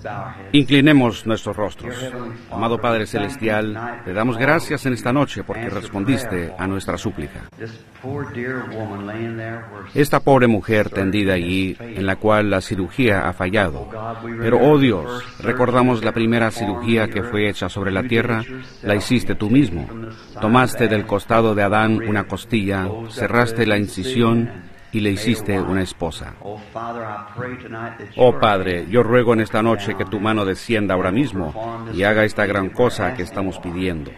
Inclinemos nuestros rostros. Amado Padre Celestial, te damos gracias en esta noche porque respondiste a nuestra súplica. Esta pobre mujer tendida allí, en la cual la cirugía ha fallado. Pero, oh Dios, recordamos la primera cirugía que fue hecha sobre la tierra, la hiciste tú mismo. Tomaste del costado de Adán una costilla, cerraste la incisión, y le hiciste una esposa. Oh Padre, yo ruego en esta noche que tu mano descienda ahora mismo y haga esta gran cosa que estamos pidiendo.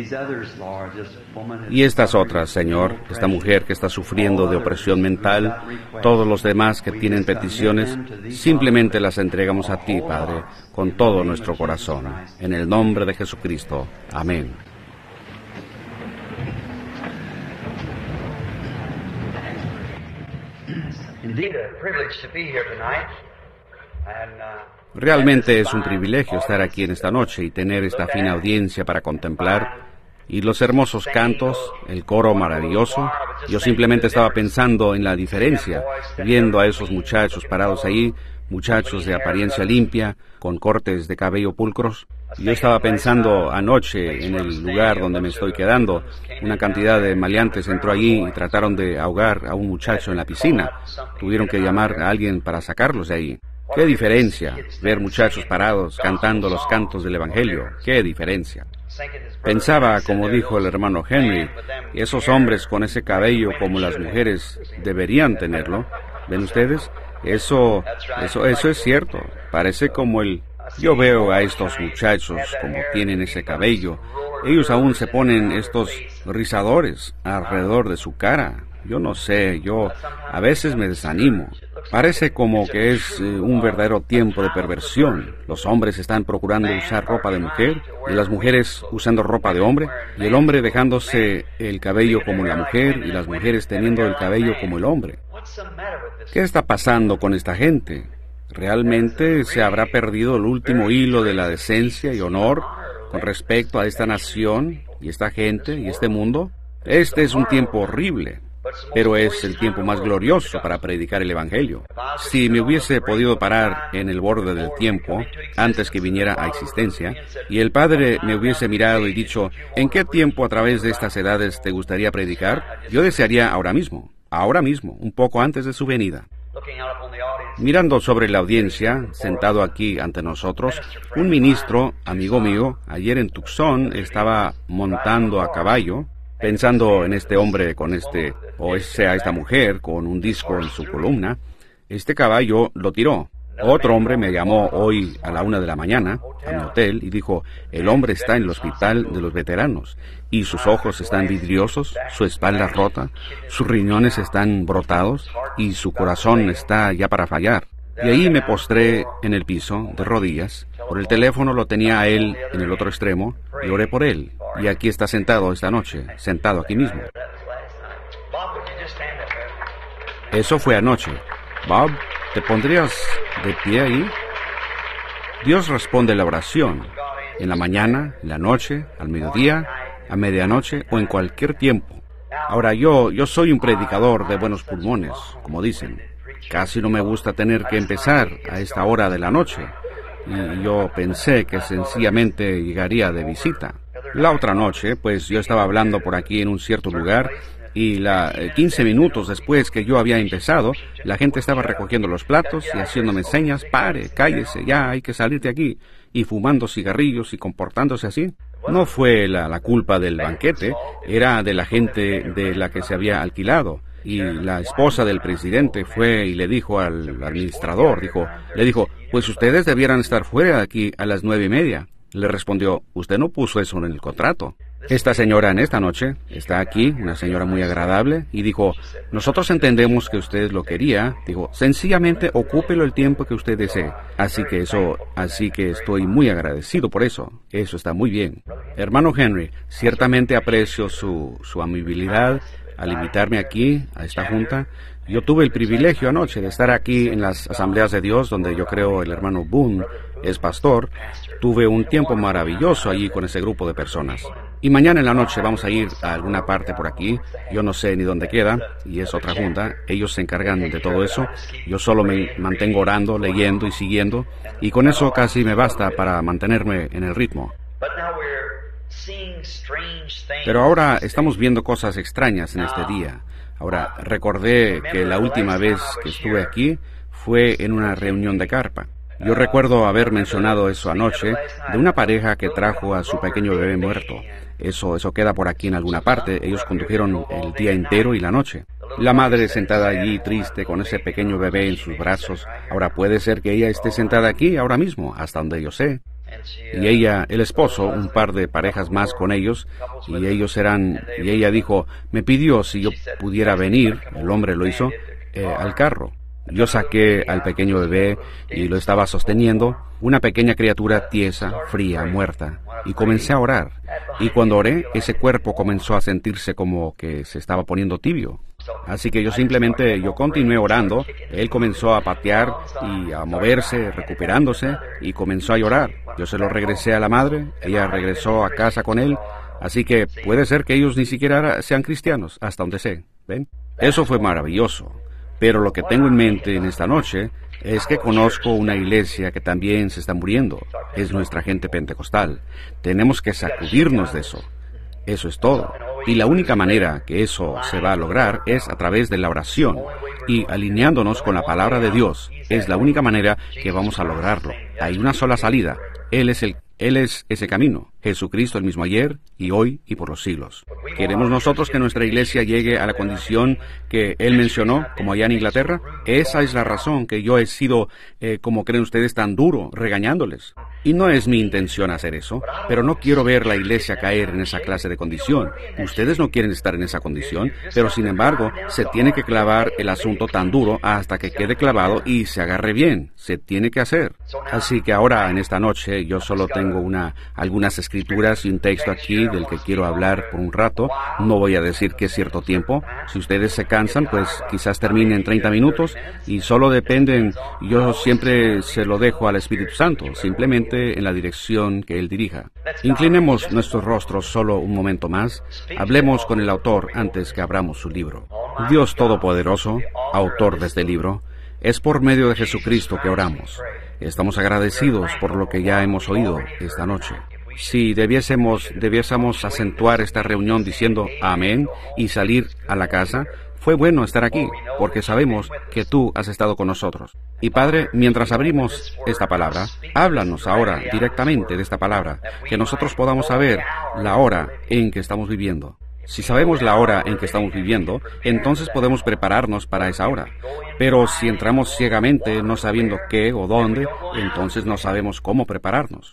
Y estas otras, Señor, esta mujer que está sufriendo de opresión mental, todos los demás que tienen peticiones, simplemente las entregamos a ti, Padre, con todo nuestro corazón. En el nombre de Jesucristo. Amén. Realmente es un privilegio estar aquí en esta noche y tener esta fina audiencia para contemplar, y los hermosos cantos, el coro maravilloso. Yo simplemente estaba pensando en la diferencia, viendo a esos muchachos parados ahí, muchachos de apariencia limpia, con cortes de cabello pulcros. Yo estaba pensando anoche en el lugar donde me estoy quedando. Una cantidad de maleantes entró allí y trataron de ahogar a un muchacho en la piscina. Tuvieron que llamar a alguien para sacarlos de ahí. ¡Qué diferencia! Ver muchachos parados cantando los cantos del Evangelio. ¡Qué diferencia! Pensaba, como dijo el hermano Henry, esos hombres con ese cabello como las mujeres deberían tenerlo. ¿Ven ustedes? Eso es cierto. Parece como el... Yo veo a estos muchachos como tienen ese cabello. Ellos aún se ponen estos rizadores alrededor de su cara. Yo no sé, yo a veces me desanimo. Parece como que es un verdadero tiempo de perversión. Los hombres están procurando usar ropa de mujer y las mujeres usando ropa de hombre, y el hombre dejándose el cabello como la mujer y las mujeres teniendo el cabello como el hombre. ¿Qué está pasando con esta gente? ¿Realmente se habrá perdido el último hilo de la decencia y honor con respecto a esta nación y esta gente y este mundo? Este es un tiempo horrible, pero es el tiempo más glorioso para predicar el Evangelio. Si me hubiese podido parar en el borde del tiempo, antes que viniera a existencia, y el Padre me hubiese mirado y dicho, ¿en qué tiempo a través de estas edades te gustaría predicar? Yo desearía ahora mismo, un poco antes de su venida. Mirando sobre la audiencia, sentado aquí ante nosotros, un ministro, amigo mío, ayer en Tucson estaba montando a caballo, pensando en este hombre con esta mujer con un disco en su columna. Este caballo lo tiró. Otro hombre me llamó hoy a la 1 de la mañana a mi hotel y dijo, el hombre está en el hospital de los veteranos y sus ojos están vidriosos, su espalda rota, sus riñones están brotados y su corazón está ya para fallar. Y ahí me postré en el piso, de rodillas. Por el teléfono lo tenía a él en el otro extremo y oré por él. Y aquí está sentado esta noche, sentado aquí mismo. Eso fue anoche. Bob, ¿te pondrías de pie ahí? Dios responde la oración, en la mañana, en la noche, al mediodía, a medianoche o en cualquier tiempo. Ahora yo soy un predicador de buenos pulmones, como dicen. Casi no me gusta tener que empezar a esta hora de la noche. Y yo pensé que sencillamente llegaría de visita. La otra noche, pues yo estaba hablando por aquí en un cierto lugar y 15 minutos después que yo había empezado, la gente estaba recogiendo los platos y haciéndome señas, pare, cállese, ya hay que salir de aquí, y fumando cigarrillos y comportándose así. No fue la culpa del banquete, era de la gente de la que se había alquilado. Y la esposa del presidente fue y le dijo al administrador, le dijo, pues ustedes debieran estar fuera de aquí a las 9:30. Le respondió, usted no puso eso en el contrato. Esta señora en esta noche está aquí, una señora muy agradable, y dijo, nosotros entendemos que usted lo quería, dijo, sencillamente ocúpelo el tiempo que usted desee. Así que estoy muy agradecido por eso. Eso está muy bien. Hermano Henry, ciertamente aprecio su amabilidad al invitarme aquí, a esta junta. Yo tuve el privilegio anoche de estar aquí en las Asambleas de Dios, donde yo creo el hermano Boone es pastor. Tuve un tiempo maravilloso allí con ese grupo de personas. Y mañana en la noche vamos a ir a alguna parte por aquí. Yo no sé ni dónde queda, y es otra junta. Ellos se encargan de todo eso. Yo solo me mantengo orando, leyendo y siguiendo, y con eso casi me basta para mantenerme en el ritmo. Pero ahora estamos viendo cosas extrañas en este día. Ahora, recordé que la última vez que estuve aquí fue en una reunión de carpa. Yo recuerdo haber mencionado eso anoche, de una pareja que trajo a su pequeño bebé muerto. Eso queda por aquí en alguna parte. Ellos condujeron el día entero y la noche. La madre sentada allí triste con ese pequeño bebé en sus brazos. Ahora puede ser que ella esté sentada aquí ahora mismo, hasta donde yo sé. Y ella, el esposo, un par de parejas más con ellos, y ella dijo, me pidió si yo pudiera venir, el hombre lo hizo, al carro. Yo saqué al pequeño bebé y lo estaba sosteniendo, una pequeña criatura tiesa, fría, muerta, y comencé a orar. Y cuando oré, ese cuerpo comenzó a sentirse como que se estaba poniendo tibio. Así que yo continué orando. Él comenzó a patear y a moverse, recuperándose, y comenzó a llorar. Yo se lo regresé a la madre, ella regresó a casa con él, así que puede ser que ellos ni siquiera sean cristianos, hasta donde sé, ¿ven? Eso fue maravilloso. Pero lo que tengo en mente en esta noche es que conozco una iglesia que también se está muriendo. Es nuestra gente pentecostal. Tenemos que sacudirnos de eso. Eso es todo. Y la única manera que eso se va a lograr es a través de la oración y alineándonos con la palabra de Dios. Es la única manera que vamos a lograrlo. Hay una sola salida. Él es ese camino. Jesucristo el mismo ayer y hoy y por los siglos. ¿Queremos nosotros que nuestra iglesia llegue a la condición que Él mencionó, como allá en Inglaterra? Esa es la razón que yo he sido, como creen ustedes, tan duro, regañándoles. Y no es mi intención hacer eso, pero no quiero ver la iglesia caer en esa clase de condición. Ustedes no quieren estar en esa condición, pero sin embargo, se tiene que clavar el asunto tan duro hasta que quede clavado y se agarre bien. Se tiene que hacer. Así que ahora, en esta noche, yo solo tengo algunas escrituras y un texto aquí del que quiero hablar por un rato. No voy a decir que es cierto tiempo. Si ustedes se cansan, pues quizás termine en 30 minutos y solo dependen. Yo siempre se lo dejo al Espíritu Santo, simplemente en la dirección que Él dirija. Inclinemos nuestros rostros solo un momento más. Hablemos con el autor antes que abramos su libro. Dios Todopoderoso, autor de este libro, es por medio de Jesucristo que oramos. Estamos agradecidos por lo que ya hemos oído esta noche. Si debiésemos acentuar esta reunión diciendo amén y salir a la casa, fue bueno estar aquí, porque sabemos que tú has estado con nosotros. Y Padre, mientras abrimos esta palabra, háblanos ahora directamente de esta palabra, que nosotros podamos saber la hora en que estamos viviendo. Si sabemos la hora en que estamos viviendo, entonces podemos prepararnos para esa hora. Pero si entramos ciegamente, no sabiendo qué o dónde, entonces no sabemos cómo prepararnos.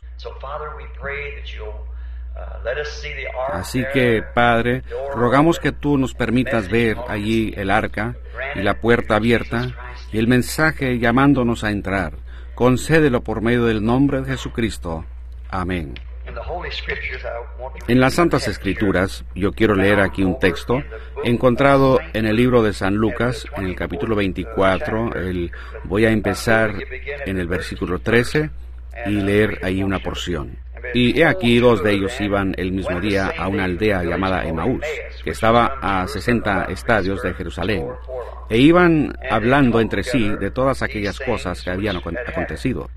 Así que, Padre, rogamos que tú nos permitas ver allí el arca y la puerta abierta y el mensaje llamándonos a entrar. Concédelo por medio del nombre de Jesucristo. Amén. En las Santas Escrituras, yo quiero leer aquí un texto encontrado en el libro de San Lucas, en el capítulo 24. Voy a empezar en el versículo 13 y leer ahí una porción. Y he aquí, 2 de ellos iban el mismo día a una aldea llamada Emaús, que estaba a 60 estadios de Jerusalén, e iban hablando entre sí de todas aquellas cosas que habían acontecido.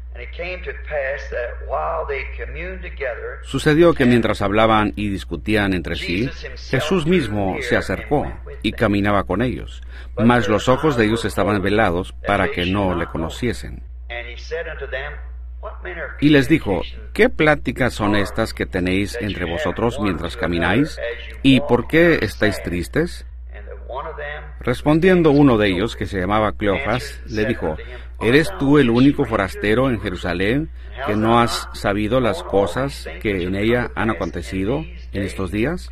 Sucedió que mientras hablaban y discutían entre sí, Jesús mismo se acercó y caminaba con ellos, mas los ojos de ellos estaban velados para que no le conociesen. Y les dijo, ¿qué pláticas son estas que tenéis entre vosotros mientras camináis? ¿Y por qué estáis tristes? Respondiendo uno de ellos, que se llamaba Cleofas, le dijo, ¿eres tú el único forastero en Jerusalén que no has sabido las cosas que en ella han acontecido en estos días?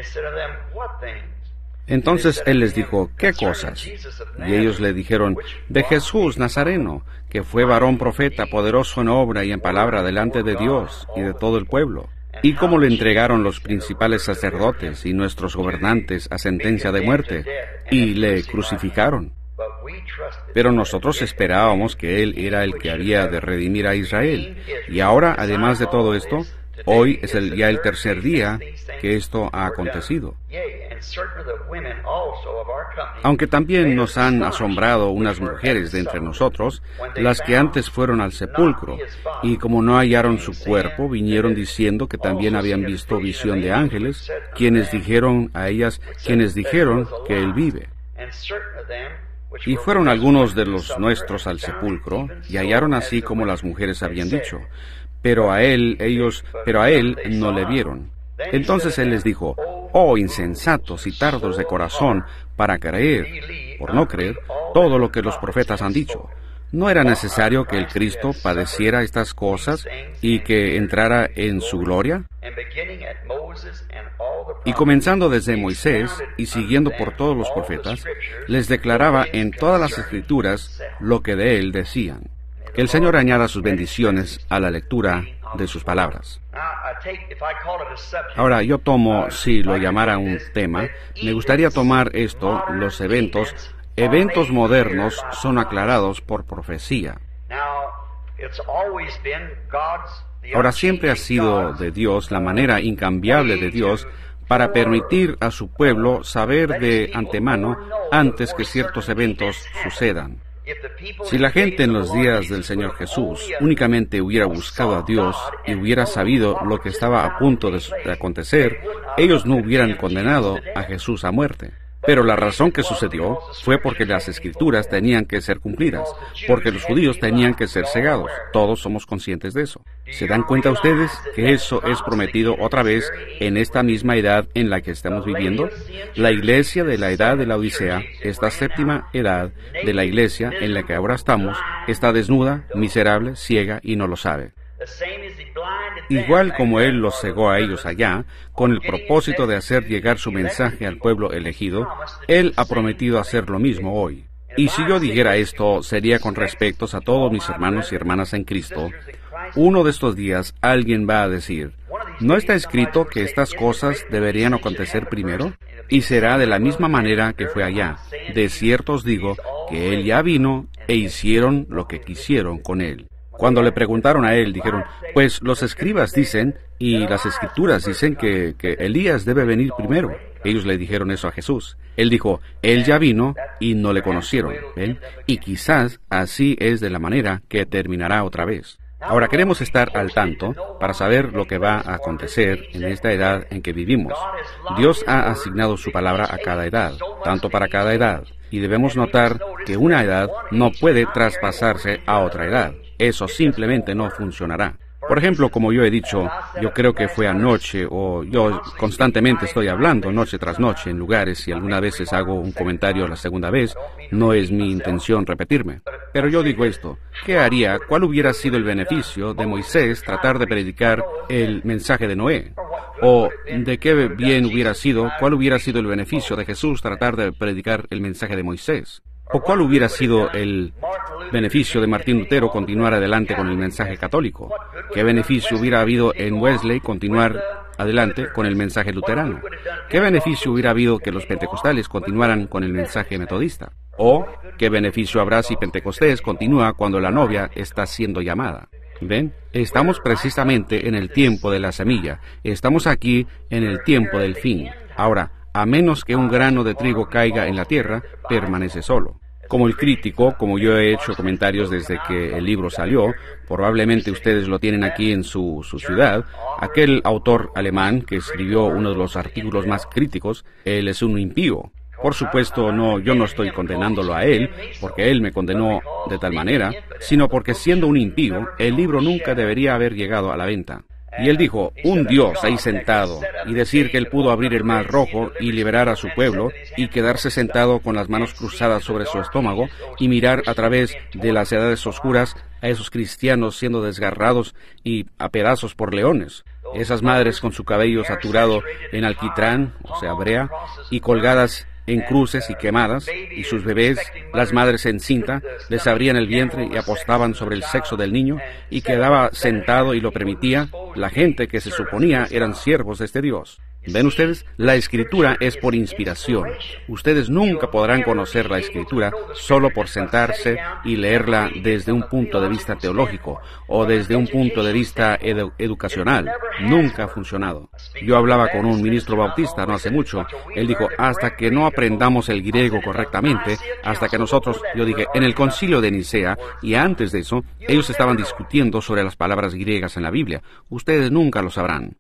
Entonces él les dijo, ¿qué cosas? Y ellos le dijeron, de Jesús Nazareno, que fue varón profeta, poderoso en obra y en palabra delante de Dios y de todo el pueblo. Y cómo le entregaron los principales sacerdotes y nuestros gobernantes a sentencia de muerte, y le crucificaron. Pero nosotros esperábamos que Él era el que había de redimir a Israel. Y ahora, además de todo esto, hoy es ya el tercer día que esto ha acontecido. Aunque también nos han asombrado unas mujeres de entre nosotros, las que antes fueron al sepulcro, y como no hallaron su cuerpo, vinieron diciendo que también habían visto visión de ángeles, quienes dijeron a ellas, quienes dijeron que Él vive. Y fueron algunos de los nuestros al sepulcro, y hallaron así como las mujeres habían dicho, pero a él no le vieron. Entonces Él les dijo, oh insensatos y tardos de corazón, para creer, por no creer, todo lo que los profetas han dicho. ¿No era necesario que el Cristo padeciera estas cosas y que entrara en su gloria? Y comenzando desde Moisés y siguiendo por todos los profetas, les declaraba en todas las Escrituras lo que de Él decían. Que el Señor añada sus bendiciones a la lectura de sus palabras. Ahora, yo tomo, si lo llamara un tema, me gustaría tomar esto, los eventos modernos son aclarados por profecía. Ahora, siempre ha sido de Dios, la manera incambiable de Dios, para permitir a su pueblo saber de antemano antes que ciertos eventos sucedan. Si la gente en los días del Señor Jesús únicamente hubiera buscado a Dios y hubiera sabido lo que estaba a punto de acontecer, ellos no hubieran condenado a Jesús a muerte. Pero la razón que sucedió fue porque las Escrituras tenían que ser cumplidas, porque los judíos tenían que ser cegados. Todos somos conscientes de eso. ¿Se dan cuenta ustedes que eso es prometido otra vez en esta misma edad en la que estamos viviendo? La iglesia de la edad de la Odisea, esta séptima edad de la iglesia en la que ahora estamos, está desnuda, miserable, ciega y no lo sabe. Igual como Él los cegó a ellos allá, con el propósito de hacer llegar su mensaje al pueblo elegido, Él ha prometido hacer lo mismo hoy. Y si yo dijera esto, sería con respecto a todos mis hermanos y hermanas en Cristo. Uno de estos días alguien va a decir, ¿no está escrito que estas cosas deberían acontecer primero? Y será de la misma manera que fue allá. De cierto os digo que Él ya vino e hicieron lo que quisieron con Él. Cuando le preguntaron a Él, dijeron, pues los escribas dicen, y las Escrituras dicen que Elías debe venir primero. Ellos le dijeron eso a Jesús. Él dijo, Él ya vino y no le conocieron. ¿Ven? Y quizás así es de la manera que terminará otra vez. Ahora queremos estar al tanto para saber lo que va a acontecer en esta edad en que vivimos. Dios ha asignado su palabra a cada edad, tanto para cada edad. Y debemos notar que una edad no puede traspasarse a otra edad. Eso simplemente no funcionará. Por ejemplo, como yo he dicho, yo creo que fue anoche, o yo constantemente estoy hablando noche tras noche en lugares y algunas veces hago un comentario la segunda vez, no es mi intención repetirme. Pero yo digo esto, ¿qué haría? ¿Cuál hubiera sido el beneficio de Moisés tratar de predicar el mensaje de Noé? ¿O de qué bien hubiera sido, cuál hubiera sido el beneficio de Jesús tratar de predicar el mensaje de Moisés? ¿O cuál hubiera sido el beneficio de Martín Lutero continuar adelante con el mensaje católico? ¿Qué beneficio hubiera habido en Wesley continuar adelante con el mensaje luterano? ¿Qué beneficio hubiera habido que los pentecostales continuaran con el mensaje metodista? ¿O qué beneficio habrá si Pentecostés continúa cuando la novia está siendo llamada? ¿Ven? Estamos precisamente en el tiempo de la semilla. Estamos aquí en el tiempo del fin. Ahora, a menos que un grano de trigo caiga en la tierra, permanece solo. Como el crítico, como yo he hecho comentarios desde que el libro salió, probablemente ustedes lo tienen aquí en su ciudad, aquel autor alemán que escribió uno de los artículos más críticos, él es un impío. Por supuesto, yo no estoy condenándolo a él, porque él me condenó de tal manera, sino porque siendo un impío, el libro nunca debería haber llegado a la venta. Y él dijo, un Dios ahí sentado, y decir que él pudo abrir el mar rojo y liberar a su pueblo, y quedarse sentado con las manos cruzadas sobre su estómago, y mirar a través de las edades oscuras a esos cristianos siendo desgarrados y a pedazos por leones. Esas madres con su cabello saturado en alquitrán, o sea, brea, y colgadas en cruces y quemadas, y sus bebés, las madres en cinta, les abrían el vientre y apostaban sobre el sexo del niño, y quedaba sentado y lo permitía la gente que se suponía eran siervos de este Dios. ¿Ven ustedes? La Escritura es por inspiración. Ustedes nunca podrán conocer la Escritura solo por sentarse y leerla desde un punto de vista teológico o desde un punto de vista educacional. Nunca ha funcionado. Yo hablaba con un ministro bautista no hace mucho. Él dijo, hasta que no aprendamos el griego correctamente, hasta que nosotros, yo dije, en el concilio de Nicea y antes de eso, ellos estaban discutiendo sobre las palabras griegas en la Biblia. Ustedes nunca lo sabrán.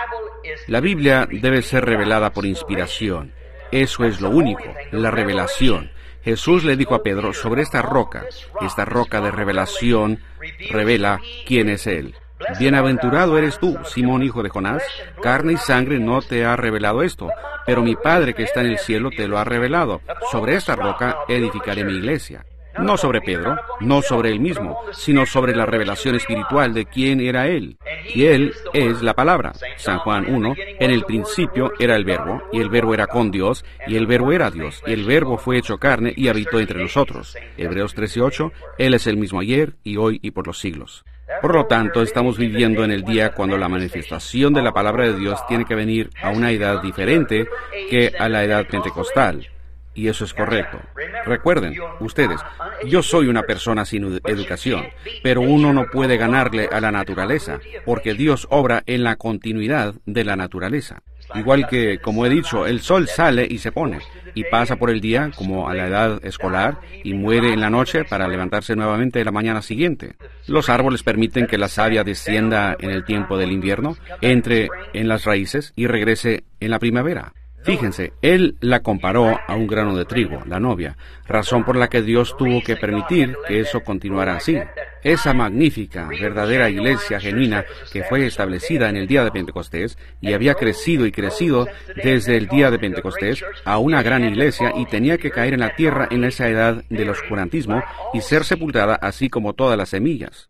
La Biblia debe ser revelada por inspiración. Eso es lo único, la revelación. Jesús le dijo a Pedro, sobre esta roca de revelación, revela quién es Él. Bienaventurado eres tú, Simón, hijo de Jonás, carne y sangre no te ha revelado esto, pero mi Padre que está en el cielo te lo ha revelado. Sobre esta roca edificaré mi iglesia. No sobre Pedro, no sobre él mismo, sino sobre la revelación espiritual de quién era Él. Y Él es la palabra. San Juan 1, en el principio era el Verbo, y el Verbo era con Dios, y el Verbo era Dios, y el Verbo fue hecho carne y habitó entre nosotros. Hebreos 13:8, Él es el mismo ayer, y hoy, y por los siglos. Por lo tanto, estamos viviendo en el día cuando la manifestación de la palabra de Dios tiene que venir a una edad diferente que a la edad pentecostal. Y eso es correcto. Recuerden, ustedes, yo soy una persona sin educación, pero uno no puede ganarle a la naturaleza, porque Dios obra en la continuidad de la naturaleza. Igual que, como he dicho, el sol sale y se pone, y pasa por el día, como a la edad escolar, y muere en la noche para levantarse nuevamente la mañana siguiente. Los árboles permiten que la savia descienda en el tiempo del invierno, entre en las raíces y regrese en la primavera. Fíjense, él la comparó a un grano de trigo, la novia, razón por la que Dios tuvo que permitir que eso continuara así. Esa magnífica, verdadera iglesia genuina que fue establecida en el día de Pentecostés y había crecido y crecido desde el día de Pentecostés a una gran iglesia y tenía que caer en la tierra en esa edad del oscurantismo y ser sepultada así como todas las semillas.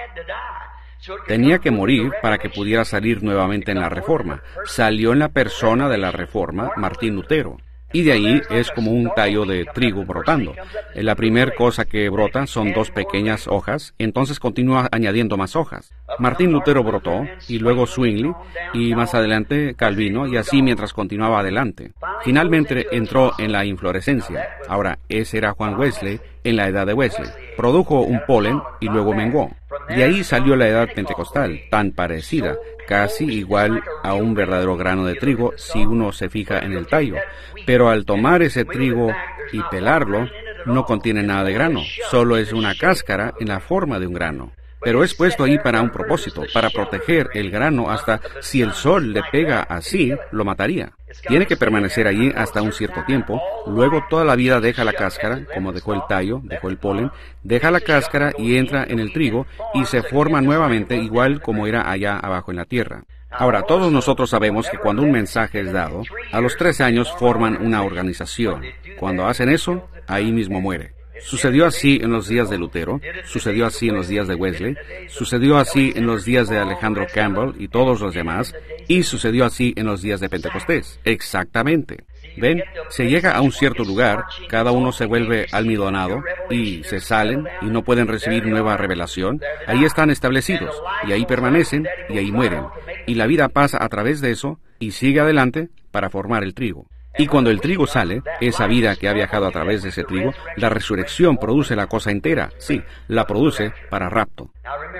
Tenía que morir para que pudiera salir nuevamente en la Reforma. Salió en la persona de la Reforma, Martín Lutero. Y de ahí es como un tallo de trigo brotando. La primera cosa que brota son dos pequeñas hojas, entonces continúa añadiendo más hojas. Martín Lutero brotó, y luego Zwingli, y más adelante Calvino, y así mientras continuaba adelante. Finalmente entró en la inflorescencia. Ahora, ese era Juan Wesley en la edad de Wesley. Produjo un polen y luego menguó. De ahí salió la edad pentecostal, tan parecida, casi igual a un verdadero grano de trigo si uno se fija en el tallo. Pero al tomar ese trigo y pelarlo, no contiene nada de grano, solo es una cáscara en la forma de un grano. Pero es puesto ahí para un propósito, para proteger el grano hasta si el sol le pega así, lo mataría. Tiene que permanecer allí hasta un cierto tiempo, luego toda la vida deja la cáscara, como dejó el tallo, dejó el polen, deja la cáscara y entra en el trigo y se forma nuevamente igual como era allá abajo en la tierra. Ahora, todos nosotros sabemos que cuando un mensaje es dado, a los 3 años forman una organización. Cuando hacen eso, ahí mismo muere. Sucedió así en los días de Lutero, sucedió así en los días de Wesley, sucedió así en los días de Alejandro Campbell y todos los demás, y sucedió así en los días de Pentecostés. Exactamente. ¿Ven? Se llega a un cierto lugar, cada uno se vuelve almidonado, y se salen, y no pueden recibir nueva revelación. Ahí están establecidos, y ahí permanecen, y ahí mueren. Y la vida pasa a través de eso, y sigue adelante para formar el trigo. Y cuando el trigo sale, esa vida que ha viajado a través de ese trigo, la resurrección produce la cosa entera. Sí, la produce para rapto.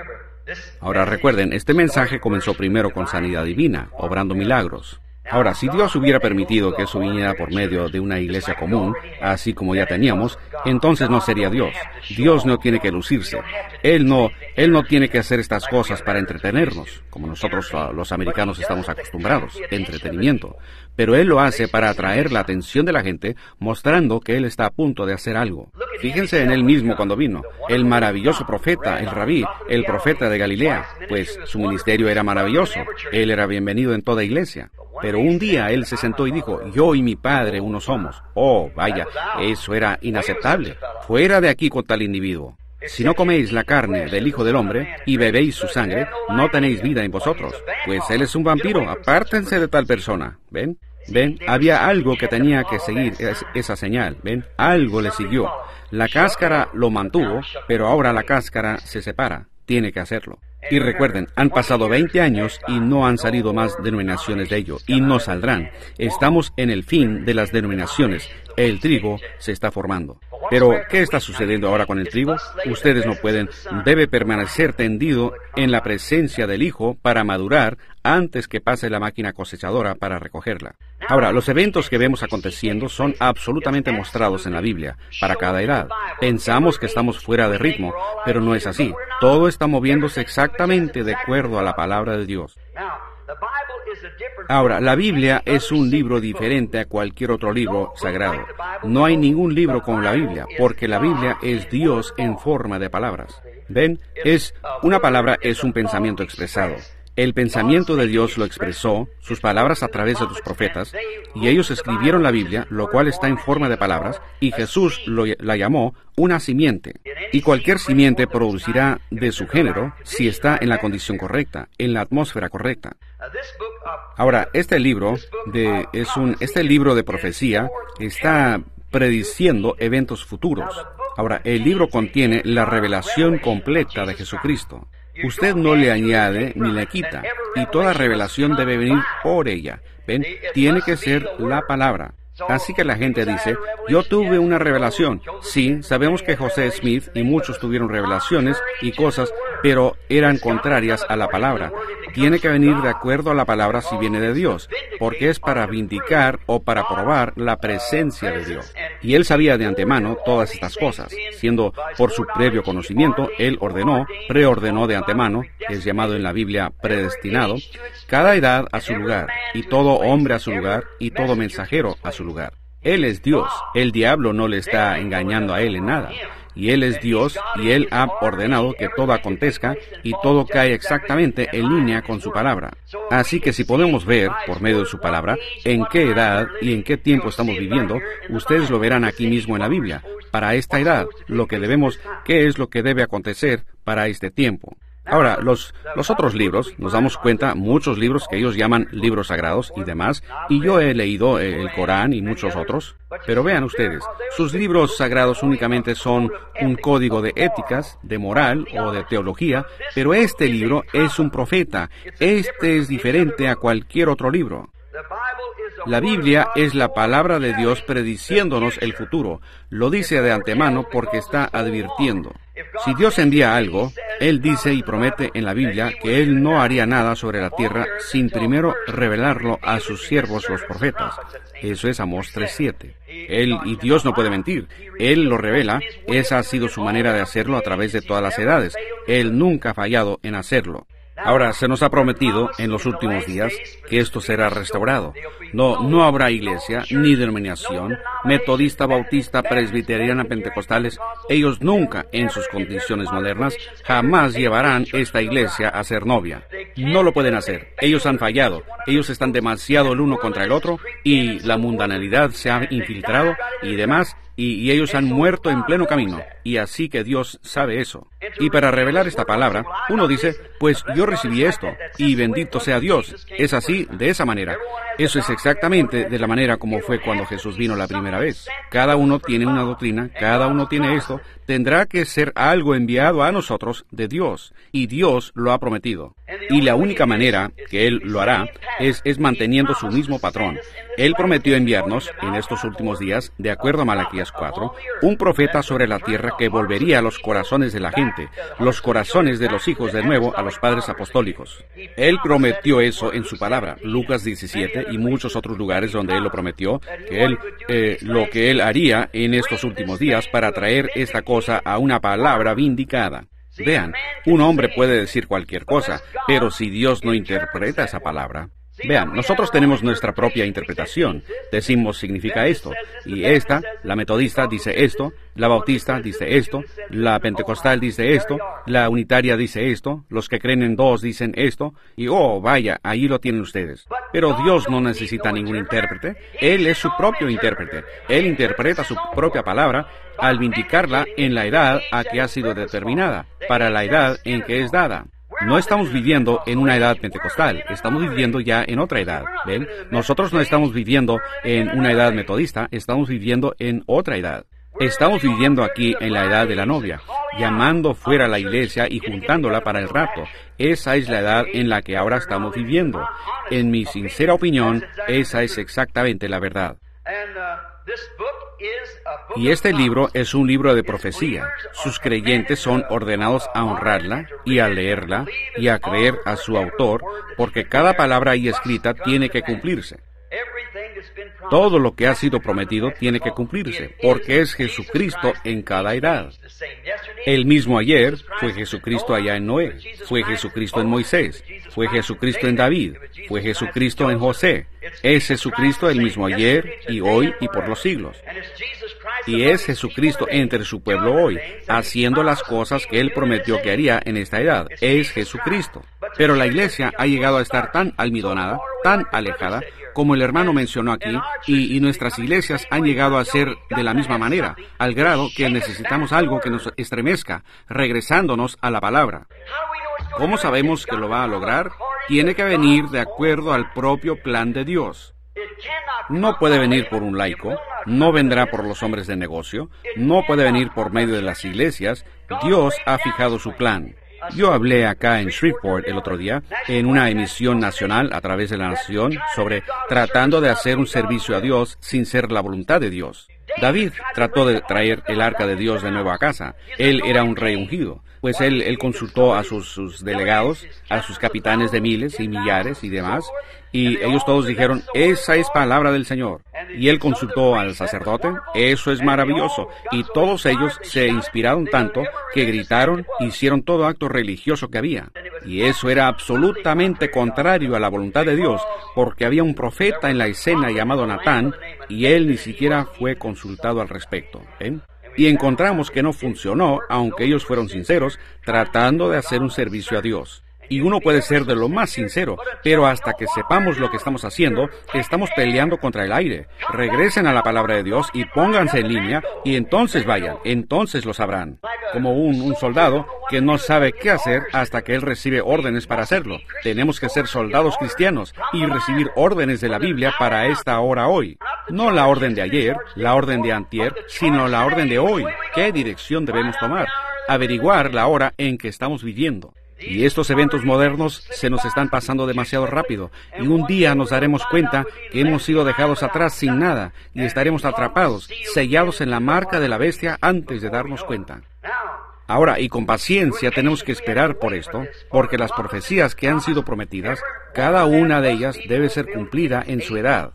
Ahora recuerden, este mensaje comenzó primero con sanidad divina, obrando milagros. Ahora, si Dios hubiera permitido que eso viniera por medio de una iglesia común, así como ya teníamos, entonces no sería Dios. Dios no tiene que lucirse. Él no tiene que hacer estas cosas para entretenernos, como nosotros los americanos estamos acostumbrados, entretenimiento. Pero Él lo hace para atraer la atención de la gente, mostrando que Él está a punto de hacer algo. Fíjense en Él mismo cuando vino, el maravilloso profeta, el rabí, el profeta de Galilea, pues su ministerio era maravilloso. Él era bienvenido en toda iglesia. Pero un día Él se sentó y dijo, yo y mi Padre uno somos. Oh, vaya, eso era inaceptable. Fuera de aquí con tal individuo. Si no coméis la carne del Hijo del Hombre y bebéis su sangre, no tenéis vida en vosotros. Pues Él es un vampiro, apártense de tal persona. ¿Ven? ¿Ven? Había algo que tenía que seguir esa señal. ¿Ven? Algo le siguió. La cáscara lo mantuvo, pero ahora la cáscara se separa. Tiene que hacerlo. Y recuerden, han pasado 20 años y no han salido más denominaciones de ello, y no saldrán. Estamos en el fin de las denominaciones. El trigo se está formando. Pero, ¿qué está sucediendo ahora con el trigo? Ustedes no pueden. Debe permanecer tendido en la presencia del Hijo para madurar antes que pase la máquina cosechadora para recogerla. Ahora, los eventos que vemos aconteciendo son absolutamente mostrados en la Biblia, para cada edad. Pensamos que estamos fuera de ritmo, pero no es así. Todo está moviéndose exactamente de acuerdo a la palabra de Dios. Ahora, la Biblia es un libro diferente a cualquier otro libro sagrado. No hay ningún libro como la Biblia, porque la Biblia es Dios en forma de palabras. ¿Ven? Una palabra es un pensamiento expresado. El pensamiento de Dios lo expresó, sus palabras a través de los profetas, y ellos escribieron la Biblia, lo cual está en forma de palabras, y Jesús la llamó una simiente. Y cualquier simiente producirá de su género si está en la condición correcta, en la atmósfera correcta. Ahora, este libro de profecía está prediciendo eventos futuros. Ahora, el libro contiene la revelación completa de Jesucristo. Usted no le añade ni le quita, y toda revelación debe venir por ella. ¿Ven? Tiene que ser la palabra. Así que la gente dice, yo tuve una revelación. Sí, sabemos que José Smith y muchos tuvieron revelaciones y cosas, pero eran contrarias a la palabra. Tiene que venir de acuerdo a la palabra si viene de Dios, porque es para vindicar o para probar la presencia de Dios. Y él sabía de antemano todas estas cosas, siendo por su previo conocimiento, él preordenó de antemano, es llamado en la Biblia predestinado, cada edad a su lugar, y todo hombre a su lugar, y todo mensajero a su lugar. Él es Dios, el diablo no le está engañando a él en nada. Y Él es Dios, y Él ha ordenado que todo acontezca, y todo cae exactamente en línea con su palabra. Así que si podemos ver, por medio de su palabra, en qué edad y en qué tiempo estamos viviendo, ustedes lo verán aquí mismo en la Biblia. Para esta edad, qué es lo que debe acontecer para este tiempo. Ahora, los otros libros, nos damos cuenta, muchos libros que ellos llaman libros sagrados y demás, y yo he leído el Corán y muchos otros, pero vean ustedes, sus libros sagrados únicamente son un código de éticas, de moral o de teología, pero este libro es un profeta, este es diferente a cualquier otro libro. La Biblia es la palabra de Dios prediciéndonos el futuro. Lo dice de antemano porque está advirtiendo. Si Dios envía algo, Él dice y promete en la Biblia que Él no haría nada sobre la tierra sin primero revelarlo a sus siervos los profetas. Eso es Amós 3:7. Y Dios no puede mentir. Él lo revela. Esa ha sido su manera de hacerlo a través de todas las edades. Él nunca ha fallado en hacerlo. Ahora, se nos ha prometido en los últimos días que esto será restaurado. No habrá iglesia, ni denominación, metodista, bautista, presbiteriana, pentecostales. Ellos nunca, en sus condiciones modernas, jamás llevarán esta iglesia a ser novia. No lo pueden hacer. Ellos han fallado. Ellos están demasiado el uno contra el otro, y la mundanalidad se ha infiltrado, y demás, y ellos han muerto en pleno camino. Y así que Dios sabe eso. Y para revelar esta palabra, uno dice, pues yo recibí esto, y bendito sea Dios. Es así, de esa manera. Eso es exactamente de la manera como fue cuando Jesús vino la primera vez. Cada uno tiene una doctrina, cada uno tiene esto. Tendrá que ser algo enviado a nosotros de Dios, y Dios lo ha prometido. Y la única manera que Él lo hará es manteniendo su mismo patrón. Él prometió enviarnos, en estos últimos días, de acuerdo a Malaquías 4, un profeta sobre la tierra que volvería a los corazones de la gente, los corazones de los hijos de nuevo a los padres apostólicos. Él prometió eso en su palabra, Lucas 17 y muchos otros lugares donde Él lo prometió, que lo que Él haría en estos últimos días para traer esta cosa a una palabra vindicada. Vean, un hombre puede decir cualquier cosa, pero si Dios no interpreta esa palabra... Vean, nosotros tenemos nuestra propia interpretación. Decimos significa esto, y la metodista dice esto, la bautista dice esto, la pentecostal dice esto, la unitaria dice esto, los que creen en dos dicen esto, y vaya, ahí lo tienen ustedes. Pero Dios no necesita ningún intérprete. Él es su propio intérprete. Él interpreta su propia palabra al vindicarla en la edad a que ha sido determinada, para la edad en que es dada. No estamos viviendo en una edad pentecostal, estamos viviendo ya en otra edad, ¿ven? Nosotros no estamos viviendo en una edad metodista, estamos viviendo en otra edad. Estamos viviendo aquí en la edad de la novia, llamando fuera a la iglesia y juntándola para el rapto. Esa es la edad en la que ahora estamos viviendo. En mi sincera opinión, esa es exactamente la verdad. Y este libro es un libro de profecía. Sus creyentes son ordenados a honrarla y a leerla y a creer a su autor, porque cada palabra ahí escrita tiene que cumplirse. Todo lo que ha sido prometido tiene que cumplirse, porque es Jesucristo en cada edad. El mismo ayer fue Jesucristo allá en Noé, fue Jesucristo en Moisés, fue Jesucristo en David, fue Jesucristo en José. Es Jesucristo el mismo ayer y hoy y por los siglos. Y es Jesucristo entre su pueblo hoy, haciendo las cosas que Él prometió que haría en esta edad. Es Jesucristo. Pero la iglesia ha llegado a estar tan almidonada, tan alejada, como el hermano mencionó aquí, y nuestras iglesias han llegado a ser de la misma manera, al grado que necesitamos algo que nos estremezca, regresándonos a la palabra. ¿Cómo sabemos que lo va a lograr? Tiene que venir de acuerdo al propio plan de Dios. No puede venir por un laico, no vendrá por los hombres de negocio, no puede venir por medio de las iglesias. Dios ha fijado su plan. Yo hablé acá en Shreveport el otro día, en una emisión nacional a través de la nación, sobre tratando de hacer un servicio a Dios sin ser la voluntad de Dios. David trató de traer el arca de Dios de nuevo a casa. Él era un rey ungido. Pues él consultó a sus delegados, a sus capitanes de miles y millares y demás, y ellos todos dijeron, esa es palabra del Señor. Y él consultó al sacerdote, eso es maravilloso, y todos ellos se inspiraron tanto que gritaron, hicieron todo acto religioso que había. Y eso era absolutamente contrario a la voluntad de Dios, porque había un profeta en la escena llamado Natán, y él ni siquiera fue consultado al respecto. ¿Ven? Y encontramos que no funcionó, aunque ellos fueron sinceros, tratando de hacer un servicio a Dios. Y uno puede ser de lo más sincero, pero hasta que sepamos lo que estamos haciendo, estamos peleando contra el aire. Regresen a la palabra de Dios y pónganse en línea, y entonces vayan, entonces lo sabrán. Como un soldado que no sabe qué hacer hasta que él recibe órdenes para hacerlo. Tenemos que ser soldados cristianos y recibir órdenes de la Biblia para esta hora hoy. No la orden de ayer, la orden de antier, sino la orden de hoy. ¿Qué dirección debemos tomar? Averiguar la hora en que estamos viviendo. Y estos eventos modernos se nos están pasando demasiado rápido, y un día nos daremos cuenta que hemos sido dejados atrás sin nada, y estaremos atrapados, sellados en la marca de la bestia antes de darnos cuenta. Ahora, y con paciencia tenemos que esperar por esto, porque las profecías que han sido prometidas, cada una de ellas debe ser cumplida en su edad.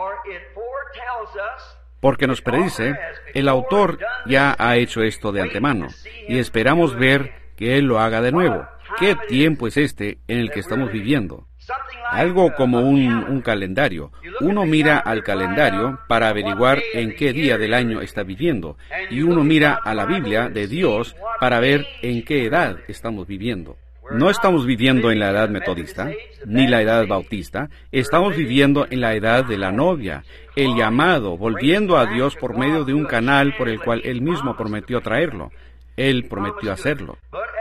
Porque nos predice, el autor ya ha hecho esto de antemano, y esperamos ver que Él lo haga de nuevo. ¿Qué tiempo es este en el que estamos viviendo? Algo como un calendario. Uno mira al calendario para averiguar en qué día del año está viviendo, y uno mira a la Biblia de Dios para ver en qué edad estamos viviendo. No estamos viviendo en la edad metodista, ni la edad bautista, estamos viviendo en la edad de la novia, el llamado, volviendo a Dios por medio de un canal por el cual Él mismo prometió traerlo. Él prometió hacerlo.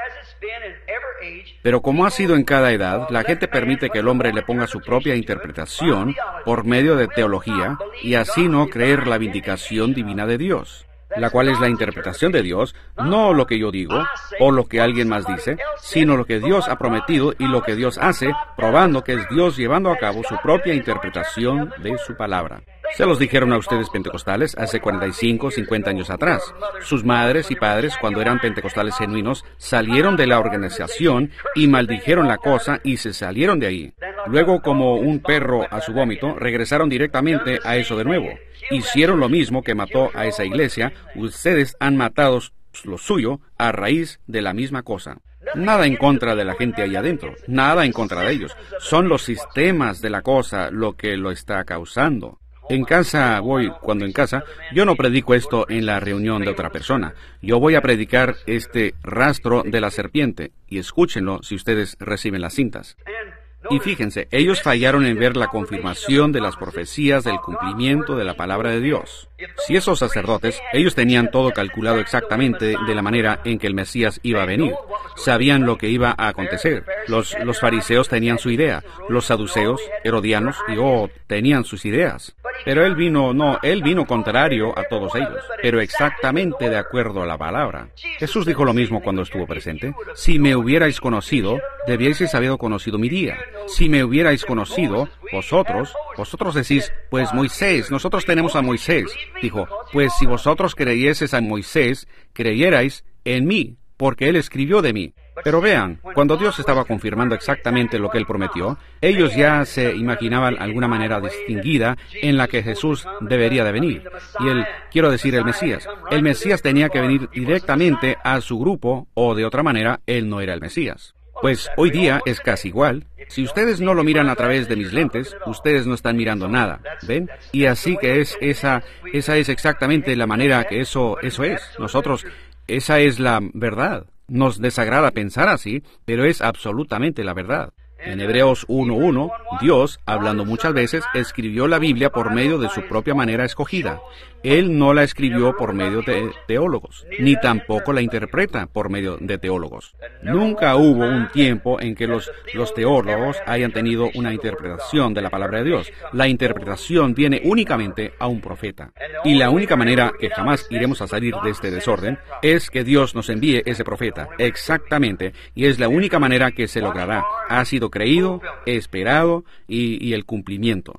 Pero como ha sido en cada edad, la gente permite que el hombre le ponga su propia interpretación por medio de teología y así no creer la vindicación divina de Dios, la cual es la interpretación de Dios, no lo que yo digo o lo que alguien más dice, sino lo que Dios ha prometido y lo que Dios hace, probando que es Dios llevando a cabo su propia interpretación de su palabra. Se los dijeron a ustedes pentecostales hace 45, 50 años atrás. Sus madres y padres, cuando eran pentecostales genuinos, salieron de la organización y maldijeron la cosa y se salieron de ahí. Luego, como un perro a su vómito, regresaron directamente a eso de nuevo. Hicieron lo mismo que mató a esa iglesia. Ustedes han matado lo suyo a raíz de la misma cosa. Nada en contra de la gente ahí adentro, nada en contra de ellos. Son los sistemas de la cosa lo que lo está causando. En casa, cuando en casa, yo no predico esto en la reunión de otra persona. Yo voy a predicar este rastro de la serpiente, y escúchenlo si ustedes reciben las cintas. Y fíjense, ellos fallaron en ver la confirmación de las profecías del cumplimiento de la palabra de Dios. Si esos sacerdotes, ellos tenían todo calculado exactamente de la manera en que el Mesías iba a venir. Sabían lo que iba a acontecer. Los fariseos tenían su idea. Los saduceos, herodianos, tenían sus ideas. Pero él vino contrario a todos ellos, pero exactamente de acuerdo a la palabra. Jesús dijo lo mismo cuando estuvo presente. Si me hubierais conocido, debierais haber conocido mi día. Si me hubierais conocido, vosotros decís, pues Moisés, nosotros tenemos a Moisés. Dijo, pues si vosotros creyeseis a Moisés, creyerais en mí, porque él escribió de mí. Pero vean, cuando Dios estaba confirmando exactamente lo que él prometió, ellos ya se imaginaban alguna manera distinguida en la que Jesús debería de venir. Y el Mesías. El Mesías tenía que venir directamente a su grupo, o de otra manera, él no era el Mesías. Pues hoy día es casi igual. Si ustedes no lo miran a través de mis lentes, ustedes no están mirando nada, ¿ven? Y así que esa es exactamente la manera que eso es. Nosotros, esa es la verdad. Nos desagrada pensar así, pero es absolutamente la verdad. En Hebreos 1:1, Dios, hablando muchas veces, escribió la Biblia por medio de su propia manera escogida. Él no la escribió por medio de teólogos, ni tampoco la interpreta por medio de teólogos. Nunca hubo un tiempo en que los teólogos hayan tenido una interpretación de la palabra de Dios. La interpretación viene únicamente a un profeta. Y la única manera que jamás iremos a salir de este desorden es que Dios nos envíe ese profeta. Exactamente. Y es la única manera que se logrará. Ha sido creído, esperado y el cumplimiento.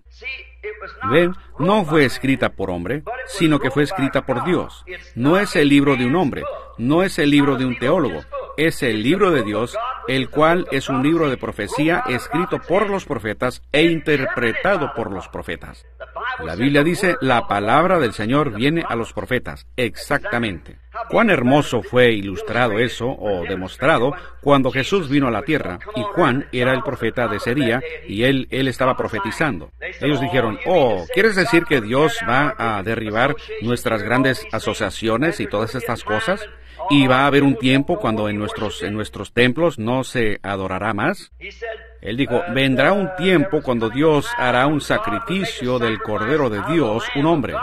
¿Ven? No fue escrita por hombre, sino que fue escrita por Dios. No es el libro de un hombre, no es el libro de un teólogo, es el libro de Dios, el cual es un libro de profecía escrito por los profetas e interpretado por los profetas. La Biblia dice, la palabra del Señor viene a los profetas. Exactamente. Cuán hermoso fue ilustrado eso, o demostrado, cuando Jesús vino a la tierra, y Juan era el profeta de ese día, y él estaba profetizando. Ellos dijeron, ¿quieres decir que Dios va a derribar nuestras grandes asociaciones y todas estas cosas? ¿Y va a haber un tiempo cuando en nuestros templos no se adorará más? Él dijo, vendrá un tiempo cuando Dios hará un sacrificio del Cordero de Dios, un hombre.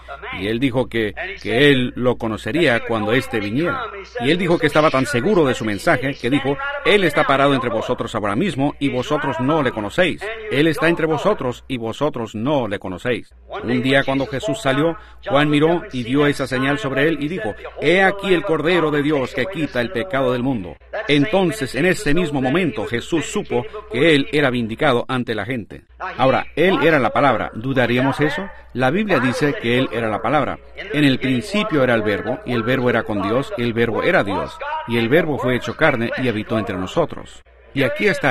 Y él dijo que él lo conocería cuando éste viniera. Y él dijo que estaba tan seguro de su mensaje que dijo, Él está parado entre vosotros ahora mismo y vosotros no le conocéis. Él está entre vosotros y vosotros no le conocéis. Un día cuando Jesús salió, Juan miró y vio esa señal sobre él y dijo, He aquí el Cordero de Dios que quita el pecado del mundo. Entonces, en ese mismo momento, Jesús supo que él era vindicado ante la gente. Ahora, él era la palabra. ¿Dudaríamos eso? La Biblia dice que él era la palabra. En el principio era el Verbo, y el Verbo era con Dios, y el Verbo era Dios, y el Verbo fue hecho carne y habitó entre nosotros. Y aquí está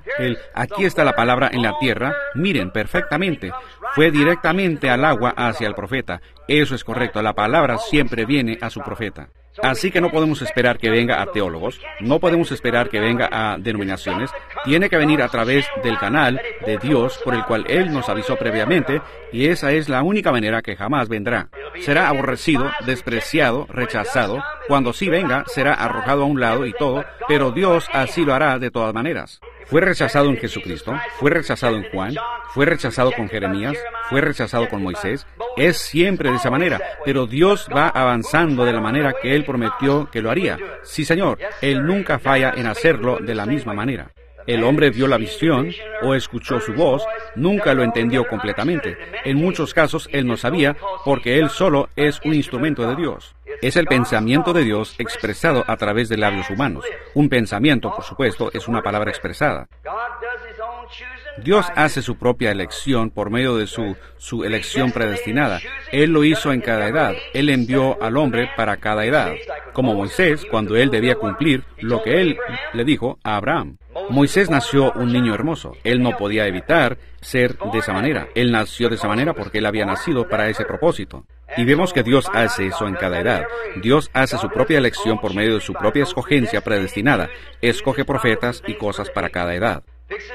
aquí está la palabra en la tierra. Miren, perfectamente. Fue directamente al agua hacia el profeta. Eso es correcto, la palabra siempre viene a su profeta. Así que no podemos esperar que venga a teólogos, no podemos esperar que venga a denominaciones, tiene que venir a través del canal de Dios por el cual Él nos avisó previamente, y esa es la única manera que jamás vendrá. Será aborrecido, despreciado, rechazado, cuando sí venga será arrojado a un lado y todo, pero Dios así lo hará de todas maneras. Fue rechazado en Jesucristo, fue rechazado en Juan, fue rechazado con Jeremías, fue rechazado con Moisés. Es siempre de esa manera, pero Dios va avanzando de la manera que Él prometió que lo haría. Sí, Señor, Él nunca falla en hacerlo de la misma manera. El hombre vio la visión o escuchó su voz, nunca lo entendió completamente. En muchos casos él no sabía porque él solo es un instrumento de Dios. Es el pensamiento de Dios expresado a través de labios humanos. Un pensamiento, por supuesto, es una palabra expresada. Dios hace su propia elección por medio de su elección predestinada. Él lo hizo en cada edad. Él envió al hombre para cada edad. Como Moisés, cuando él debía cumplir lo que él le dijo a Abraham. Moisés nació un niño hermoso. Él no podía evitar ser de esa manera. Él nació de esa manera porque él había nacido para ese propósito. Y vemos que Dios hace eso en cada edad. Dios hace su propia elección por medio de su propia escogencia predestinada. Escoge profetas y cosas para cada edad.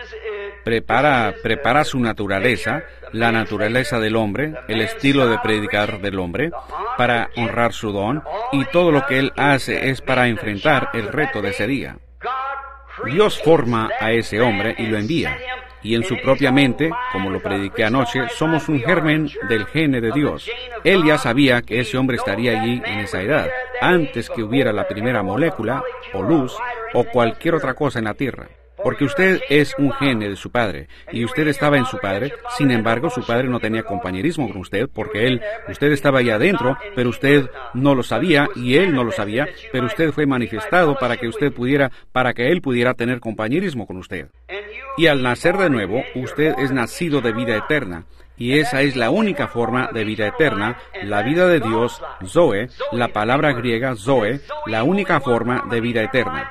Prepara su naturaleza, la naturaleza del hombre, el estilo de predicar del hombre, para honrar su don, y todo lo que él hace es para enfrentar el reto de ese día. Dios forma a ese hombre y lo envía. Y en su propia mente, como lo prediqué anoche, somos un germen del gene de Dios. Él ya sabía que ese hombre estaría allí en esa edad, antes que hubiera la primera molécula, o luz, o cualquier otra cosa en la Tierra. Porque usted es un gene de su padre, y usted estaba en su padre. Sin embargo, su padre no tenía compañerismo con usted, porque usted estaba allá adentro, pero usted no lo sabía, y él no lo sabía, pero usted fue manifestado para que él pudiera tener compañerismo con usted. Y al nacer de nuevo, usted es nacido de vida eterna. Y esa es la única forma de vida eterna, la vida de Dios, Zoe, la palabra griega Zoe, la única forma de vida eterna.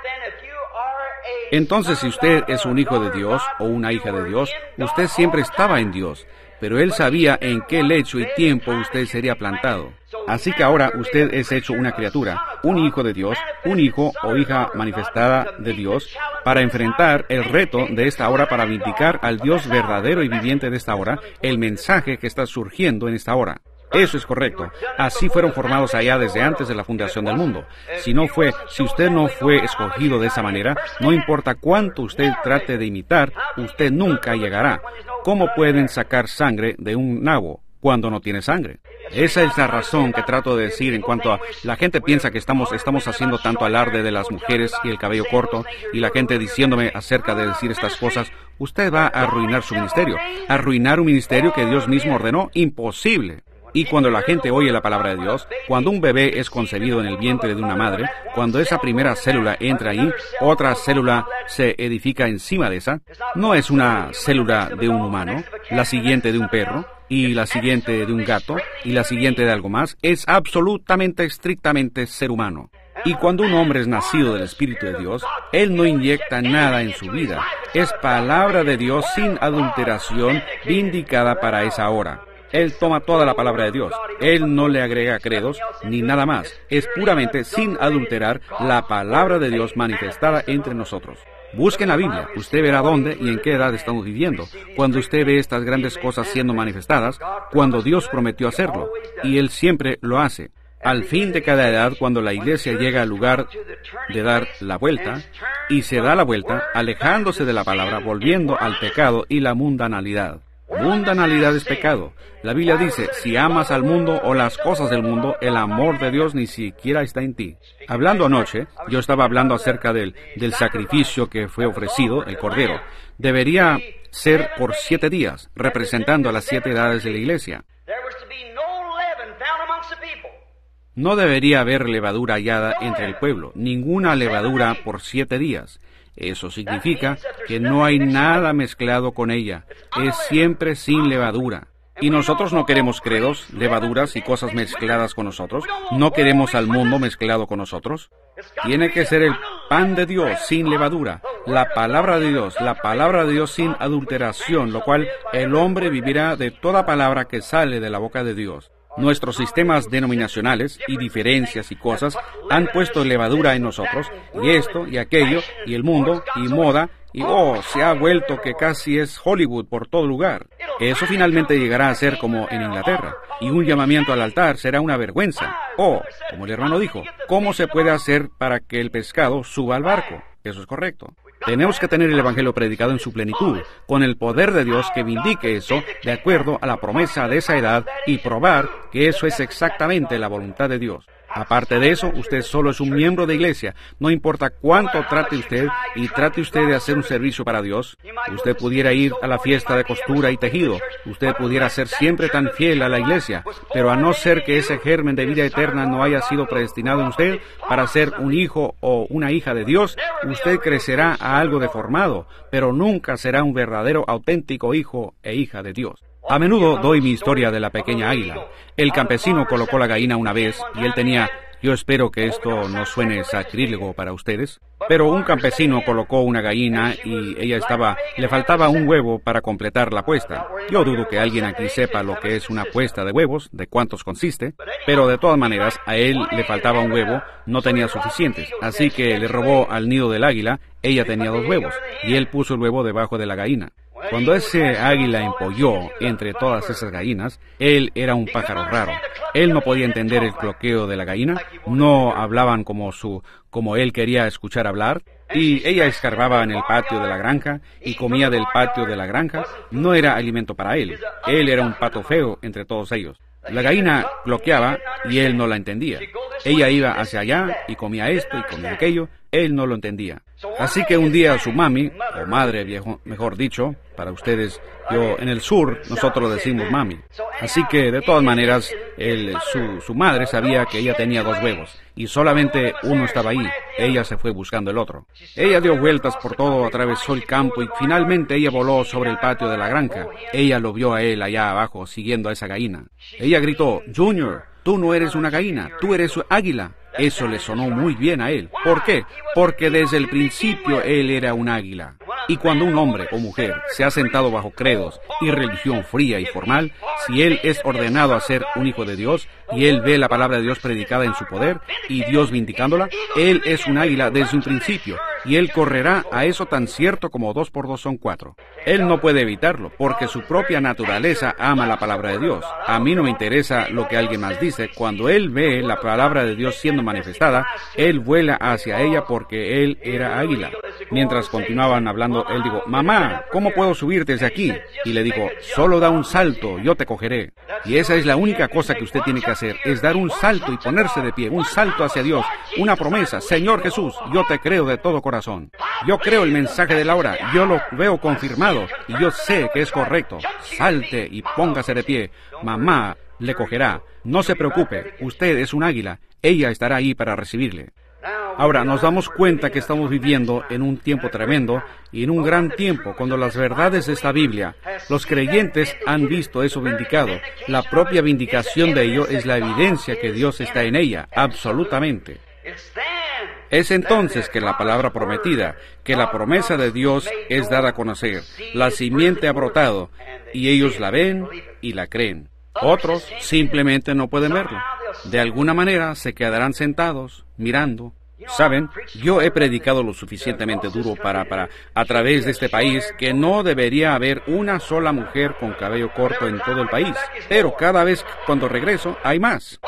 Entonces, si usted es un hijo de Dios o una hija de Dios, usted siempre estaba en Dios, pero Él sabía en qué lecho y tiempo usted sería plantado. Así que ahora usted es hecho una criatura, un hijo de Dios, un hijo o hija manifestada de Dios, para enfrentar el reto de esta hora, para vindicar al Dios verdadero y viviente de esta hora, el mensaje que está surgiendo en esta hora. Eso es correcto. Así fueron formados allá desde antes de la fundación del mundo. Si usted no fue escogido de esa manera, no importa cuánto usted trate de imitar, usted nunca llegará. ¿Cómo pueden sacar sangre de un nabo cuando no tiene sangre? Esa es la razón que trato de decir en cuanto a... La gente piensa que estamos haciendo tanto alarde de las mujeres y el cabello corto, y la gente diciéndome acerca de decir estas cosas. Usted va a arruinar su ministerio. Arruinar un ministerio que Dios mismo ordenó. Imposible. Y cuando la gente oye la palabra de Dios, cuando un bebé es concebido en el vientre de una madre, cuando esa primera célula entra ahí, otra célula se edifica encima de esa. No es una célula de un humano, la siguiente de un perro, y la siguiente de un gato, y la siguiente de algo más. Es absolutamente, estrictamente ser humano. Y cuando un hombre es nacido del Espíritu de Dios, Él no inyecta nada en su vida. Es palabra de Dios sin adulteración, vindicada para esa hora. Él toma toda la palabra de Dios. Él no le agrega credos ni nada más. Es puramente, sin adulterar, la palabra de Dios manifestada entre nosotros. Busquen la Biblia. Usted verá dónde y en qué edad estamos viviendo. Cuando usted ve estas grandes cosas siendo manifestadas, cuando Dios prometió hacerlo. Y Él siempre lo hace. Al fin de cada edad, cuando la iglesia llega al lugar de dar la vuelta, y se da la vuelta, alejándose de la palabra, volviendo al pecado y la mundanalidad. Mundanalidad es pecado. La Biblia dice, si amas al mundo o las cosas del mundo, el amor de Dios ni siquiera está en ti. Hablando anoche, yo estaba hablando acerca del sacrificio que fue ofrecido, el cordero. Debería ser por 7 días, representando a las 7 edades de la iglesia. No debería haber levadura hallada entre el pueblo, ninguna levadura por 7 días. Eso significa que no hay nada mezclado con ella. Es siempre sin levadura. Y nosotros no queremos credos, levaduras y cosas mezcladas con nosotros. No queremos al mundo mezclado con nosotros. Tiene que ser el pan de Dios sin levadura, la palabra de Dios sin adulteración, lo cual el hombre vivirá de toda palabra que sale de la boca de Dios. Nuestros sistemas denominacionales y diferencias y cosas han puesto levadura en nosotros, y esto y aquello, y el mundo, y moda, y se ha vuelto que casi es Hollywood por todo lugar. Eso finalmente llegará a ser como en Inglaterra, y un llamamiento al altar será una vergüenza. Como el hermano dijo, ¿cómo se puede hacer para que el pescado suba al barco? Eso es correcto. Tenemos que tener el Evangelio predicado en su plenitud, con el poder de Dios que vindique eso de acuerdo a la promesa de esa edad y probar que eso es exactamente la voluntad de Dios. Aparte de eso, usted solo es un miembro de iglesia. No importa cuánto trate usted y trate usted de hacer un servicio para Dios. Usted pudiera ir a la fiesta de costura y tejido. Usted pudiera ser siempre tan fiel a la iglesia. Pero a no ser que ese germen de vida eterna no haya sido predestinado en usted para ser un hijo o una hija de Dios, usted crecerá a algo deformado, pero nunca será un verdadero, auténtico hijo e hija de Dios. A menudo doy mi historia de la pequeña águila. El campesino colocó la gallina una vez y él tenía... Yo espero que esto no suene sacrílego para ustedes, pero un campesino colocó una gallina y le faltaba un huevo para completar la puesta. Yo dudo que alguien aquí sepa lo que es una puesta de huevos, de cuántos consiste, pero de todas maneras a él le faltaba un huevo, no tenía suficientes, así que le robó al nido del águila. Ella tenía 2 huevos, y él puso el huevo debajo de la gallina. Cuando ese águila empolló entre todas esas gallinas, él era un pájaro raro. Él no podía entender el cloqueo de la gallina, no hablaban como él quería escuchar hablar, y ella escarbaba en el patio de la granja y comía del patio de la granja. No era alimento para él. Él era un pato feo entre todos ellos. La gallina cloqueaba y él no la entendía. Ella iba hacia allá y comía esto y comía aquello. Él no lo entendía. Así que un día su mami, o madre, mejor dicho, para ustedes, en el sur, nosotros lo decimos mami. Así que, de todas maneras, su madre sabía que ella tenía 2 huevos, y solamente uno estaba ahí. Ella se fue buscando el otro. Ella dio vueltas por todo, atravesó el campo, y finalmente ella voló sobre el patio de la granja. Ella lo vio a él allá abajo, siguiendo a esa gallina. Ella gritó: Junior, tú no eres una gallina, tú eres un águila. Eso le sonó muy bien a él. ¿Por qué? Porque desde el principio él era un águila. Y cuando un hombre o mujer se ha sentado bajo credos y religión fría y formal, si él es ordenado a ser un hijo de Dios, y él ve la palabra de Dios predicada en su poder, y Dios vindicándola, él es un águila desde un principio, y él correrá a eso tan cierto como 2 por 2 son 4. Él no puede evitarlo, porque su propia naturaleza ama la palabra de Dios. A mí no me interesa lo que alguien más dice. Cuando él ve la palabra de Dios siendo manifestada, él vuela hacia ella porque él era águila. Mientras continuaban hablando, él dijo: mamá, ¿cómo puedo subir desde aquí? Y le dijo: solo da un salto, yo te cogeré. Y esa es la única cosa que usted tiene que hacer, es dar un salto y ponerse de pie, un salto hacia Dios, una promesa. Señor Jesús, yo te creo de todo corazón. Yo creo el mensaje de la hora, yo lo veo confirmado y yo sé que es correcto. Salte y póngase de pie. Mamá le cogerá. No se preocupe, usted es un águila. Ella estará ahí para recibirle. Ahora, nos damos cuenta que estamos viviendo en un tiempo tremendo y en un gran tiempo cuando las verdades de esta Biblia, los creyentes han visto eso vindicado. La propia vindicación de ello es la evidencia que Dios está en ella, absolutamente. Es entonces que la palabra prometida, que la promesa de Dios es dada a conocer. La simiente ha brotado y ellos la ven y la creen. Otros simplemente no pueden verlo. De alguna manera se quedarán sentados, mirando. Saben, yo he predicado lo suficientemente duro para a través de este país que no debería haber una sola mujer con cabello corto en todo el país. Pero cada vez cuando regreso hay más.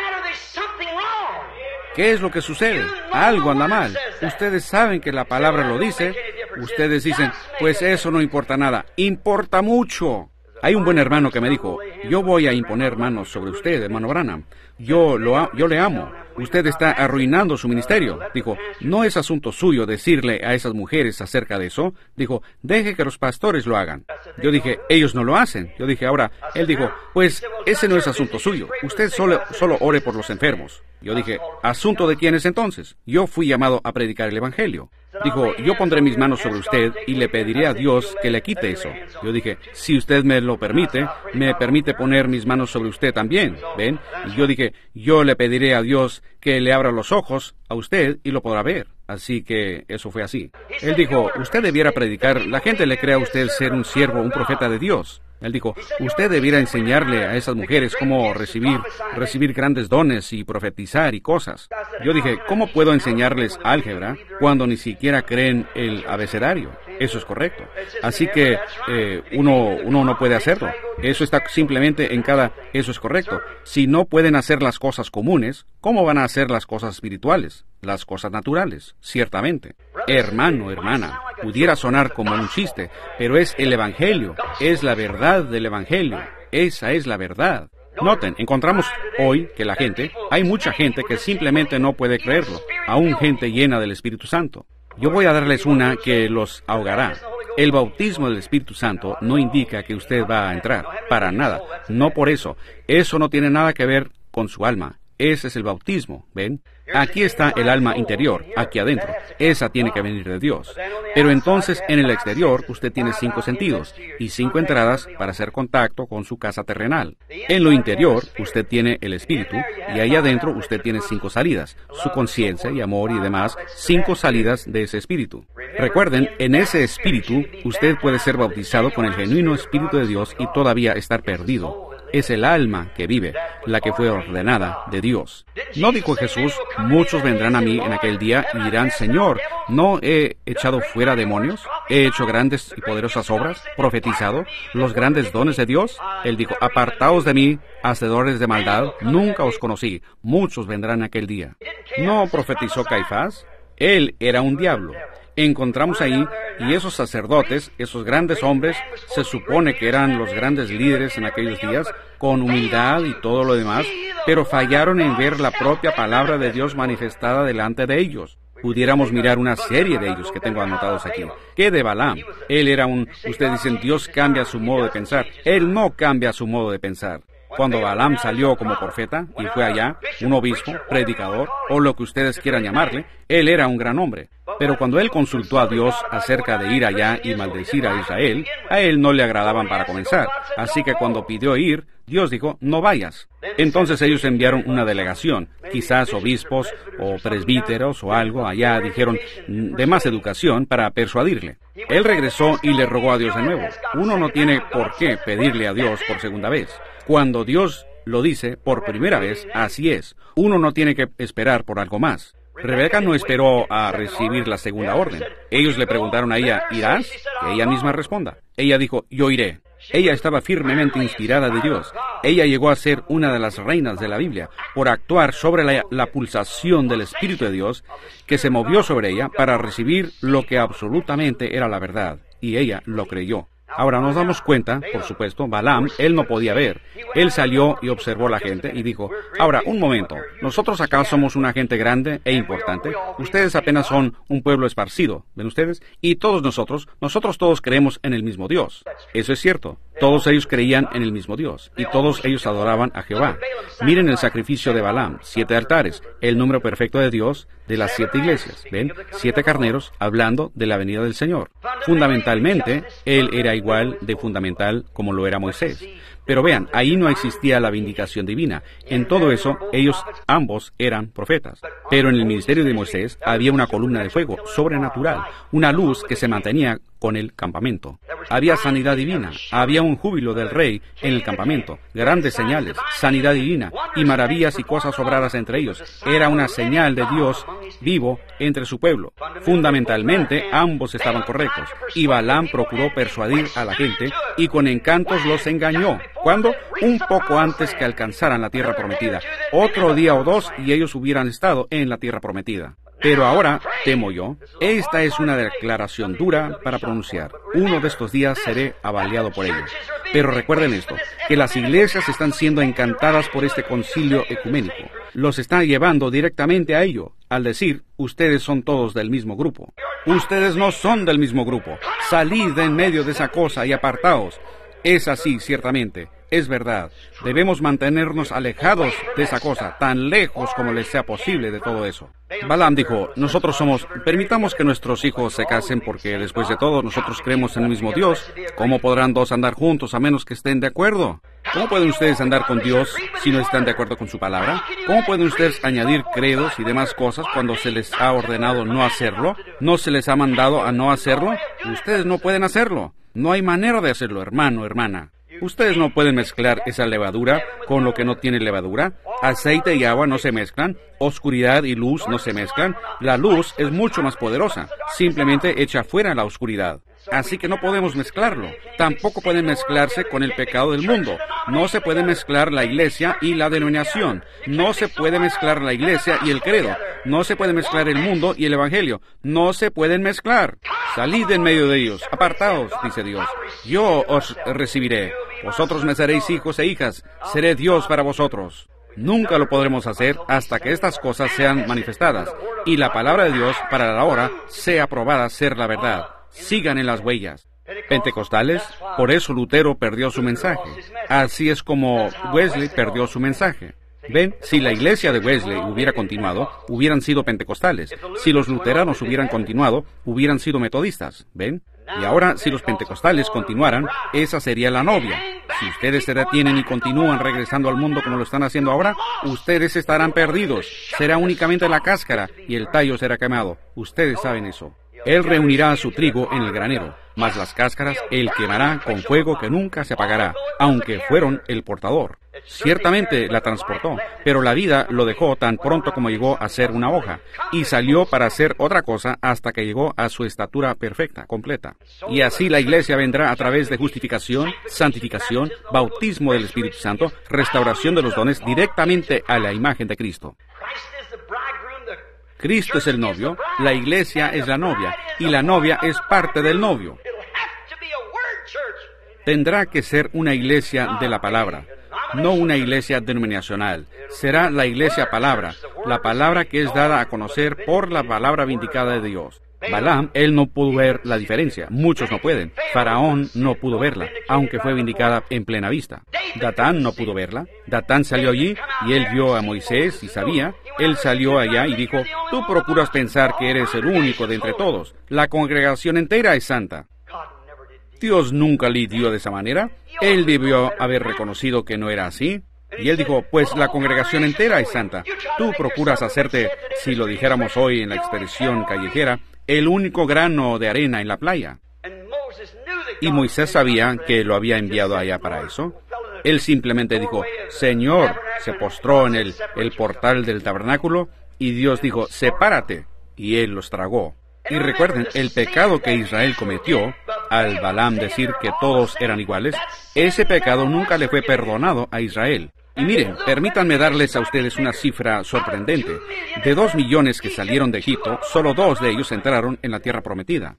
¿Qué es lo que sucede? Algo anda mal. Ustedes saben que la palabra lo dice. Ustedes dicen: pues eso no importa nada. ¡Importa mucho! Hay un buen hermano que me dijo: yo voy a imponer manos sobre usted, hermano Branham. Yo le amo. Usted está arruinando su ministerio. Dijo: no es asunto suyo decirle a esas mujeres acerca de eso. Dijo: deje que los pastores lo hagan. Yo dije: ellos no lo hacen. Yo dije: ahora, él dijo: pues ese no es asunto suyo. Usted solo ore por los enfermos. Yo dije: ¿asunto de quién es entonces? Yo fui llamado a predicar el Evangelio. Dijo: yo pondré mis manos sobre usted y le pediré a Dios que le quite eso. Yo dije: si usted me lo permite, me permite poner mis manos sobre usted también. ¿Ven? Y yo dije: yo le pediré a Dios que le abra los ojos a usted y lo podrá ver. Así que eso fue así. Él dijo: usted debiera predicar. La gente le cree a usted ser un siervo, un profeta de Dios. Él dijo: usted debiera enseñarle a esas mujeres cómo recibir grandes dones y profetizar y cosas. Yo dije: ¿cómo puedo enseñarles álgebra cuando ni siquiera creen el abecedario? Eso es correcto. Así que uno no puede hacerlo. Eso está simplemente en eso es correcto. Si no pueden hacer las cosas comunes, ¿cómo van a hacer las cosas espirituales? Las cosas naturales, ciertamente. Hermano, hermana, pudiera sonar como un chiste, pero es el Evangelio, es la verdad del Evangelio. Esa es la verdad. Noten, encontramos hoy que hay mucha gente que simplemente no puede creerlo, aún gente llena del Espíritu Santo. Yo voy a darles una que los ahogará. El bautismo del Espíritu Santo no indica que usted va a entrar, para nada, no por eso. Eso no tiene nada que ver con su alma. Ese es el bautismo, ¿ven? Aquí está el alma interior, aquí adentro. Esa tiene que venir de Dios. Pero entonces, en el exterior, usted tiene 5 sentidos y 5 entradas para hacer contacto con su casa terrenal. En lo interior, usted tiene el espíritu y ahí adentro usted tiene 5 salidas. Su conciencia y amor y demás, 5 salidas de ese espíritu. Recuerden, en ese espíritu, usted puede ser bautizado con el genuino Espíritu de Dios y todavía estar perdido. es el alma que vive, la que fue ordenada de Dios. ¿No dijo Jesús, muchos vendrán a mí en aquel día y dirán, Señor, ¿no he echado fuera demonios? ¿He hecho grandes y poderosas obras? ¿Profetizado los grandes dones de Dios? Él dijo, apartaos de mí, hacedores de maldad, nunca os conocí. Muchos vendrán en aquel día. ¿No profetizó Caifás? Él era un diablo. Encontramos ahí, y esos sacerdotes, esos grandes hombres, se supone que eran los grandes líderes en aquellos días, con humildad y todo lo demás, pero fallaron en ver la propia palabra de Dios manifestada delante de ellos. Pudiéramos mirar una serie de ellos que tengo anotados aquí. ¿Qué de Balaam? Él era ustedes dicen, Dios cambia su modo de pensar. Él no cambia su modo de pensar. Cuando Balaam salió como profeta y fue allá, un obispo, predicador, o lo que ustedes quieran llamarle, él era un gran hombre. Pero cuando él consultó a Dios acerca de ir allá y maldecir a Israel, a él no le agradaban para comenzar. Así que cuando pidió ir, Dios dijo, no vayas. Entonces ellos enviaron una delegación, quizás obispos o presbíteros o algo, allá dijeron de más educación para persuadirle. Él regresó y le rogó a Dios de nuevo. Uno no tiene por qué pedirle a Dios por segunda vez. Cuando Dios lo dice por primera vez, así es. Uno no tiene que esperar por algo más. Rebeca no esperó a recibir la segunda orden. Ellos le preguntaron a ella, ¿irás? Que ella misma responda. Ella dijo, yo iré. Ella estaba firmemente inspirada de Dios. Ella llegó a ser una de las reinas de la Biblia por actuar sobre la pulsación del Espíritu de Dios que se movió sobre ella para recibir lo que absolutamente era la verdad. Y ella lo creyó. Ahora nos damos cuenta, por supuesto, Balaam, él no podía ver. Él salió y observó a la gente y dijo, ahora, un momento, nosotros acá somos una gente grande e importante, ustedes apenas son un pueblo esparcido, ¿ven ustedes? Y todos nosotros todos creemos en el mismo Dios. Eso es cierto, todos ellos creían en el mismo Dios, y todos ellos adoraban a Jehová. Miren el sacrificio de Balaam, 7 altares, el número perfecto de Dios, de las 7 iglesias, ¿ven? 7 carneros, hablando de la venida del Señor. Fundamentalmente, él era igual de fundamental como lo era Moisés. Pero vean, ahí no existía la vindicación divina. En todo eso, ellos ambos eran profetas. Pero en el ministerio de Moisés había una columna de fuego sobrenatural, una luz que se mantenía con el campamento. Había sanidad divina, había un júbilo del rey en el campamento, grandes señales, sanidad divina y maravillas y cosas obradas entre ellos. Era una señal de Dios vivo entre su pueblo. Fundamentalmente, ambos estaban correctos, y Balaam procuró persuadir a la gente y con encantos los engañó. ¿Cuándo? Un poco antes que alcanzaran la tierra prometida. Otro día o dos y ellos hubieran estado en la tierra prometida. Pero ahora, temo yo, esta es una declaración dura para pronunciar. Uno de estos días seré avaliado por ellos. Pero recuerden esto, que las iglesias están siendo encantadas por este concilio ecuménico. Los está llevando directamente a ello, al decir, ustedes son todos del mismo grupo. Ustedes no son del mismo grupo. Salid de en medio de esa cosa y apartaos. Es así, ciertamente. Es verdad. Debemos mantenernos alejados de esa cosa, tan lejos como les sea posible de todo eso. Balaam dijo, permitamos que nuestros hijos se casen porque después de todo nosotros creemos en el mismo Dios. ¿Cómo podrán dos andar juntos a menos que estén de acuerdo? ¿Cómo pueden ustedes andar con Dios si no están de acuerdo con su palabra? ¿Cómo pueden ustedes añadir credos y demás cosas cuando se les ha ordenado no hacerlo? ¿No se les ha mandado a no hacerlo? Ustedes no pueden hacerlo. No hay manera de hacerlo, hermano, hermana. Ustedes no pueden mezclar esa levadura con lo que no tiene levadura. Aceite y agua no se mezclan. Oscuridad y luz no se mezclan. La luz es mucho más poderosa. Simplemente echa fuera la oscuridad. Así que no podemos mezclarlo. Tampoco pueden mezclarse con el pecado del mundo. No se puede mezclar la iglesia y la denominación. No se puede mezclar la iglesia y el credo. No se puede mezclar el mundo y el evangelio. No se pueden mezclar. Salid de en medio de ellos. Apartaos, dice Dios. Yo os recibiré. Vosotros me seréis hijos e hijas. Seré Dios para vosotros. Nunca lo podremos hacer hasta que estas cosas sean manifestadas y la palabra de Dios para la hora sea probada ser la verdad. Sigan en las huellas. Pentecostales, por eso Lutero perdió su mensaje. Así es como Wesley perdió su mensaje. ¿Ven? Si la iglesia de Wesley hubiera continuado, hubieran sido pentecostales. Si los luteranos hubieran continuado, hubieran sido metodistas. ¿Ven? Y ahora, si los pentecostales continuaran, esa sería la novia. Si ustedes se detienen y continúan regresando al mundo como lo están haciendo ahora, ustedes estarán perdidos. Será únicamente la cáscara y el tallo será quemado. Ustedes saben eso. Él reunirá su trigo en el granero. mas las cáscaras Él quemará con fuego que nunca se apagará, aunque fueron el portador. Ciertamente la transportó, pero la vida lo dejó tan pronto como llegó a ser una hoja, y salió para hacer otra cosa hasta que llegó a su estatura perfecta, completa. Y así la Iglesia vendrá a través de justificación, santificación, bautismo del Espíritu Santo, restauración de los dones directamente a la imagen de Cristo. Cristo es el novio, la Iglesia es la novia, y la novia es parte del novio. Tendrá que ser una iglesia de la palabra, no una iglesia denominacional. Será la iglesia palabra, la palabra que es dada a conocer por la palabra vindicada de Dios. Balaam, él no pudo ver la diferencia, muchos no pueden. Faraón no pudo verla, aunque fue vindicada en plena vista. Datán no pudo verla. Datán salió allí y él vio a Moisés y sabía. Él salió allá y dijo, tú procuras pensar que eres el único de entre todos. La congregación entera es santa. Dios nunca lidió de esa manera. Él debió haber reconocido que no era así. Y él dijo, pues la congregación entera es santa. Tú procuras hacerte, si lo dijéramos hoy en la expresión callejera, el único grano de arena en la playa. Y Moisés sabía que lo había enviado allá para eso. Él simplemente dijo, Señor, se postró en el portal del tabernáculo, y Dios dijo, sepárate, y él los tragó. Y recuerden, el pecado que Israel cometió, al Balaam decir que todos eran iguales, ese pecado nunca le fue perdonado a Israel. Y miren, permítanme darles a ustedes una cifra sorprendente. De 2 millones que salieron de Egipto, solo 2 de ellos entraron en la tierra prometida.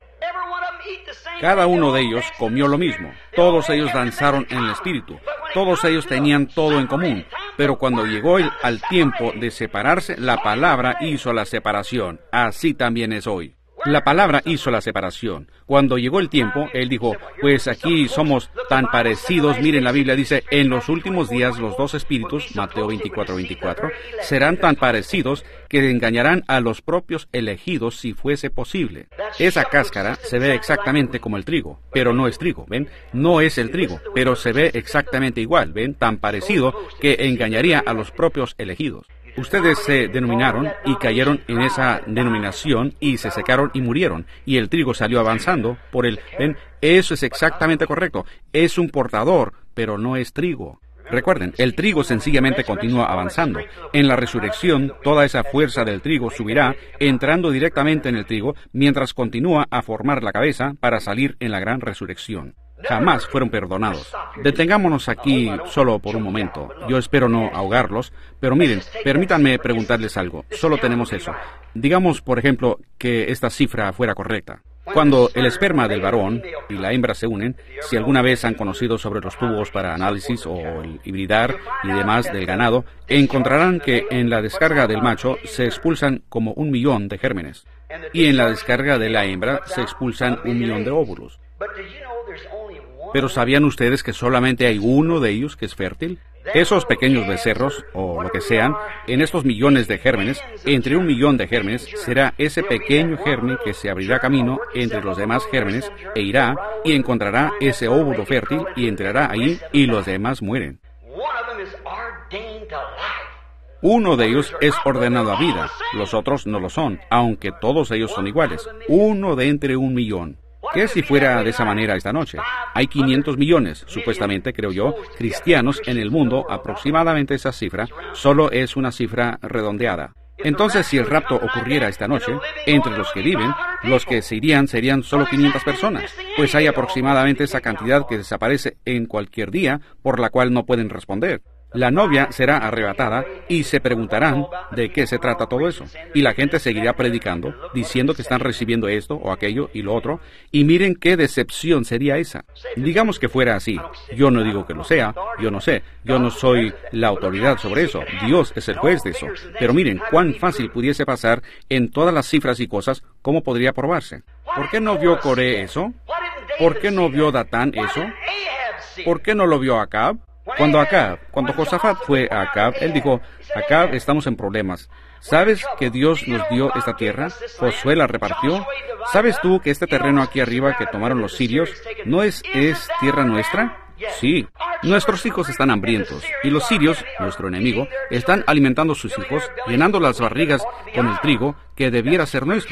Cada uno de ellos comió lo mismo. Todos ellos danzaron en el Espíritu. Todos ellos tenían todo en común. Pero cuando llegó al tiempo de separarse, la palabra hizo la separación. Así también es hoy. La palabra hizo la separación. Cuando llegó el tiempo, él dijo, pues aquí somos tan parecidos. Miren, la Biblia dice, en los últimos días los 2 espíritus, Mateo 24:24, serán tan parecidos que engañarán a los propios elegidos si fuese posible. Esa cáscara se ve exactamente como el trigo, pero no es trigo, ¿ven? No es el trigo, pero se ve exactamente igual, ¿ven? Tan parecido que engañaría a los propios elegidos. Ustedes se denominaron y cayeron en esa denominación y se secaron y murieron, y el trigo salió avanzando por el... ¿Ven? Eso es exactamente correcto. Es un portador, pero no es trigo. Recuerden, el trigo sencillamente continúa avanzando. En la resurrección, toda esa fuerza del trigo subirá, entrando directamente en el trigo, mientras continúa a formar la cabeza para salir en la gran resurrección. Jamás fueron perdonados. Detengámonos aquí solo por un momento. Yo espero no ahogarlos, pero miren, permítanme preguntarles algo. Solo tenemos eso. Digamos, por ejemplo, que esta cifra fuera correcta. Cuando el esperma del varón y la hembra se unen, si alguna vez han conocido sobre los tubos para análisis o el hibridar y demás del ganado, encontrarán que en la descarga del macho se expulsan como 1 millón de gérmenes, y en la descarga de la hembra se expulsan 1 millón de óvulos. ¿Pero sabían ustedes que solamente hay uno de ellos que es fértil? Esos pequeños becerros, o lo que sean, en estos millones de gérmenes, entre 1 millón de gérmenes, será ese pequeño germen que se abrirá camino entre los demás gérmenes e irá y encontrará ese óvulo fértil y entrará ahí y los demás mueren. Uno de ellos es ordenado a vida, los otros no lo son, aunque todos ellos son iguales. Uno de entre 1 millón. ¿Qué si fuera de esa manera esta noche? Hay 500 millones, supuestamente, creo yo, cristianos en el mundo. Aproximadamente esa cifra solo es una cifra redondeada. Entonces, si el rapto ocurriera esta noche, entre los que viven, los que se irían serían solo 500 personas, pues hay aproximadamente esa cantidad que desaparece en cualquier día, por la cual no pueden responder. La novia será arrebatada y se preguntarán de qué se trata todo eso. Y la gente seguirá predicando, diciendo que están recibiendo esto o aquello y lo otro, y miren qué decepción sería esa. Digamos que fuera así. Yo no digo que lo sea, yo no sé, yo no soy la autoridad sobre eso, Dios es el juez de eso. Pero miren cuán fácil pudiese pasar en todas las cifras y cosas, cómo podría probarse. ¿Por qué no vio Coré eso? ¿Por qué no vio Datán eso? ¿Por qué no lo vio Acab? Cuando Josafat fue a Acab, él dijo, Acab, estamos en problemas. ¿Sabes que Dios nos dio esta tierra? Josué la repartió. ¿Sabes tú que este terreno aquí arriba que tomaron los sirios no es tierra nuestra? Sí. Nuestros hijos están hambrientos, y los sirios, nuestro enemigo, están alimentando a sus hijos, llenando las barrigas con el trigo que debiera ser nuestro.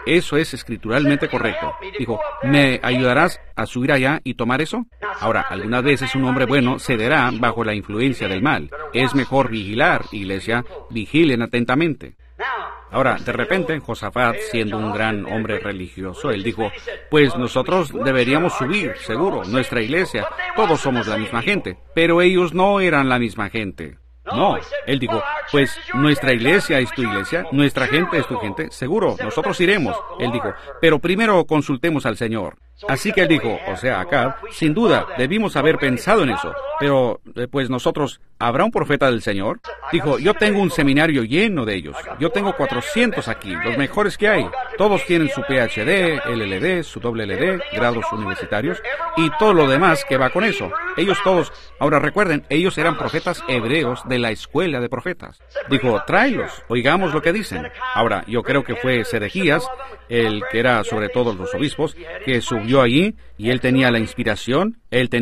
eso es escrituralmente correcto. Dijo, ¿me ayudarás a subir allá y tomar eso? Ahora, algunas veces un hombre bueno cederá bajo la influencia del mal. Es mejor vigilar, iglesia, vigilen atentamente. Ahora, de repente, Josafat, siendo un gran hombre religioso, él dijo, pues nosotros deberíamos subir, seguro, nuestra iglesia, todos somos la misma gente, pero ellos no eran la misma gente. No, él dijo, pues nuestra iglesia es tu iglesia, nuestra gente es tu gente, seguro, nosotros iremos. Él dijo, pero primero consultemos al Señor. Así que él dijo, o sea, Acab, sin duda, debimos haber pensado en eso, pero pues nosotros, ¿habrá un profeta del Señor? Dijo, yo tengo un seminario lleno de ellos, yo tengo 400 aquí, los mejores que hay. Todos tienen su PhD, LLD, su LLD, grados universitarios, y todo lo demás que va con eso. Ellos todos, ahora recuerden, ellos eran profetas hebreos de la escuela de profetas. Dijo, tráelos, oigamos lo que dicen. Ahora, yo creo que fue Sedequías, el que era sobre todos los obispos, que subió allí, y él tenía la inspiración,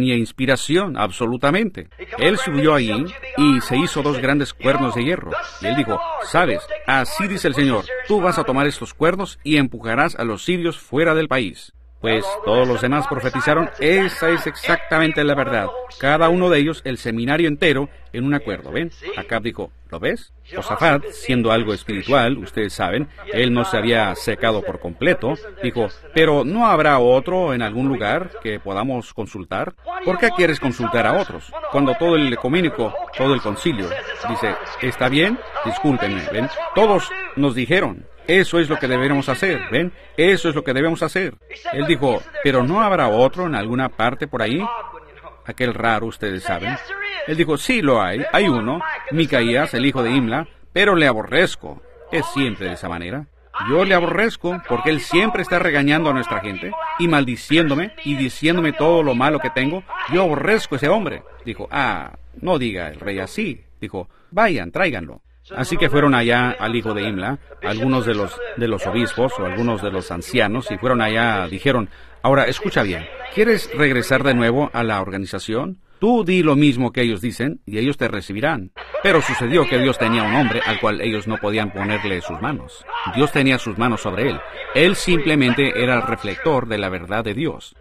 absolutamente. Él subió allí, y se hizo 2 grandes cuernos de hierro. Y él dijo, sabes, así dice el Señor, tú vas a tomar estos cuernos y empujarás a los sirios fuera del país. Pues todos los demás profetizaron, esa es exactamente la verdad. Cada uno de ellos, el seminario entero, en un acuerdo, ¿ven? Acab dijo, ¿lo ves? Josafat, siendo algo espiritual, ustedes saben, él no se había secado por completo, dijo, pero ¿no habrá otro en algún lugar que podamos consultar? ¿Por qué quieres consultar a otros? Cuando todo el ecuménico, todo el concilio, dice, ¿está bien? Discúlpenme, ¿ven? Todos nos dijeron, eso es lo que debemos hacer, ¿ven? Eso es lo que debemos hacer. Él dijo, ¿pero no habrá otro en alguna parte por ahí? Aquel raro, ustedes saben. Él dijo, sí lo hay uno, Micaías, el hijo de Imla, pero le aborrezco. Es siempre de esa manera. Yo le aborrezco porque él siempre está regañando a nuestra gente y maldiciéndome y diciéndome todo lo malo que tengo. Yo aborrezco a ese hombre. Dijo, no diga el rey así. Dijo, vayan, tráiganlo. Así que fueron allá al hijo de Imla, algunos de los obispos o algunos de los ancianos, y fueron allá, dijeron, ahora escucha bien, ¿quieres regresar de nuevo a la organización? Tú di lo mismo que ellos dicen, y ellos te recibirán. Pero sucedió que Dios tenía un hombre al cual ellos no podían ponerle sus manos. Dios tenía sus manos sobre él. Él simplemente era el reflector de la verdad de Dios.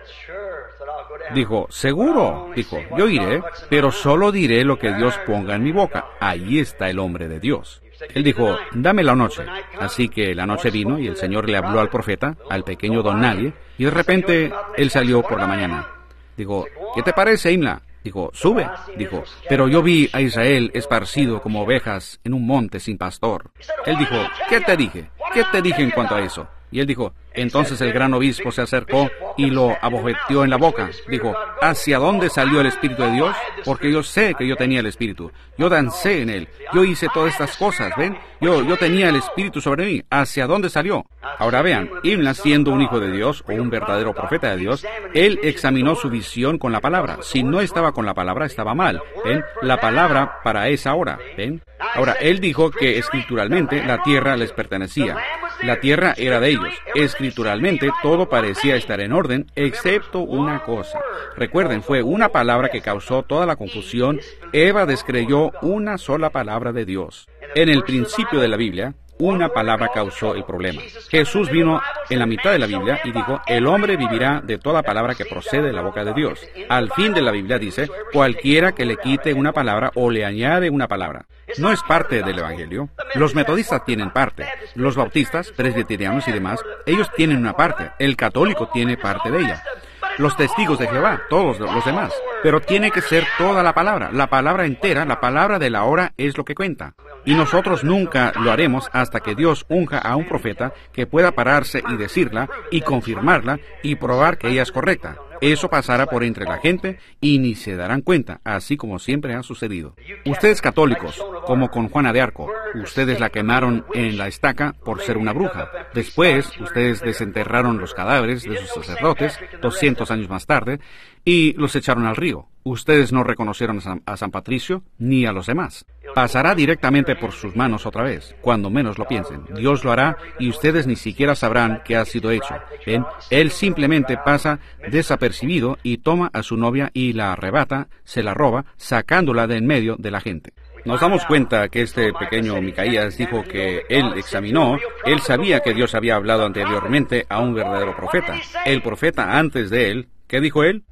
Dijo, seguro, dijo, yo iré, pero solo diré lo que Dios ponga en mi boca. Ahí está el hombre de Dios. Él dijo, dame la noche. Así que la noche vino y el Señor le habló al profeta, al pequeño don nadie, y de repente él salió por la mañana. Dijo, ¿qué te parece, Imla? Dijo, sube. Dijo, pero yo vi a Israel esparcido como ovejas en un monte sin pastor. Él dijo, ¿qué te dije? ¿Qué te dije en cuanto a eso? Y él dijo, entonces el gran obispo se acercó y lo abofeteó en la boca. Dijo, ¿hacia dónde salió el Espíritu de Dios? Porque yo sé que yo tenía el Espíritu. Yo dancé en él. Yo hice todas estas cosas, ¿ven? Yo tenía el Espíritu sobre mí. ¿Hacia dónde salió? Ahora vean, Imla, siendo un hijo de Dios o un verdadero profeta de Dios, él examinó su visión con la palabra. Si no estaba con la palabra, estaba mal. ¿Ven? La palabra para esa hora. ¿Ven? Ahora, él dijo que escrituralmente la tierra les pertenecía. La tierra era de ellos. Escrituralmente todo parecía estar en orden, excepto una cosa. Recuerden, fue una palabra que causó toda la confusión. Eva descreyó una sola palabra de Dios. En el principio de la Biblia, una palabra causó el problema. Jesús vino en la mitad de la Biblia y dijo, el hombre vivirá de toda palabra que procede de la boca de Dios. Al fin de la Biblia dice, cualquiera que le quite una palabra o le añade una palabra. No es parte del Evangelio. Los metodistas tienen parte. Los bautistas, presbiterianos y demás, ellos tienen una parte. El católico tiene parte de ella. Los testigos de Jehová, todos los demás. Pero tiene que ser toda la palabra entera, la palabra de la hora es lo que cuenta. Y nosotros nunca lo haremos hasta que Dios unja a un profeta que pueda pararse y decirla, y confirmarla, y probar que ella es correcta. Eso pasará por entre la gente y ni se darán cuenta, así como siempre ha sucedido. Ustedes católicos, como con Juana de Arco, ustedes la quemaron en la estaca por ser una bruja. Después, ustedes desenterraron los cadáveres de sus sacerdotes, 200 años más tarde, y los echaron al río. Ustedes no reconocieron a San Patricio ni a los demás. Pasará directamente por sus manos otra vez, cuando menos lo piensen. Dios lo hará y ustedes ni siquiera sabrán que ha sido hecho. ¿Ven? Él simplemente pasa desapercibido y toma a su novia y la arrebata, se la roba, sacándola de en medio de la gente. Nos damos cuenta que este pequeño Micaías dijo que él examinó, él sabía que Dios había hablado anteriormente a un verdadero profeta. El profeta antes de él, ¿qué dijo él?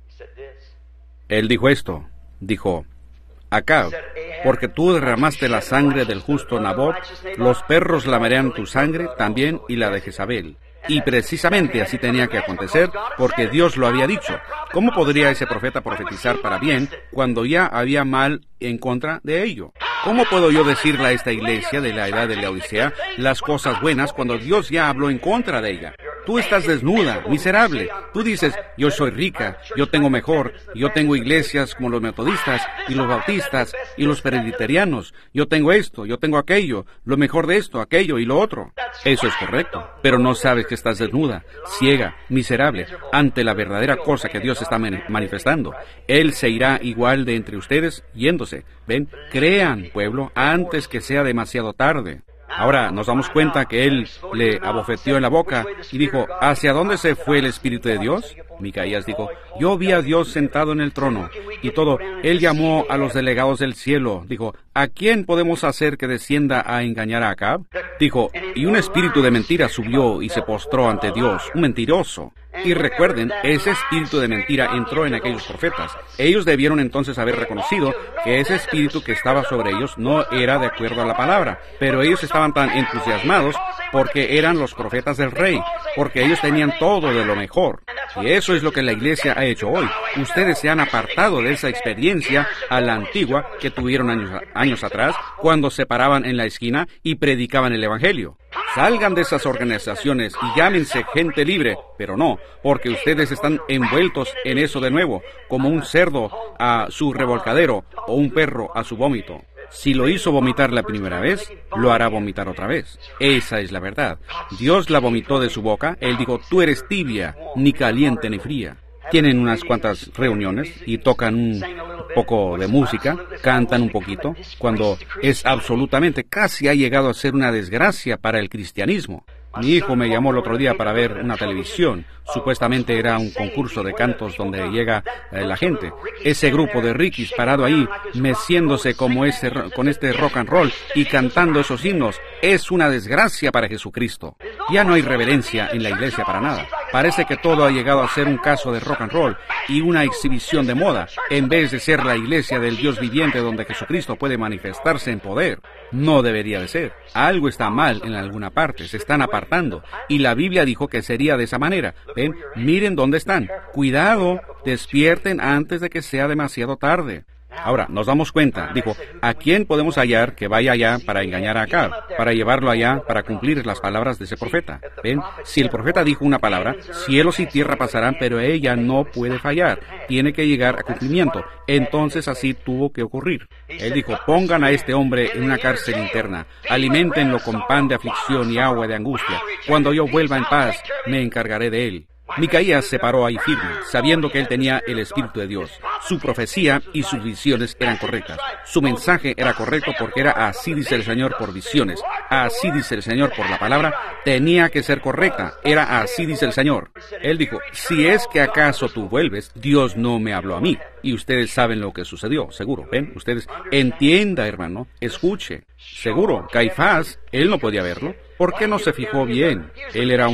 Él dijo esto, dijo, Acab, porque tú derramaste la sangre del justo Nabot, los perros lamerán tu sangre también y la de Jezabel. Y precisamente así tenía que acontecer, porque Dios lo había dicho. ¿Cómo podría ese profeta profetizar para bien cuando ya había mal en contra de ello? ¿Cómo puedo yo decirle a esta iglesia de la edad de la Odisea las cosas buenas cuando Dios ya habló en contra de ella? Tú estás desnuda, miserable. Tú dices, yo soy rica, yo tengo mejor, yo tengo iglesias como los metodistas y los bautistas y los presbiterianos. Yo tengo esto, yo tengo aquello, lo mejor de esto, aquello y lo otro. Eso es correcto, pero no sabes que estás desnuda, ciega, miserable, ante la verdadera cosa que Dios está manifestando. Él se irá igual de entre ustedes yéndose. Ven, crean, pueblo, antes que sea demasiado tarde. Ahora nos damos cuenta que él le abofeteó en la boca y dijo, ¿hacia dónde se fue el Espíritu de Dios? Micaías dijo, yo vi a Dios sentado en el trono y todo. Él llamó a los delegados del cielo. Dijo, ¿a quién podemos hacer que descienda a engañar a Acab? Dijo, y un espíritu de mentira subió y se postró ante Dios, un mentiroso. Y recuerden, ese espíritu de mentira entró en aquellos profetas. Ellos debieron entonces haber reconocido que ese espíritu que estaba sobre ellos no era de acuerdo a la palabra, pero ellos estaban tan entusiasmados porque eran los profetas del rey, porque ellos tenían todo de lo mejor. Y eso es lo que la iglesia ha hecho hoy. Ustedes se han apartado de esa experiencia a la antigua que tuvieron años atrás, cuando se paraban en la esquina y predicaban el Evangelio. Salgan de esas organizaciones y llámense gente libre, pero no, porque ustedes están envueltos en eso de nuevo, como un cerdo a su revolcadero o un perro a su vómito. Si lo hizo vomitar la primera vez, lo hará vomitar otra vez. Esa es la verdad. Dios la vomitó de su boca. Él dijo, tú eres tibia, ni caliente ni fría. Tienen unas cuantas reuniones y tocan un poco de música, cantan un poquito, cuando es absolutamente, casi ha llegado a ser una desgracia para el cristianismo. Mi hijo me llamó el otro día para ver una televisión. Supuestamente era un concurso de cantos donde llega la gente. Ese grupo de riquis parado ahí, meciéndose como con este rock and roll y cantando esos himnos, es una desgracia para Jesucristo. Ya no hay reverencia en la iglesia para nada. Parece que todo ha llegado a ser un caso de rock and roll y una exhibición de moda, en vez de ser la iglesia del Dios viviente donde Jesucristo puede manifestarse en poder. No debería de ser. Algo está mal en alguna parte, se están apartando. Y la Biblia dijo que sería de esa manera. Ven, miren dónde están. Cuidado, despierten antes de que sea demasiado tarde. Ahora, nos damos cuenta, dijo, ¿a quién podemos hallar que vaya allá para engañar a Acab, para llevarlo allá, para cumplir las palabras de ese profeta? Ven, si el profeta dijo una palabra, cielos y tierra pasarán, pero ella no puede fallar, tiene que llegar a cumplimiento. Entonces así tuvo que ocurrir. Él dijo, pongan a este hombre en una cárcel interna, aliméntenlo con pan de aflicción y agua de angustia. Cuando yo vuelva en paz, me encargaré de él. Micaías se paró ahí firme, sabiendo que él tenía el Espíritu de Dios. Su profecía y sus visiones eran correctas. Su mensaje era correcto porque era así dice el Señor por visiones. Así dice el Señor por la palabra. Tenía que ser correcta. Era así dice el Señor. Él dijo, si es que acaso tú vuelves, Dios no me habló a mí. Y ustedes saben lo que sucedió, seguro. ¿Ven? Ustedes entienda, hermano, escuche. Seguro, Caifás, él no podía verlo. ¿Por qué no se fijó bien? Él era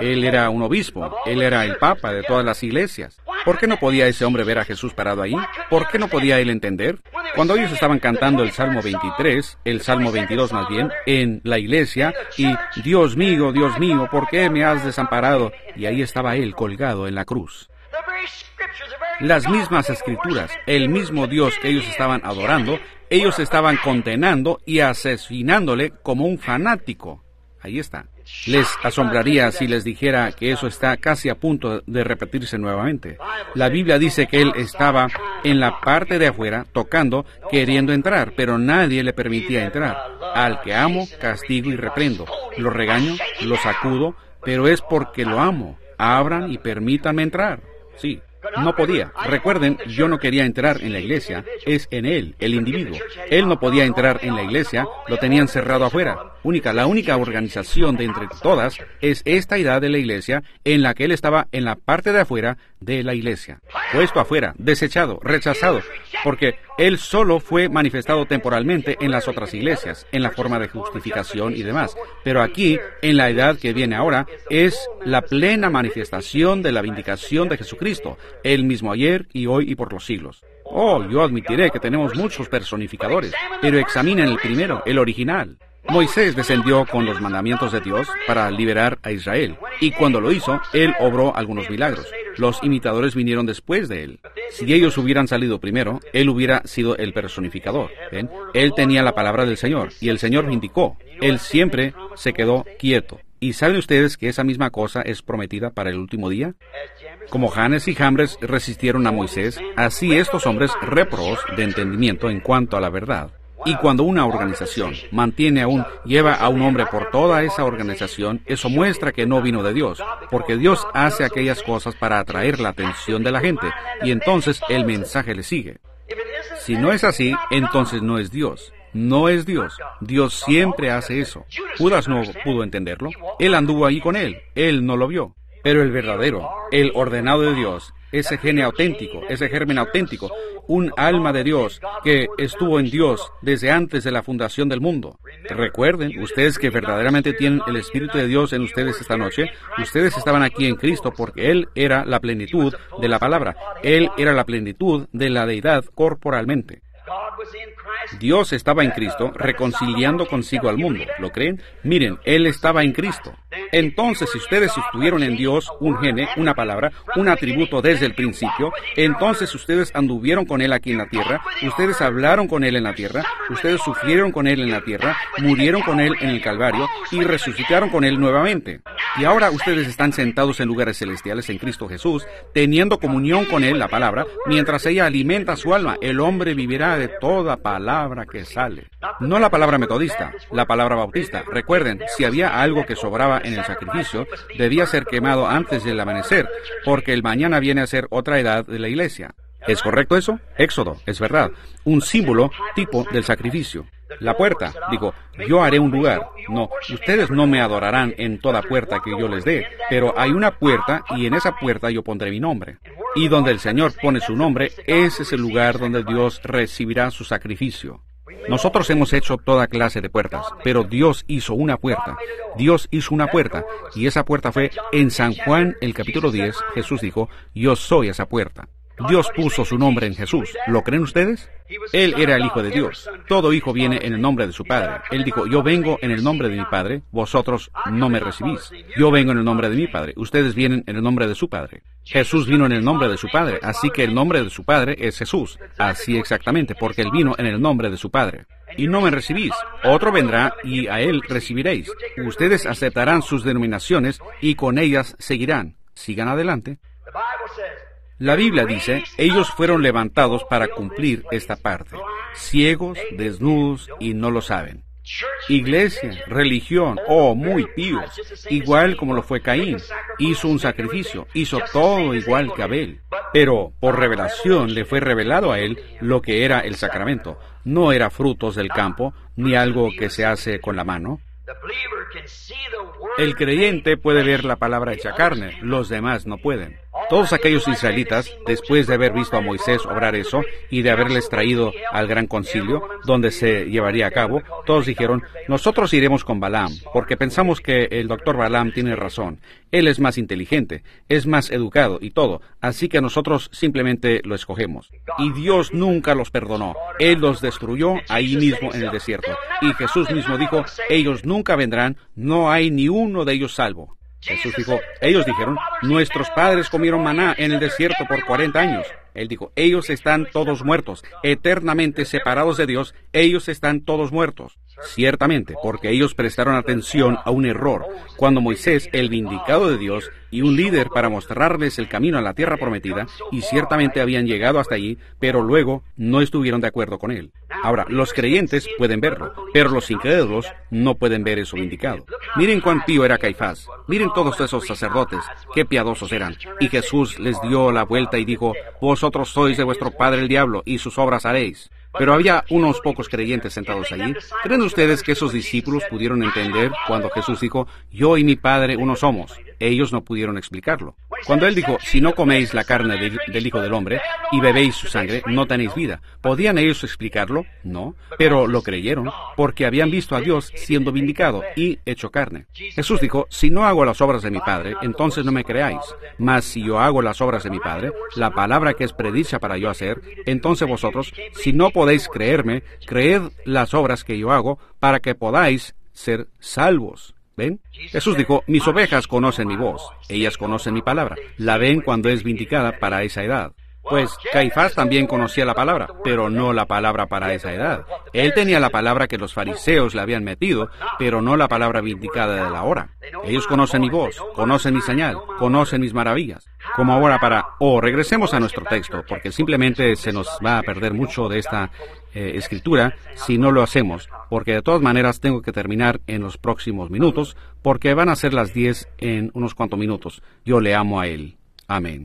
un obispo, él era el papa de todas las iglesias. ¿Por qué no podía ese hombre ver a Jesús parado ahí? ¿Por qué no podía él entender? Cuando ellos estaban cantando el Salmo 23, el Salmo 22 más bien, en la iglesia, y Dios mío, ¿por qué me has desamparado? Y ahí estaba él colgado en la cruz. Las mismas escrituras, el mismo Dios que ellos estaban adorando, ellos estaban condenando y asesinándole como un fanático. Ahí está. Les asombraría si les dijera que eso está casi a punto de repetirse nuevamente. La Biblia dice que él estaba en la parte de afuera tocando, queriendo entrar, pero nadie le permitía entrar. Al que amo, castigo y reprendo. Lo regaño, lo sacudo, pero es porque lo amo. Abran y permítanme entrar. Sí. No podía. Recuerden, yo no quería entrar en la iglesia. Es en él, el individuo. Él no podía entrar en la iglesia. Lo tenían cerrado afuera. La única organización de entre todas es esta edad de la iglesia en la que él estaba en la parte de afuera de la iglesia, puesto afuera, desechado, rechazado, porque Él solo fue manifestado temporalmente en las otras iglesias, en la forma de justificación y demás. Pero aquí, en la edad que viene ahora, es la plena manifestación de la vindicación de Jesucristo, Él mismo ayer y hoy y por los siglos. Oh, yo admitiré que tenemos muchos personificadores, pero examinen el primero, el original. Moisés descendió con los mandamientos de Dios para liberar a Israel, y cuando lo hizo, Él obró algunos milagros. Los imitadores vinieron después de Él. Si ellos hubieran salido primero, Él hubiera sido el personificador. ¿Ven? Él tenía la palabra del Señor, y el Señor vindicó. Él siempre se quedó quieto. ¿Y saben ustedes que esa misma cosa es prometida para el último día? Como Janes y Jambres resistieron a Moisés, así estos hombres réprobos de entendimiento en cuanto a la verdad. Y cuando una organización lleva a un hombre por toda esa organización, eso muestra que no vino de Dios, porque Dios hace aquellas cosas para atraer la atención de la gente, y entonces el mensaje le sigue. Si no es así, entonces no es Dios. No es Dios. Dios siempre hace eso. Judas no pudo entenderlo. Él anduvo ahí con él. Él no lo vio. Pero el verdadero, el ordenado de Dios, ese gene auténtico, ese germen auténtico, un alma de Dios que estuvo en Dios desde antes de la fundación del mundo. Recuerden, ustedes que verdaderamente tienen el Espíritu de Dios en ustedes esta noche, ustedes estaban aquí en Cristo porque Él era la plenitud de la palabra. Él era la plenitud de la deidad corporalmente. Dios estaba en Cristo reconciliando consigo al mundo. ¿Lo creen? Miren, Él estaba en Cristo. Entonces, si ustedes estuvieron en Dios, un gene, una palabra, un atributo desde el principio, entonces ustedes anduvieron con Él aquí en la tierra, ustedes hablaron con Él en la tierra, ustedes sufrieron con Él en la tierra, murieron con Él en el Calvario y resucitaron con Él nuevamente. Y ahora ustedes están sentados en lugares celestiales en Cristo Jesús, teniendo comunión con Él, la palabra, mientras ella alimenta su alma. El hombre vivirá de toda palabra que sale. No la palabra metodista, la palabra bautista. Recuerden, si había algo que sobraba en el sacrificio, debía ser quemado antes del amanecer, porque el mañana viene a ser otra edad de la iglesia. ¿Es correcto eso? Éxodo, es verdad. Un símbolo, tipo del sacrificio. La puerta, digo, yo haré un lugar. No, ustedes no me adorarán en toda puerta que yo les dé, pero hay una puerta y en esa puerta yo pondré mi nombre. Y donde el Señor pone su nombre, ese es el lugar donde Dios recibirá su sacrificio. Nosotros hemos hecho toda clase de puertas, pero Dios hizo una puerta. Dios hizo una puerta, y esa puerta fue en San Juan, el capítulo 10, Jesús dijo, yo soy esa puerta. Dios puso su nombre en Jesús. ¿Lo creen ustedes? Él era el Hijo de Dios. Todo hijo viene en el nombre de su Padre. Él dijo, yo vengo en el nombre de mi Padre, vosotros no me recibís. Yo vengo en el nombre de mi Padre, ustedes vienen en el nombre de su Padre. Jesús vino en el nombre de su Padre, así que el nombre de su Padre es Jesús. Así exactamente, porque Él vino en el nombre de su Padre. Y no me recibís. Otro vendrá y a Él recibiréis. Ustedes aceptarán sus denominaciones y con ellas seguirán. Sigan adelante. La Biblia dice, ellos fueron levantados para cumplir esta parte, ciegos, desnudos y no lo saben. Iglesia, religión, muy píos, igual como lo fue Caín, hizo un sacrificio, hizo todo igual que Abel, pero por revelación le fue revelado a él lo que era el sacramento, no era frutos del campo, ni algo que se hace con la mano. El creyente puede ver la palabra hecha carne, los demás no pueden. Todos aquellos israelitas, después de haber visto a Moisés obrar eso y de haberles traído al gran concilio, donde se llevaría a cabo, todos dijeron, nosotros iremos con Balaam, porque pensamos que el doctor Balaam tiene razón. Él es más inteligente, es más educado y todo, así que nosotros simplemente lo escogemos. Y Dios nunca los perdonó. Él los destruyó ahí mismo en el desierto. Y Jesús mismo dijo, ellos nunca vendrán, no hay ni uno de ellos salvo. Jesús dijo, ellos dijeron, nuestros padres comieron maná en el desierto por 40 años. Él dijo, ellos están todos muertos, eternamente separados de Dios, ellos están todos muertos. Ciertamente, porque ellos prestaron atención a un error, cuando Moisés, el vindicado de Dios, y un líder para mostrarles el camino a la tierra prometida, y ciertamente habían llegado hasta allí, pero luego no estuvieron de acuerdo con él. Ahora, los creyentes pueden verlo, pero los incrédulos no pueden ver eso vindicado. Miren cuán pío era Caifás. Miren todos esos sacerdotes, qué piadosos eran. Y Jesús les dio la vuelta y dijo, vosotros sois de vuestro padre el diablo, y sus obras haréis. Pero había unos pocos creyentes sentados allí. ¿Creen ustedes que esos discípulos pudieron entender cuando Jesús dijo, yo y mi Padre uno somos? Ellos no pudieron explicarlo. Cuando Él dijo, si no coméis la carne del Hijo del Hombre y bebéis su sangre, no tenéis vida. ¿Podían ellos explicarlo? No. Pero lo creyeron, porque habían visto a Dios siendo vindicado y hecho carne. Jesús dijo, si no hago las obras de mi Padre, entonces no me creáis. Mas si yo hago las obras de mi Padre, la palabra que es predicha para yo hacer, entonces vosotros, si no podéis creerme, creed las obras que yo hago, para que podáis ser salvos. ¿Ven? Jesús dijo, mis ovejas conocen mi voz, ellas conocen mi palabra, la ven cuando es vindicada para esa edad. Pues Caifás también conocía la palabra, pero no la palabra para esa edad. Él tenía la palabra que los fariseos le habían metido, pero no la palabra vindicada de la hora. Ellos conocen mi voz, conocen mi señal, conocen mis maravillas. Como ahora regresemos a nuestro texto, porque simplemente se nos va a perder mucho de esta escritura si no lo hacemos, porque de todas maneras tengo que terminar en los próximos minutos, porque van a ser las 10 en unos cuantos minutos. Yo le amo a Él. Amén.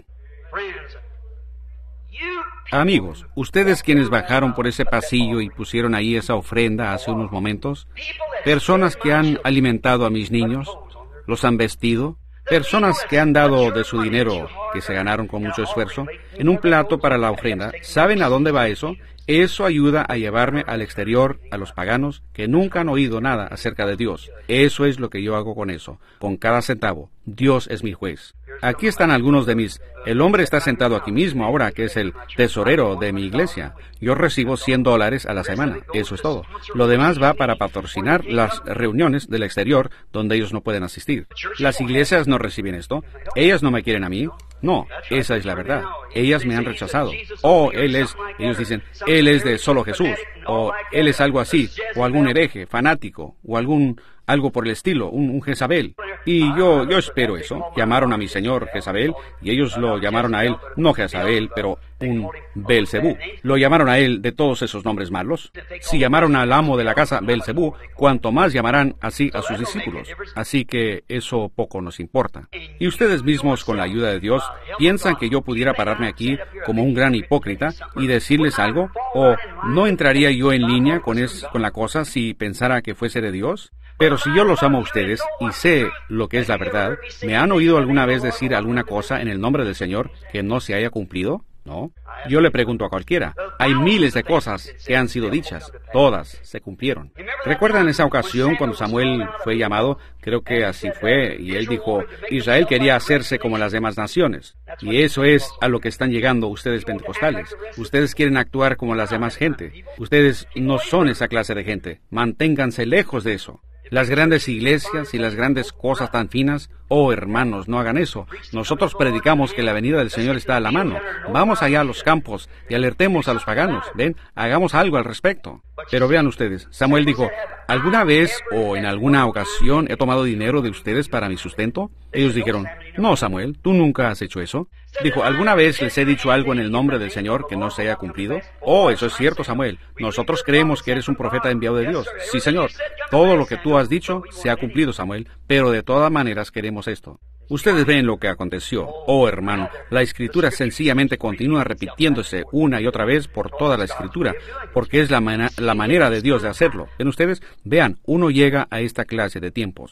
Amigos, ustedes quienes bajaron por ese pasillo y pusieron ahí esa ofrenda hace unos momentos, personas que han alimentado a mis niños, los han vestido, personas que han dado de su dinero, que se ganaron con mucho esfuerzo, en un plato para la ofrenda, ¿saben a dónde va eso? Eso ayuda a llevarme al exterior a los paganos que nunca han oído nada acerca de Dios. Eso es lo que yo hago con eso, con cada centavo. Dios es mi juez. Aquí están algunos de mis... El hombre está sentado aquí mismo ahora, que es el tesorero de mi iglesia. Yo recibo $100 a la semana. Eso es todo. Lo demás va para patrocinar las reuniones del exterior donde ellos no pueden asistir. Las iglesias no reciben esto. Ellas no me quieren a mí. No, esa es la verdad. Ellas me han rechazado. Ellos dicen, Él es de solo Jesús. O Él es algo así. O algún hereje, fanático. O algo por el estilo, un Jezabel. Y yo espero eso. Llamaron a mi señor Jezabel, y ellos lo llamaron a él, no Jezabel, pero un Beelzebú. Lo llamaron a él de todos esos nombres malos. Si llamaron al amo de la casa Beelzebú, cuanto más llamarán así a sus discípulos. Así que eso poco nos importa. Y ustedes mismos, con la ayuda de Dios, piensan que yo pudiera pararme aquí como un gran hipócrita y decirles algo, o no entraría yo en línea con la cosa si pensara que fuese de Dios. Pero si yo los amo a ustedes y sé lo que es la verdad, ¿me han oído alguna vez decir alguna cosa en el nombre del Señor que no se haya cumplido? No. Yo le pregunto a cualquiera. Hay miles de cosas que han sido dichas. Todas se cumplieron. ¿Recuerdan esa ocasión cuando Samuel fue llamado? Creo que así fue. Y él dijo, Israel quería hacerse como las demás naciones. Y eso es a lo que están llegando ustedes pentecostales. Ustedes quieren actuar como las demás gente. Ustedes no son esa clase de gente. Manténganse lejos de eso. Las grandes iglesias y las grandes cosas tan finas, hermanos, no hagan eso. Nosotros predicamos que la venida del Señor está a la mano. Vamos allá a los campos y alertemos a los paganos. Ven, hagamos algo al respecto. Pero vean ustedes, Samuel dijo, ¿alguna vez o en alguna ocasión he tomado dinero de ustedes para mi sustento? Ellos dijeron, no, Samuel, tú nunca has hecho eso. Dijo, ¿alguna vez les he dicho algo en el nombre del Señor que no se haya cumplido? Eso es cierto, Samuel. Nosotros creemos que eres un profeta enviado de Dios. Sí, Señor. Todo lo que tú has dicho se ha cumplido, Samuel, pero de todas maneras queremos esto. Ustedes ven lo que aconteció. Hermano, la Escritura sencillamente continúa repitiéndose una y otra vez por toda la Escritura, porque es la manera de Dios de hacerlo. ¿Ven ustedes? Vean, uno llega a esta clase de tiempos.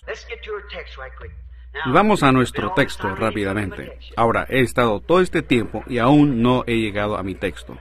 Vamos a nuestro texto rápidamente. Ahora, he estado todo este tiempo y aún no he llegado a mi texto.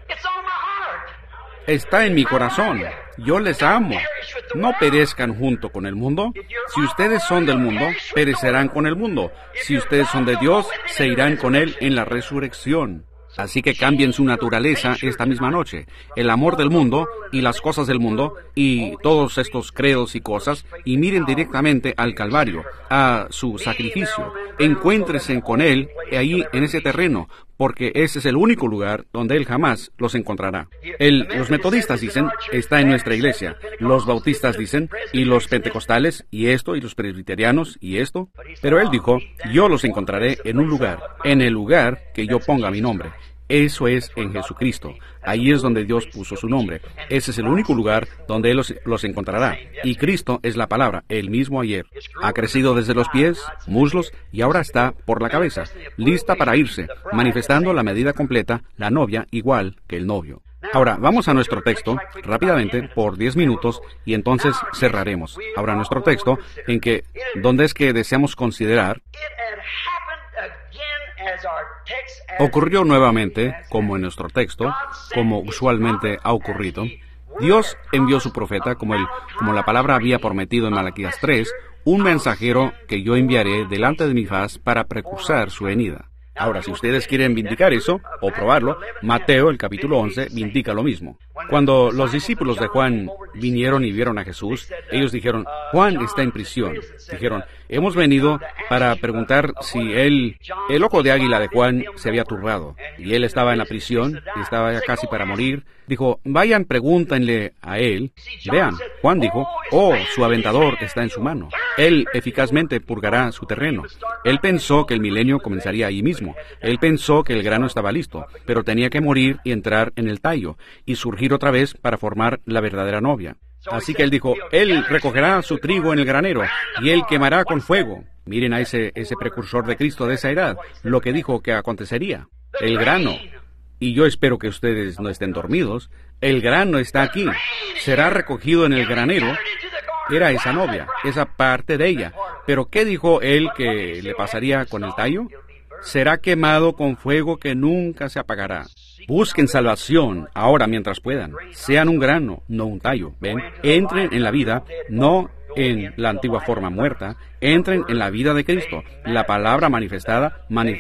Está en mi corazón. Yo les amo. No perezcan junto con el mundo. Si ustedes son del mundo, perecerán con el mundo. Si ustedes son de Dios, se irán con Él en la resurrección. Así que cambien su naturaleza esta misma noche. El amor del mundo y las cosas del mundo y todos estos credos y cosas, y miren directamente al Calvario, a su sacrificio. Encuéntrense con Él ahí en ese terreno, porque ese es el único lugar donde Él jamás los encontrará. Los metodistas dicen, está en nuestra iglesia. Los bautistas dicen, y los pentecostales, y esto, y los presbiterianos, y esto. Pero Él dijo, yo los encontraré en un lugar, en el lugar que yo ponga mi nombre. Eso es en Jesucristo. Ahí es donde Dios puso su nombre. Ese es el único lugar donde Él los encontrará. Y Cristo es la palabra, el mismo ayer. Ha crecido desde los pies, muslos, y ahora está por la cabeza, lista para irse, manifestando la medida completa, la novia igual que el novio. Ahora, vamos a nuestro texto rápidamente por 10 minutos y entonces cerraremos. Ahora, nuestro texto, donde es que deseamos considerar, ocurrió nuevamente, como en nuestro texto, como usualmente ha ocurrido. Dios envió su profeta, como la palabra había prometido en Malaquías 3, un mensajero que yo enviaré delante de mi faz para precursar su venida. Ahora, si ustedes quieren vindicar eso, o probarlo, Mateo, el capítulo 11, vindica lo mismo. Cuando los discípulos de Juan vinieron y vieron a Jesús, ellos dijeron, Juan está en prisión. Dijeron, hemos venido para preguntar si el ojo de águila de Juan se había turbado. Y él estaba en la prisión, y estaba ya casi para morir. Dijo, vayan, pregúntenle a él. Vean, Juan dijo, su aventador está en su mano. Él eficazmente purgará su terreno. Él pensó que el milenio comenzaría ahí mismo. Él pensó que el grano estaba listo, pero tenía que morir y entrar en el tallo, y surgir otra vez para formar la verdadera novia. Así que él dijo, él recogerá su trigo en el granero, y él quemará con fuego. Miren a ese precursor de Cristo de esa edad, lo que dijo que acontecería. El grano. Y yo espero que ustedes no estén dormidos. El grano está aquí. Será recogido en el granero. Era esa novia, esa parte de ella. Pero ¿qué dijo él que le pasaría con el tallo? Será quemado con fuego que nunca se apagará. Busquen salvación ahora mientras puedan. Sean un grano, no un tallo. ¿Ven? Entren en la vida, no en la antigua forma muerta. Entren en la vida de Cristo, la palabra manifestada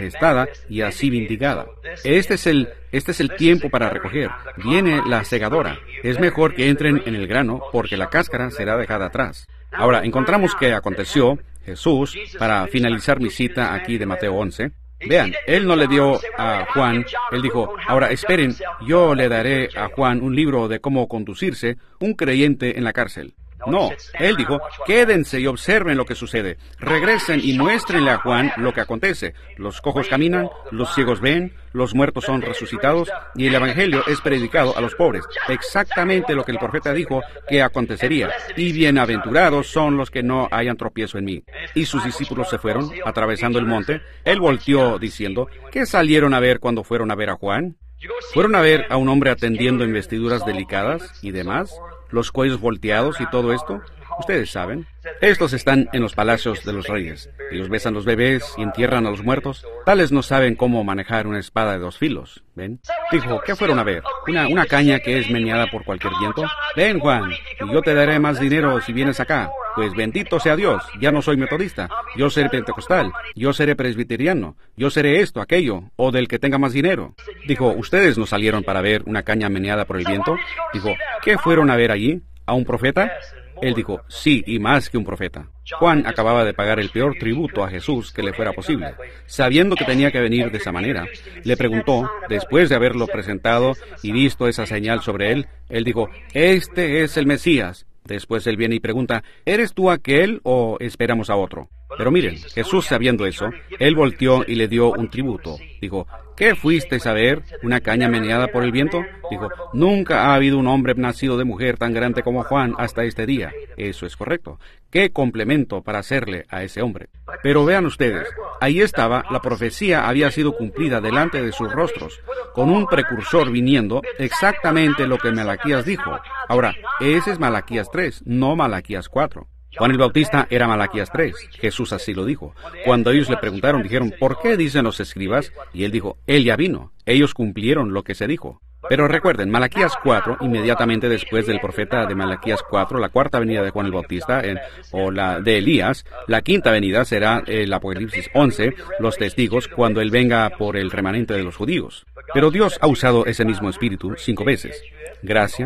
y así vindicada. Este es el tiempo para recoger. Viene la segadora. Es mejor que entren en el grano, porque la cáscara será dejada atrás. Ahora, encontramos que aconteció Jesús, para finalizar mi cita aquí de Mateo 11, vean, él no le dio a Juan, él dijo, ahora esperen, yo le daré a Juan un libro de cómo conducirse un creyente en la cárcel. No, él dijo, quédense y observen lo que sucede. Regresen y muéstrenle a Juan lo que acontece. Los cojos caminan, los ciegos ven, los muertos son resucitados, y el evangelio es predicado a los pobres. Exactamente lo que el profeta dijo que acontecería. Y bienaventurados son los que no hayan tropiezo en mí. Y sus discípulos se fueron, atravesando el monte. Él volteó diciendo, ¿qué salieron a ver cuando fueron a ver a Juan? ¿Fueron a ver a un hombre atendiendo en vestiduras delicadas y demás? Los cuellos volteados y todo esto. Ustedes saben. Estos están en los palacios de los reyes. Ellos besan los bebés y entierran a los muertos. Tales no saben cómo manejar una espada de 2 filos. ¿Ven? Dijo, ¿qué fueron a ver? ¿Una caña que es meneada por cualquier viento? Ven, Juan, y yo te daré más dinero si vienes acá. Pues bendito sea Dios, ya no soy metodista, yo seré pentecostal, yo seré presbiteriano, yo seré esto, aquello, o del que tenga más dinero. Dijo, ¿ustedes no salieron para ver una caña meneada por el viento? Dijo, ¿qué fueron a ver allí? ¿A un profeta? Él dijo, sí, y más que un profeta. Juan acababa de pagar el peor tributo a Jesús que le fuera posible. Sabiendo que tenía que venir de esa manera, le preguntó, después de haberlo presentado y visto esa señal sobre él, él dijo, este es el Mesías. Después él viene y pregunta, ¿eres tú aquel o esperamos a otro? Pero miren, Jesús sabiendo eso, él volteó y le dio un tributo. Dijo, ¿qué fuisteis a ver? ¿Una caña meneada por el viento? Dijo, nunca ha habido un hombre nacido de mujer tan grande como Juan hasta este día. Eso es correcto. ¿Qué complemento para hacerle a ese hombre? Pero vean ustedes, ahí estaba, la profecía había sido cumplida delante de sus rostros, con un precursor viniendo, exactamente lo que Malaquías dijo. Ahora, ese es Malaquías 3, no Malaquías 4. Juan el Bautista era Malaquías 3. Jesús así lo dijo. Cuando ellos le preguntaron, dijeron, ¿por qué dicen los escribas? Y él dijo, él ya vino. Ellos cumplieron lo que se dijo. Pero recuerden, Malaquías 4, inmediatamente después del profeta de Malaquías 4, la cuarta venida de Juan el Bautista, o la de Elías, la quinta venida será el Apocalipsis 11, los testigos, cuando él venga por el remanente de los judíos. Pero Dios ha usado ese mismo espíritu 5 veces. Gracia,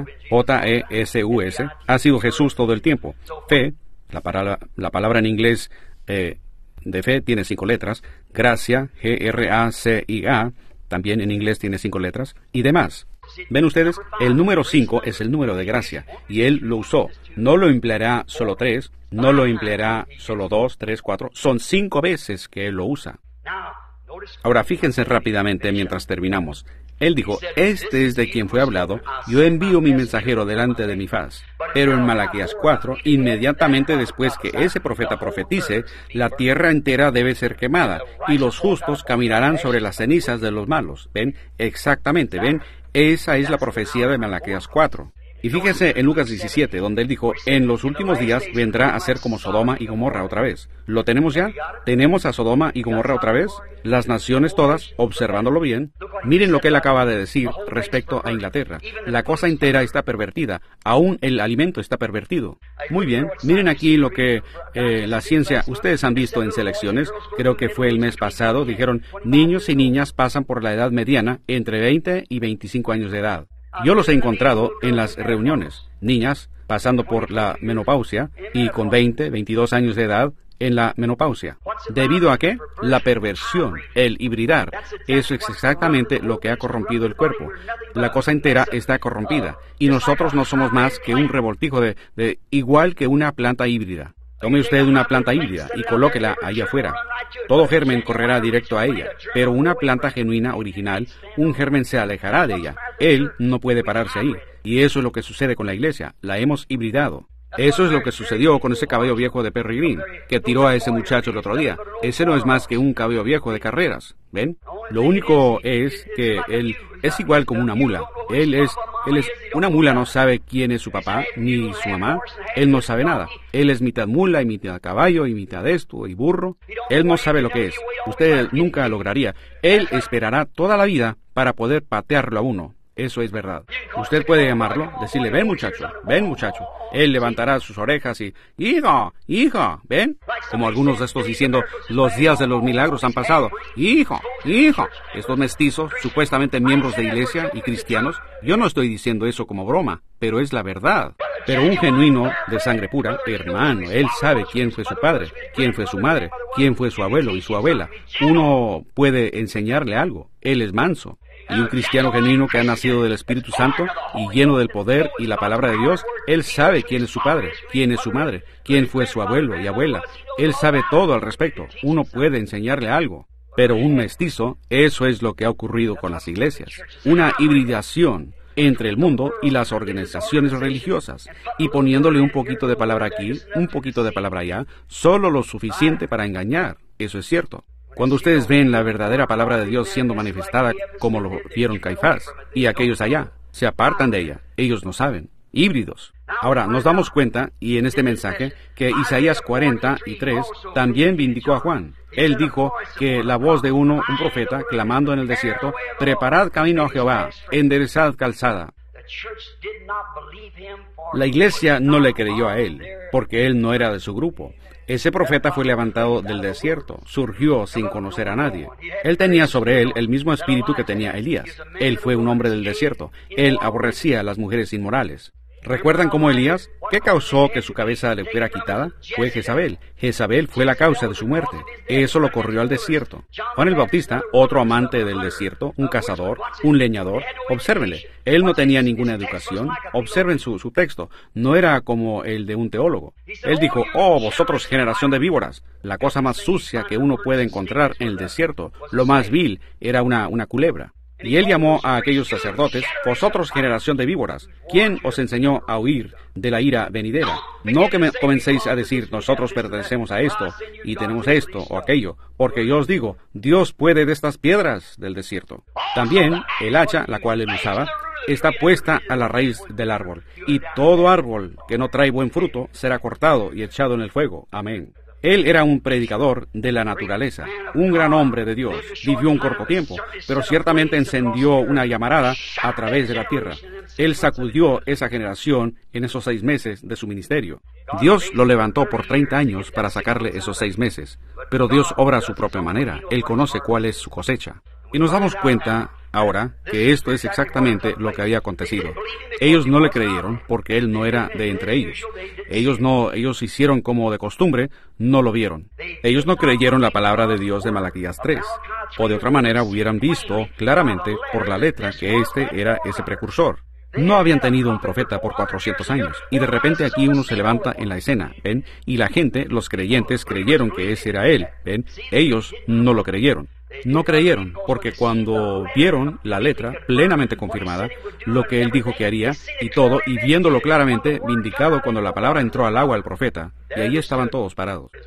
J-E-S-U-S, ha sido Jesús todo el tiempo. Fe, la palabra en inglés de fe tiene 5 letras. Gracia, G-R-A-C-I-A, también en inglés tiene 5 letras. Y demás. ¿Ven ustedes? El número 5 es el número de gracia. Y él lo usó. No lo empleará solo 3. No lo empleará solo 2, 3, 4. Son 5 veces que él lo usa. Ahora fíjense rápidamente mientras terminamos. Él dijo, este es de quien fue hablado, yo envío mi mensajero delante de mi faz. Pero en Malaquías 4, inmediatamente después que ese profeta profetice, la tierra entera debe ser quemada, y los justos caminarán sobre las cenizas de los malos. ¿Ven? Exactamente, ¿ven? Esa es la profecía de Malaquías 4. Y fíjense en Lucas 17, donde él dijo, en los últimos días vendrá a ser como Sodoma y Gomorra otra vez. ¿Lo tenemos ya? ¿Tenemos a Sodoma y Gomorra otra vez? Las naciones todas, observándolo bien, miren lo que él acaba de decir respecto a Inglaterra. La cosa entera está pervertida, aún el alimento está pervertido. Muy bien, miren aquí lo que la ciencia, ustedes han visto en selecciones, creo que fue el mes pasado, dijeron, niños y niñas pasan por la edad mediana entre 20 y 25 años de edad. Yo los he encontrado en las reuniones, niñas pasando por la menopausia y con 20, 22 años de edad en la menopausia. ¿Debido a qué? La perversión, el hibridar. Eso es exactamente lo que ha corrompido el cuerpo. La cosa entera está corrompida y nosotros no somos más que un revoltijo de igual que una planta híbrida. Tome usted una planta híbrida y colóquela ahí afuera. Todo germen correrá directo a ella, pero una planta genuina, original, un germen se alejará de ella. Él no puede pararse ahí. Y eso es lo que sucede con la iglesia. La hemos hibridado. Eso es lo que sucedió con ese caballo viejo de Perry Green, que tiró a ese muchacho el otro día. Ese no es más que un caballo viejo de carreras, ¿ven? Lo único es que él es igual como una mula. Una mula no sabe quién es su papá, ni su mamá. Él no sabe nada. Él es mitad mula y mitad caballo y mitad esto y burro. Él no sabe lo que es. Usted nunca lograría. Él esperará toda la vida para poder patearlo a uno. Eso es verdad. Usted puede llamarlo, decirle, ven muchacho. Él levantará sus orejas y, hijo, ven. Como algunos de estos diciendo, los días de los milagros han pasado. Hijo. Estos mestizos, supuestamente miembros de iglesia y cristianos, yo no estoy diciendo eso como broma, pero es la verdad. Pero un genuino de sangre pura, hermano, él sabe quién fue su padre, quién fue su madre, quién fue su abuelo y su abuela. Uno puede enseñarle algo. Él es manso. Y un cristiano genuino que ha nacido del Espíritu Santo y lleno del poder y la palabra de Dios, él sabe quién es su padre, quién es su madre, quién fue su abuelo y abuela. Él sabe todo al respecto. Uno puede enseñarle algo. Pero un mestizo, eso es lo que ha ocurrido con las iglesias. Una hibridación entre el mundo y las organizaciones religiosas, y poniéndole un poquito de palabra aquí, un poquito de palabra allá, solo lo suficiente para engañar. Eso es cierto. Cuando ustedes ven la verdadera palabra de Dios siendo manifestada como lo vieron Caifás y aquellos allá, se apartan de ella. Ellos no saben. Híbridos. Ahora, nos damos cuenta, y en este mensaje, que Isaías 40:3 también vindicó a Juan. Él dijo que la voz de un profeta, clamando en el desierto, preparad camino a Jehová, enderezad calzada. La iglesia no le creyó a él, porque él no era de su grupo. Ese profeta fue levantado del desierto, surgió sin conocer a nadie. Él tenía sobre él el mismo espíritu que tenía Elías. Él fue un hombre del desierto. Él aborrecía a las mujeres inmorales. ¿Recuerdan cómo Elías? ¿Qué causó que su cabeza le fuera quitada? Fue Jezabel. Jezabel fue la causa de su muerte. Eso lo corrió al desierto. Juan el Bautista, otro amante del desierto, un cazador, un leñador. Obsérvenle. Él no tenía ninguna educación. Observen su texto. No era como el de un teólogo. Él dijo, oh, vosotros generación de víboras. La cosa más sucia que uno puede encontrar en el desierto, lo más vil, era una culebra. Y él llamó a aquellos sacerdotes, vosotros generación de víboras, ¿quién os enseñó a huir de la ira venidera? No que comencéis a decir, nosotros pertenecemos a esto, y tenemos esto o aquello, porque yo os digo, Dios puede de estas piedras del desierto. También, el hacha, la cual él usaba, está puesta a la raíz del árbol, y todo árbol que no trae buen fruto será cortado y echado en el fuego. Amén. Él era un predicador de la naturaleza, un gran hombre de Dios. Vivió un corto tiempo, pero ciertamente encendió una llamarada a través de la tierra. Él sacudió esa generación en esos 6 meses de su ministerio. Dios lo levantó por 30 años para sacarle esos 6 meses, pero Dios obra a su propia manera. Él conoce cuál es su cosecha. Y nos damos cuenta ahora que esto es exactamente lo que había acontecido. Ellos no le creyeron porque él no era de entre ellos. Ellos hicieron como de costumbre, no lo vieron. Ellos no creyeron la palabra de Dios de Malaquías 3. O de otra manera hubieran visto claramente por la letra que este era ese precursor. No habían tenido un profeta por 400 años, y de repente aquí uno se levanta en la escena, ¿ven? Y la gente, los creyentes, creyeron que ese era él, ¿ven? Ellos no lo creyeron. No creyeron, porque cuando vieron la letra plenamente confirmada, lo que él dijo que haría, y todo, y viéndolo claramente, vindicado cuando la palabra entró al agua al profeta, y ahí estaban todos parados.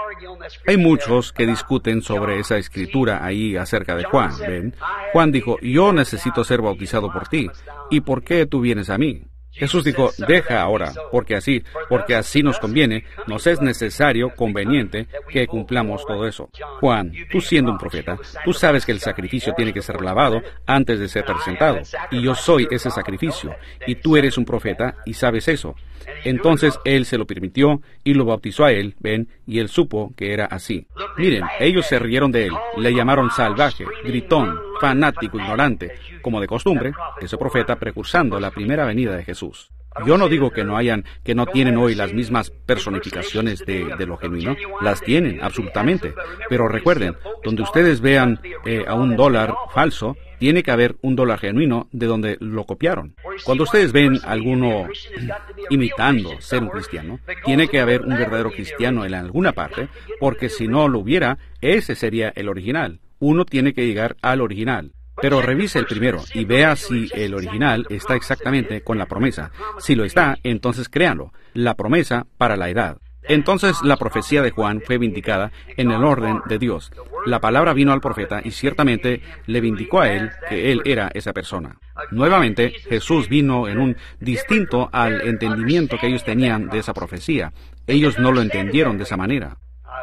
Hay muchos que discuten sobre esa escritura ahí acerca de Juan, ¿ven? Juan dijo, yo necesito ser bautizado por ti, ¿y por qué tú vienes a mí? Jesús dijo, deja ahora, porque así nos conviene, nos es necesario, conveniente, que cumplamos todo eso. Juan, tú siendo un profeta, tú sabes que el sacrificio tiene que ser lavado antes de ser presentado, y yo soy ese sacrificio, y tú eres un profeta, y sabes eso. Entonces él se lo permitió, y lo bautizó a él, ven, y él supo que era así. Miren, ellos se rieron de él, le llamaron salvaje, gritón, fanático, ignorante, como de costumbre, ese profeta precursando la primera venida de Jesús. Yo no digo que no tienen hoy las mismas personificaciones de lo genuino, las tienen, absolutamente. Pero recuerden, donde ustedes vean a un dólar falso, tiene que haber un dólar genuino de donde lo copiaron. Cuando ustedes ven a alguno imitando ser un cristiano, tiene que haber un verdadero cristiano en alguna parte, porque si no lo hubiera, ese sería el original. Uno tiene que llegar al original. Pero revise el primero y vea si el original está exactamente con la promesa. Si lo está, entonces créanlo. La promesa para la edad. Entonces la profecía de Juan fue vindicada en el orden de Dios. La palabra vino al profeta y ciertamente le vindicó a él que él era esa persona. Nuevamente, Jesús vino en un distinto al entendimiento que ellos tenían de esa profecía. Ellos no lo entendieron de esa manera.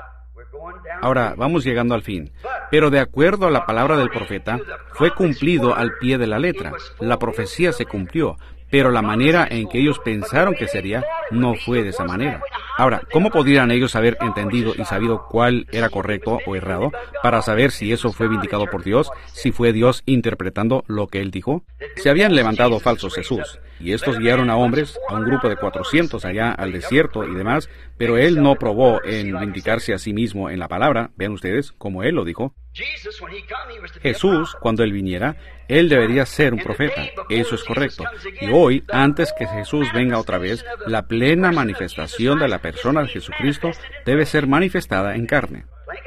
Ahora, vamos llegando al fin. Pero de acuerdo a la palabra del profeta, fue cumplido al pie de la letra. La profecía se cumplió, pero la manera en que ellos pensaron que sería, no fue de esa manera. Ahora, ¿cómo podrían ellos haber entendido y sabido cuál era correcto o errado para saber si eso fue vindicado por Dios, si fue Dios interpretando lo que Él dijo? Se habían levantado falsos Jesús, y estos guiaron a hombres, a un grupo de 400 allá al desierto y demás, pero Él no probó en vindicarse a sí mismo en la palabra, vean ustedes, como Él lo dijo. Jesús, cuando Él viniera, Él debería ser un profeta, eso es correcto. Y hoy, antes que Jesús venga otra vez, la plena manifestación de la persona de Jesucristo debe ser manifestada en carne.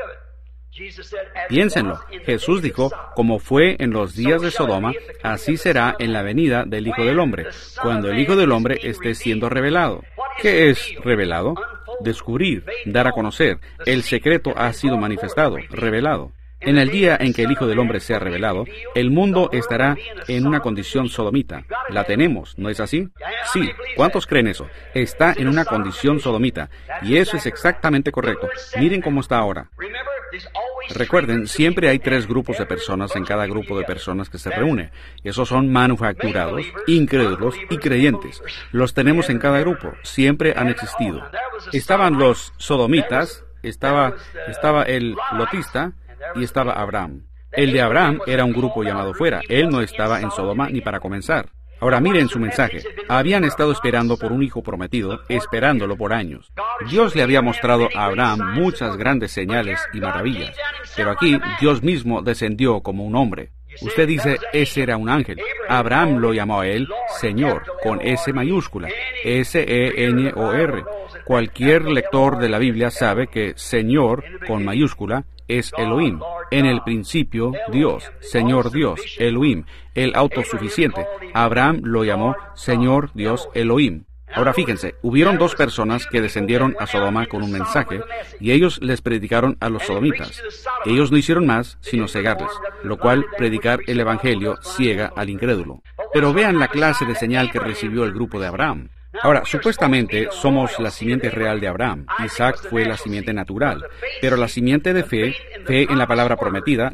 Piénsenlo, Jesús dijo, como fue en los días de Sodoma, así será en la venida del Hijo del Hombre, cuando el Hijo del Hombre esté siendo revelado. ¿Qué es revelado? Descubrir, dar a conocer. El secreto ha sido manifestado, revelado. En el día en que el Hijo del Hombre sea revelado, el mundo estará en una condición sodomita. La tenemos, ¿no es así? Sí. ¿Cuántos creen eso? Está en una condición sodomita. Y eso es exactamente correcto. Miren cómo está ahora. Recuerden, siempre hay 3 grupos de personas en cada grupo de personas que se reúne. Esos son manufacturados, incrédulos y creyentes. Los tenemos en cada grupo. Siempre han existido. Estaban los sodomitas, estaba el lotista, y estaba Abraham. El de Abraham era un grupo llamado fuera. Él no estaba en Sodoma ni para comenzar. Ahora miren su mensaje. Habían estado esperando por un hijo prometido, esperándolo por años. Dios le había mostrado a Abraham muchas grandes señales y maravillas. Pero aquí Dios mismo descendió como un hombre. Usted dice, ese era un ángel. Abraham lo llamó a él Señor, con S mayúscula, S-E-N-O-R. Cualquier lector de la Biblia sabe que Señor, con mayúscula, es Elohim. En el principio, Dios, Señor Dios, Elohim, el autosuficiente. Abraham lo llamó Señor Dios Elohim. Ahora fíjense, hubieron 2 personas que descendieron a Sodoma con un mensaje, y ellos les predicaron a los sodomitas. Ellos no hicieron más sino cegarles, lo cual predicar el Evangelio ciega al incrédulo. Pero vean la clase de señal que recibió el grupo de Abraham. Ahora, supuestamente somos la simiente real de Abraham. Isaac fue la simiente natural. Pero la simiente de fe en la palabra prometida,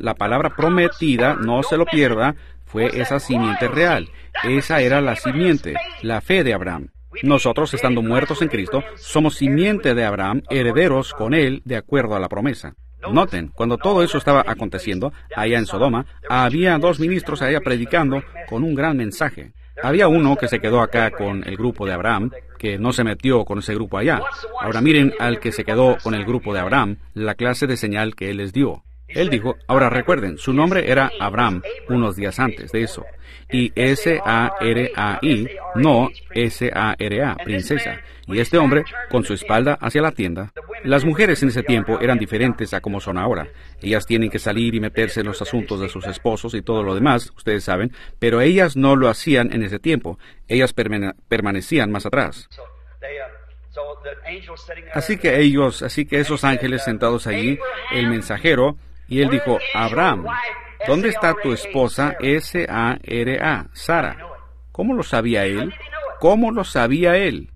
no se lo pierda, fue esa simiente real. Esa era la simiente, la fe de Abraham. Nosotros, estando muertos en Cristo, somos simiente de Abraham, herederos con él de acuerdo a la promesa. Noten, cuando todo eso estaba aconteciendo, allá en Sodoma, había 2 ministros allá predicando con un gran mensaje. Había uno que se quedó acá con el grupo de Abraham, que no se metió con ese grupo allá. Ahora miren al que se quedó con el grupo de Abraham, la clase de señal que él les dio. Él dijo, ahora recuerden, su nombre era Abraham unos días antes de eso. Y S-A-R-A-I, no S-A-R-A, princesa. Y este hombre, con su espalda hacia la tienda. Las mujeres en ese tiempo eran diferentes a como son ahora. Ellas tienen que salir y meterse en los asuntos de sus esposos y todo lo demás, ustedes saben, pero ellas no lo hacían en ese tiempo. Ellas permanecían más atrás. Así que esos ángeles sentados allí, el mensajero, y él dijo, Abraham, ¿dónde está tu esposa Sara, Sara? ¿Cómo lo sabía él? ¿Cómo lo sabía él?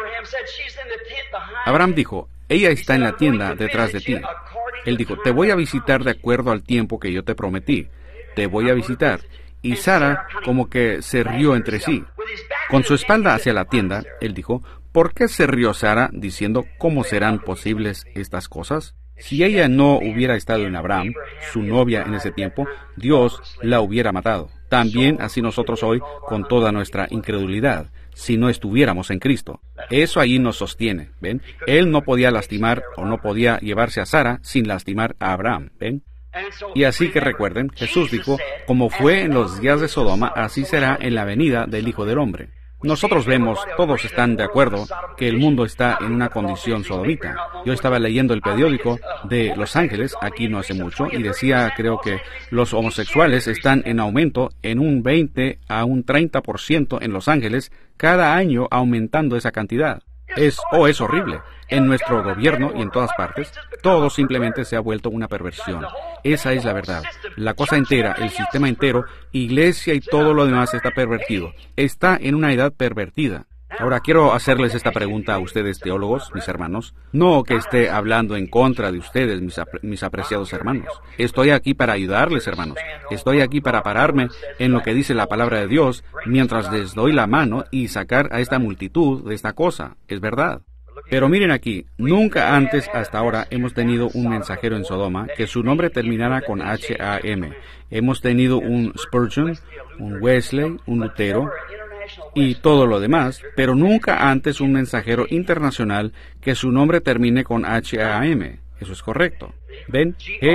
Abraham dijo, ella está en la tienda detrás de ti. Él dijo, te voy a visitar de acuerdo al tiempo que yo te prometí. Te voy a visitar. Y Sara como que se rió entre sí. Con su espalda hacia la tienda, él dijo, ¿por qué se rió Sara diciendo cómo serán posibles estas cosas? Si ella no hubiera estado en Abraham, su novia en ese tiempo, Dios la hubiera matado. También así nosotros hoy, con toda nuestra incredulidad, si no estuviéramos en Cristo. Eso allí nos sostiene, ¿ven? Él no podía lastimar o no podía llevarse a Sara sin lastimar a Abraham, ¿ven? Y así que recuerden, Jesús dijo, como fue en los días de Sodoma, así será en la venida del Hijo del Hombre. Nosotros vemos, todos están de acuerdo, que el mundo está en una condición sodomita. Yo estaba leyendo el periódico de Los Ángeles, aquí no hace mucho, y decía, creo que los homosexuales están en aumento en un 20 a un 30% en Los Ángeles, cada año aumentando esa cantidad. Es horrible. En nuestro gobierno y en todas partes, todo simplemente se ha vuelto una perversión. Esa es la verdad. La cosa entera, el sistema entero, iglesia y todo lo demás está pervertido. Está en una edad pervertida. Ahora quiero hacerles esta pregunta a ustedes teólogos, mis hermanos. No que esté hablando en contra de ustedes, mis apreciados hermanos. Estoy aquí para ayudarles, hermanos. Estoy aquí para pararme en lo que dice la palabra de Dios mientras les doy la mano y sacar a esta multitud de esta cosa. Es verdad. Pero miren aquí, nunca antes hasta ahora hemos tenido un mensajero en Sodoma que su nombre terminara con H-A-M. Hemos tenido un Spurgeon, un Wesley, un Lutero y todo lo demás, pero nunca antes un mensajero internacional que su nombre termine con H-A-M. Eso es correcto. ¿Ven?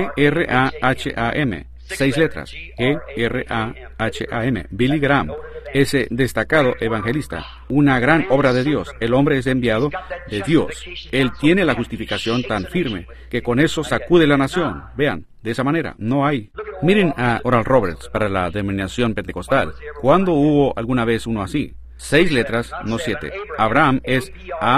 G-R-A-H-A-M. 6 letras. G-R-A-H-A-M. Billy Graham. Ese destacado evangelista. Una gran obra de Dios. El hombre es enviado de Dios. Él tiene la justificación tan firme que con eso sacude la nación. Vean, de esa manera, no hay. Miren a Oral Roberts para la denominación pentecostal. ¿Cuándo hubo alguna vez uno así? 6 letras, no 7. Abraham es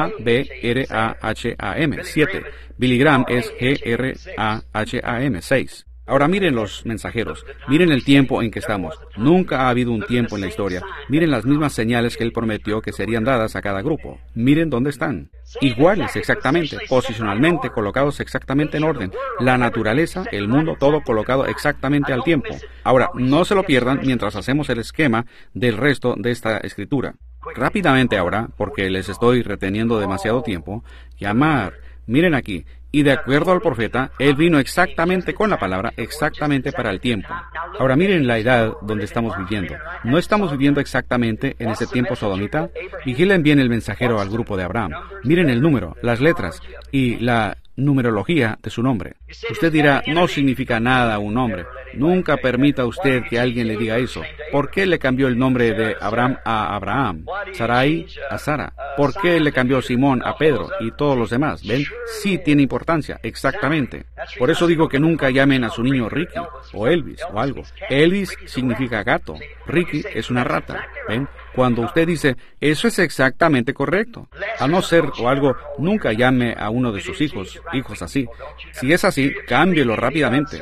A-B-R-A-H-A-M, 7. Billy Graham es G-R-A-H-A-M, 6. Ahora miren los mensajeros, miren el tiempo en que estamos. Nunca ha habido un tiempo en la historia. Miren las mismas señales que él prometió que serían dadas a cada grupo. Miren dónde están. Iguales exactamente, posicionalmente, colocados exactamente en orden. La naturaleza, el mundo, todo colocado exactamente al tiempo. Ahora, no se lo pierdan mientras hacemos el esquema del resto de esta escritura. Rápidamente ahora, porque les estoy reteniendo demasiado tiempo, llamar. Miren aquí. Y de acuerdo al profeta, él vino exactamente con la palabra, exactamente para el tiempo. Ahora miren la edad donde estamos viviendo. ¿No estamos viviendo exactamente en ese tiempo sodomita? Vigilen bien el mensajero al grupo de Abraham. Miren el número, las letras y la numerología de su nombre. Usted dirá, no significa nada un nombre. Nunca permita usted que alguien le diga eso. ¿Por qué le cambió el nombre de Abraham a Abraham? Sarai a Sara. ¿Por qué le cambió Simón a Pedro y todos los demás? ¿Ven? Sí tiene importancia, exactamente. Por eso digo que nunca llamen a su niño Ricky o Elvis o algo. Elvis significa gato. Ricky es una rata. ¿Ven? Cuando usted dice, eso es exactamente correcto. A no ser o algo, nunca llame a uno de sus hijos así. Si es así, cámbielo rápidamente.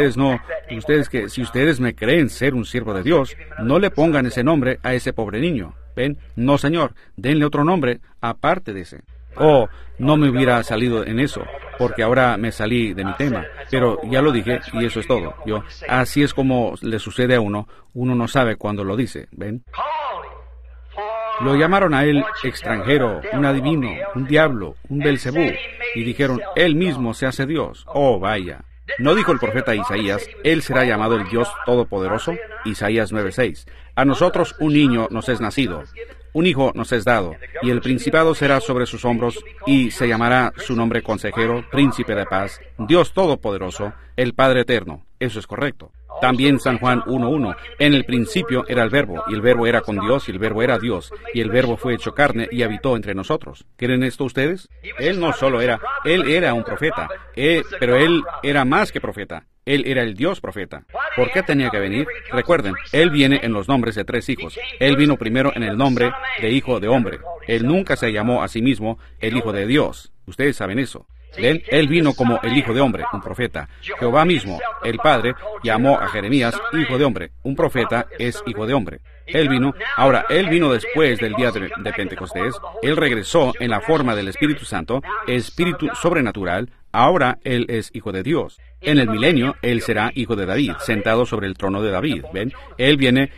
Si ustedes me creen ser un siervo de Dios, no le pongan ese nombre a ese pobre niño. ¿Ven? No, señor, denle otro nombre aparte de ese. Oh, no me hubiera salido en eso, porque ahora me salí de mi tema. Pero ya lo dije y eso es todo. Así es como le sucede a uno no sabe cuándo lo dice. ¿Ven? Lo llamaron a él extranjero, un adivino, un diablo, un Belcebú, y dijeron, él mismo se hace Dios. Oh, vaya. ¿No dijo el profeta Isaías, él será llamado el Dios Todopoderoso? Isaías 9:6. A nosotros un niño nos es nacido, un hijo nos es dado, y el principado será sobre sus hombros, y se llamará su nombre Consejero, Príncipe de Paz, Dios Todopoderoso, el Padre Eterno. Eso es correcto. También San Juan 1:1, en el principio era el Verbo, y el Verbo era con Dios, y el Verbo era Dios, y el Verbo fue hecho carne y habitó entre nosotros. ¿Creen esto ustedes? Él no solo era, él era un profeta, pero él era más que profeta. Él era el Dios profeta. ¿Por qué tenía que venir? Recuerden, Él viene en los nombres de 3 hijos. Él vino primero en el nombre de Hijo de Hombre. Él nunca se llamó a sí mismo el Hijo de Dios. Ustedes saben eso. ¿Ven? Él vino como el Hijo de Hombre, un profeta. Jehová mismo, el Padre, llamó a Jeremías Hijo de Hombre. Un profeta es Hijo de Hombre. Él vino. Ahora, Él vino después del día de Pentecostés. Él regresó en la forma del Espíritu Santo, Espíritu sobrenatural. Ahora Él es Hijo de Dios. En el milenio, Él será Hijo de David, sentado sobre el trono de David. ¿Ven? Él viene,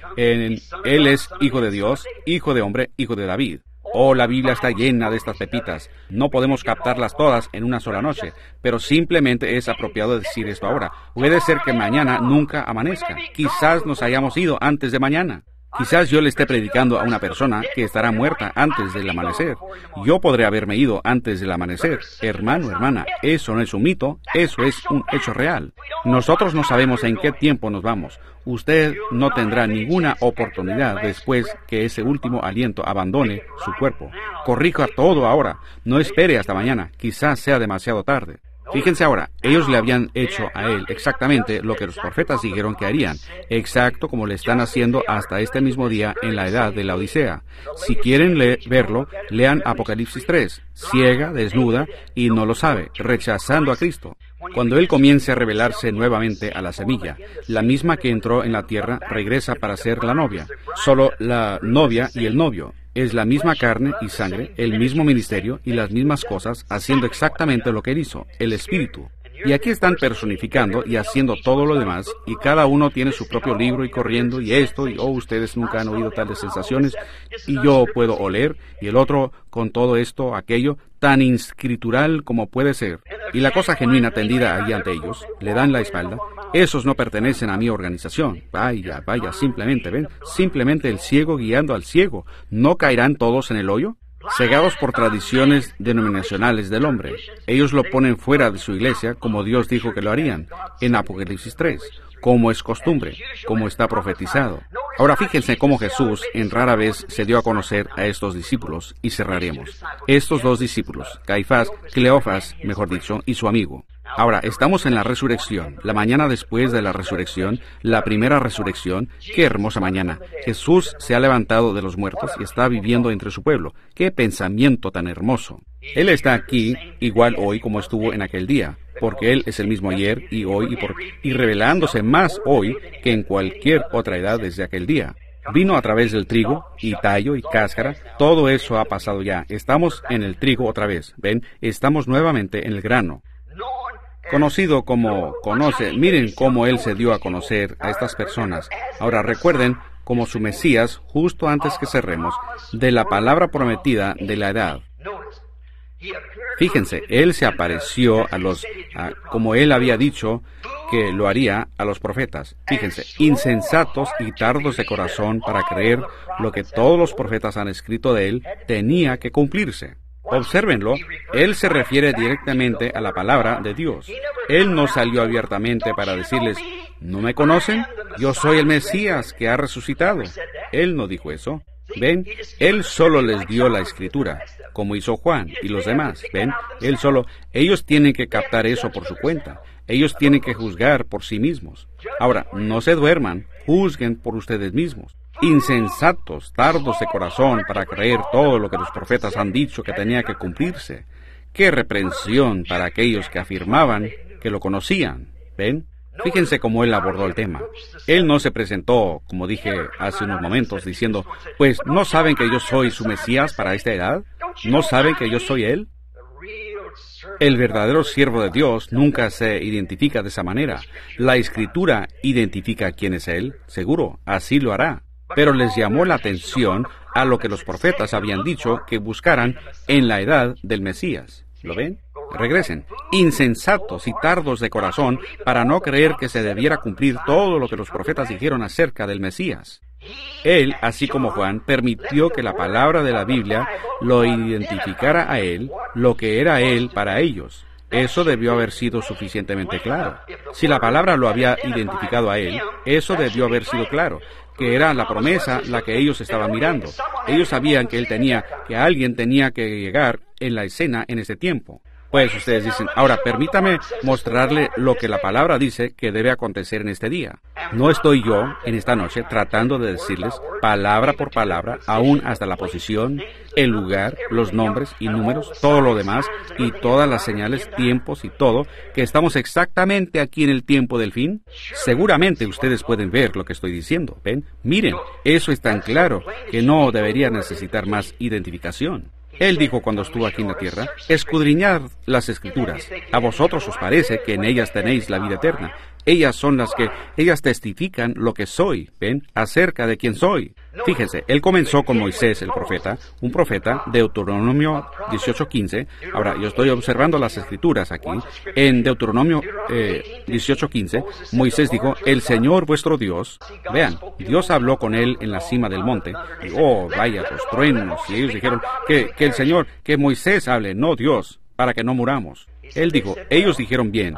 Él es Hijo de Dios, Hijo de Hombre, Hijo de David. Oh, la Biblia está llena de estas pepitas. No podemos captarlas todas en una sola noche, pero simplemente es apropiado decir esto ahora. Puede ser que mañana nunca amanezca. Quizás nos hayamos ido antes de mañana. Quizás yo le esté predicando a una persona que estará muerta antes del amanecer. Yo podré haberme ido antes del amanecer. Hermano, hermana, eso no es un mito, eso es un hecho real. Nosotros no sabemos en qué tiempo nos vamos. Usted no tendrá ninguna oportunidad después que ese último aliento abandone su cuerpo. Corrija todo ahora. No espere hasta mañana. Quizás sea demasiado tarde. Fíjense ahora, ellos le habían hecho a él exactamente lo que los profetas dijeron que harían, exacto como le están haciendo hasta este mismo día en la edad de la Odisea. Si quieren verlo, lean Apocalipsis 3, ciega, desnuda y no lo sabe, rechazando a Cristo. Cuando Él comience a revelarse nuevamente a la semilla, la misma que entró en la tierra regresa para ser la novia, solo la novia y el novio. Es la misma carne y sangre, el mismo ministerio y las mismas cosas, haciendo exactamente lo que Él hizo, el Espíritu. Y aquí están personificando y haciendo todo lo demás, y cada uno tiene su propio libro y corriendo, y esto, y ustedes nunca han oído tales sensaciones, y yo puedo oler, y el otro con todo esto, aquello, tan inscritural como puede ser. Y la cosa genuina tendida allí ante ellos, le dan la espalda. Esos no pertenecen a mi organización. Vaya, vaya, simplemente, ven, simplemente el ciego guiando al ciego. ¿No caerán todos en el hoyo? Cegados por tradiciones denominacionales del hombre. Ellos lo ponen fuera de su iglesia como Dios dijo que lo harían, en Apocalipsis 3, como es costumbre, como está profetizado. Ahora fíjense cómo Jesús en rara vez se dio a conocer a estos discípulos, y cerraremos. Estos 2 discípulos, Caifás, Cleofas, mejor dicho, y su amigo. Ahora, estamos en la resurrección, la mañana después de la resurrección, la primera resurrección. ¡Qué hermosa mañana! Jesús se ha levantado de los muertos y está viviendo entre su pueblo. ¡Qué pensamiento tan hermoso! Él está aquí, igual hoy como estuvo en aquel día, porque Él es el mismo ayer y hoy y revelándose más hoy que en cualquier otra edad desde aquel día. Vino a través del trigo, y tallo, y cáscara. Todo eso ha pasado ya. Estamos en el trigo otra vez. ¿Ven? Estamos nuevamente en el grano. Conocido como conoce, miren cómo Él se dio a conocer a estas personas. Ahora recuerden como su Mesías, justo antes que cerremos, de la palabra prometida de la edad. Fíjense, Él se apareció como Él había dicho que lo haría a los profetas. Fíjense, insensatos y tardos de corazón para creer lo que todos los profetas han escrito de Él tenía que cumplirse. Obsérvenlo, Él se refiere directamente a la palabra de Dios. Él no salió abiertamente para decirles, ¿no me conocen? Yo soy el Mesías que ha resucitado. Él no dijo eso. ¿Ven? Él solo les dio la Escritura, como hizo Juan y los demás. ¿Ven? Ellos tienen que captar eso por su cuenta. Ellos tienen que juzgar por sí mismos. Ahora, no se duerman, juzguen por ustedes mismos. Insensatos, tardos de corazón para creer todo lo que los profetas han dicho que tenía que cumplirse. ¡Qué reprensión para aquellos que afirmaban que lo conocían! ¿Ven? Fíjense cómo Él abordó el tema. Él no se presentó, como dije hace unos momentos, diciendo, pues, ¿no saben que yo soy su Mesías para esta edad? ¿No saben que yo soy Él? El verdadero siervo de Dios nunca se identifica de esa manera. La Escritura identifica quién es Él, seguro, así lo hará. Pero les llamó la atención a lo que los profetas habían dicho que buscaran en la edad del Mesías. ¿Lo ven? Regresen, insensatos y tardos de corazón para no creer que se debiera cumplir todo lo que los profetas dijeron acerca del Mesías. Él, así como Juan, permitió que la palabra de la Biblia lo identificara a Él, lo que era Él para ellos. Eso debió haber sido suficientemente claro. Si la palabra lo había identificado a Él, eso debió haber sido claro, que era la promesa la que ellos estaban mirando. Ellos sabían que alguien tenía que llegar en la escena en ese tiempo. Pues ustedes dicen, ahora permítame mostrarle lo que la palabra dice que debe acontecer en este día. No estoy yo, en esta noche, tratando de decirles, palabra por palabra, aún hasta la posición, el lugar, los nombres y números, todo lo demás, y todas las señales, tiempos y todo, que estamos exactamente aquí en el tiempo del fin. Seguramente ustedes pueden ver lo que estoy diciendo, ¿ven? Miren, eso es tan claro que no debería necesitar más identificación. Él dijo cuando estuvo aquí en la tierra, escudriñad las Escrituras. A vosotros os parece que en ellas tenéis la vida eterna. Ellas son las que, ellas testifican lo que soy, ¿ven? Acerca de quién soy. Fíjense, él comenzó con Moisés, el profeta, un profeta, Deuteronomio 18:15. Ahora, yo estoy observando las Escrituras aquí. En Deuteronomio 18:15, Moisés dijo, el Señor vuestro Dios, vean, Dios habló con él en la cima del monte. Y, oh, vaya, los truenos. Y ellos dijeron que el Señor, que Moisés hable, no Dios, para que no muramos. Él dijo, ellos dijeron bien,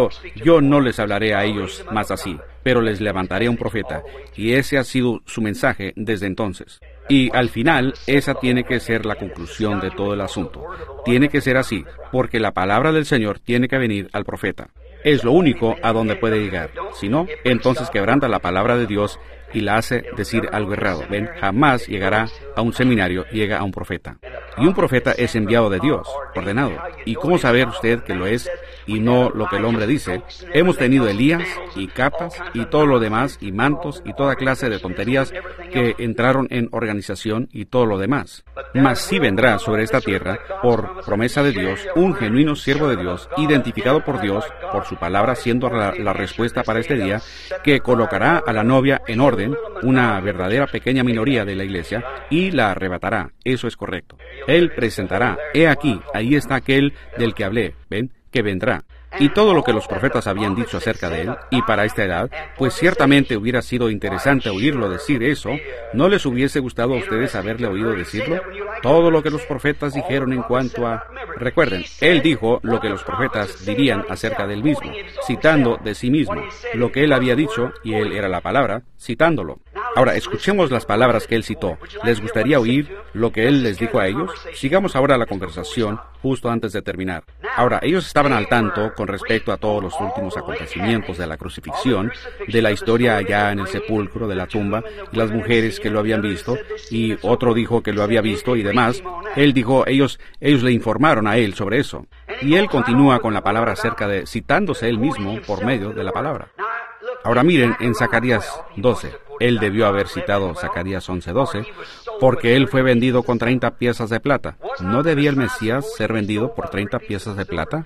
yo no les hablaré a ellos más así, pero les levantaré un profeta. Y ese ha sido su mensaje desde entonces. Y al final, esa tiene que ser la conclusión de todo el asunto. Tiene que ser así, porque la palabra del Señor tiene que venir al profeta. Es lo único a donde puede llegar. Si no, entonces quebranta la palabra de Dios y la hace decir algo errado. Ven, jamás llegará a un seminario, llega a un profeta. Y un profeta es enviado de Dios, ordenado. ¿Y cómo saber usted que lo es y no lo que el hombre dice? Hemos tenido Elías y capas y todo lo demás y mantos y toda clase de tonterías que entraron en organización y todo lo demás. Mas sí vendrá sobre esta tierra, por promesa de Dios, un genuino siervo de Dios, identificado por Dios, por su palabra siendo la respuesta para este día, que colocará a la novia en orden, una verdadera pequeña minoría de la iglesia, y la arrebatará. Eso es correcto. Él presentará, he aquí, ahí está aquel del que hablé, ven, que vendrá. Y todo lo que los profetas habían dicho acerca de él, y para esta edad, pues ciertamente hubiera sido interesante oírlo decir eso. ¿No les hubiese gustado a ustedes haberle oído decirlo? Todo lo que los profetas dijeron en cuanto a... Recuerden, él dijo lo que los profetas dirían acerca del mismo, citando de sí mismo lo que él había dicho, y él era la palabra, citándolo. Ahora, escuchemos las palabras que él citó. ¿Les gustaría oír lo que él les dijo a ellos? Sigamos ahora la conversación justo antes de terminar. Ahora, ellos estaban al tanto con respecto a todos los últimos acontecimientos de la crucifixión, de la historia allá en el sepulcro, de la tumba, y las mujeres que lo habían visto, y otro dijo que lo había visto y demás. Él dijo, ellos le informaron a él sobre eso. Y él continúa con la palabra acerca de, citándose él mismo por medio de la palabra. Ahora miren en Zacarías 12. Él debió haber citado Zacarías 11:12, porque él fue vendido con 30 piezas de plata. ¿No debía el Mesías ser vendido por 30 piezas de plata?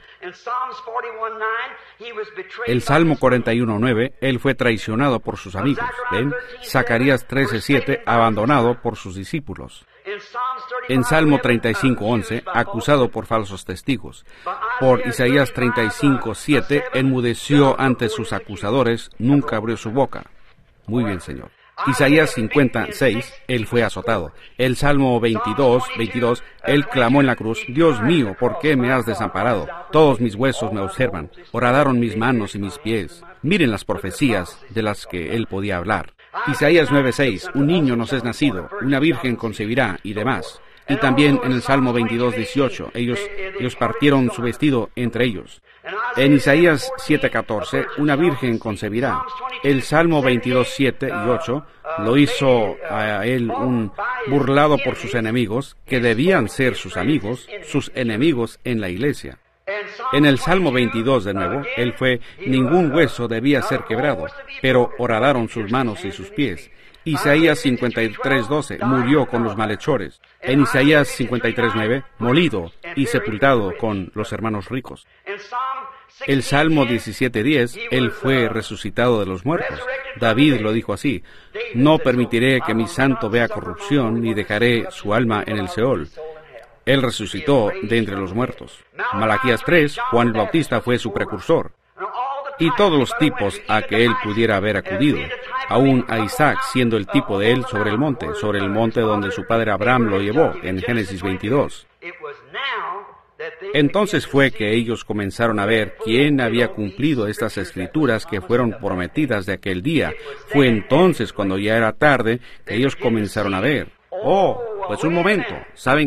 El Salmo 41:9, él fue traicionado por sus amigos. ¿Ven? Zacarías 13:7, abandonado por sus discípulos. En Salmo 35:11, acusado por falsos testigos. Por Isaías 35:7, enmudeció ante sus acusadores, nunca abrió su boca. Muy bien, Señor. Isaías 50:6, él fue azotado. El Salmo 22:22, él clamó en la cruz, Dios mío, ¿por qué me has desamparado? Todos mis huesos me observan, horadaron mis manos y mis pies. Miren las profecías de las que él podía hablar. Isaías 9:6, un niño nos es nacido, una virgen concebirá, y demás. Y también en el Salmo 22:18, ellos partieron su vestido entre ellos. En Isaías 7:14, una virgen concebirá. El Salmo 22:7 y 8 lo hizo a él un burlado por sus enemigos, que debían ser sus amigos, sus enemigos en la iglesia. En el Salmo 22 de nuevo, él fue, ningún hueso debía ser quebrado, pero horadaron sus manos y sus pies. Isaías 53:12, murió con los malhechores. En Isaías 53:9, molido y sepultado con los hermanos ricos. El Salmo 17:10, él fue resucitado de los muertos. David lo dijo así, no permitiré que mi santo vea corrupción, ni dejaré su alma en el Seol. Él resucitó de entre los muertos. Malaquías 3, Juan el Bautista fue su precursor. Y todos los tipos a que él pudiera haber acudido, aún a Isaac siendo el tipo de él sobre el monte donde su padre Abraham lo llevó, en Génesis 22. Entonces fue que ellos comenzaron a ver quién había cumplido estas escrituras que fueron prometidas de aquel día. Fue entonces, cuando ya era tarde, que ellos comenzaron a ver. Oh, pues un momento, ¿saben qué?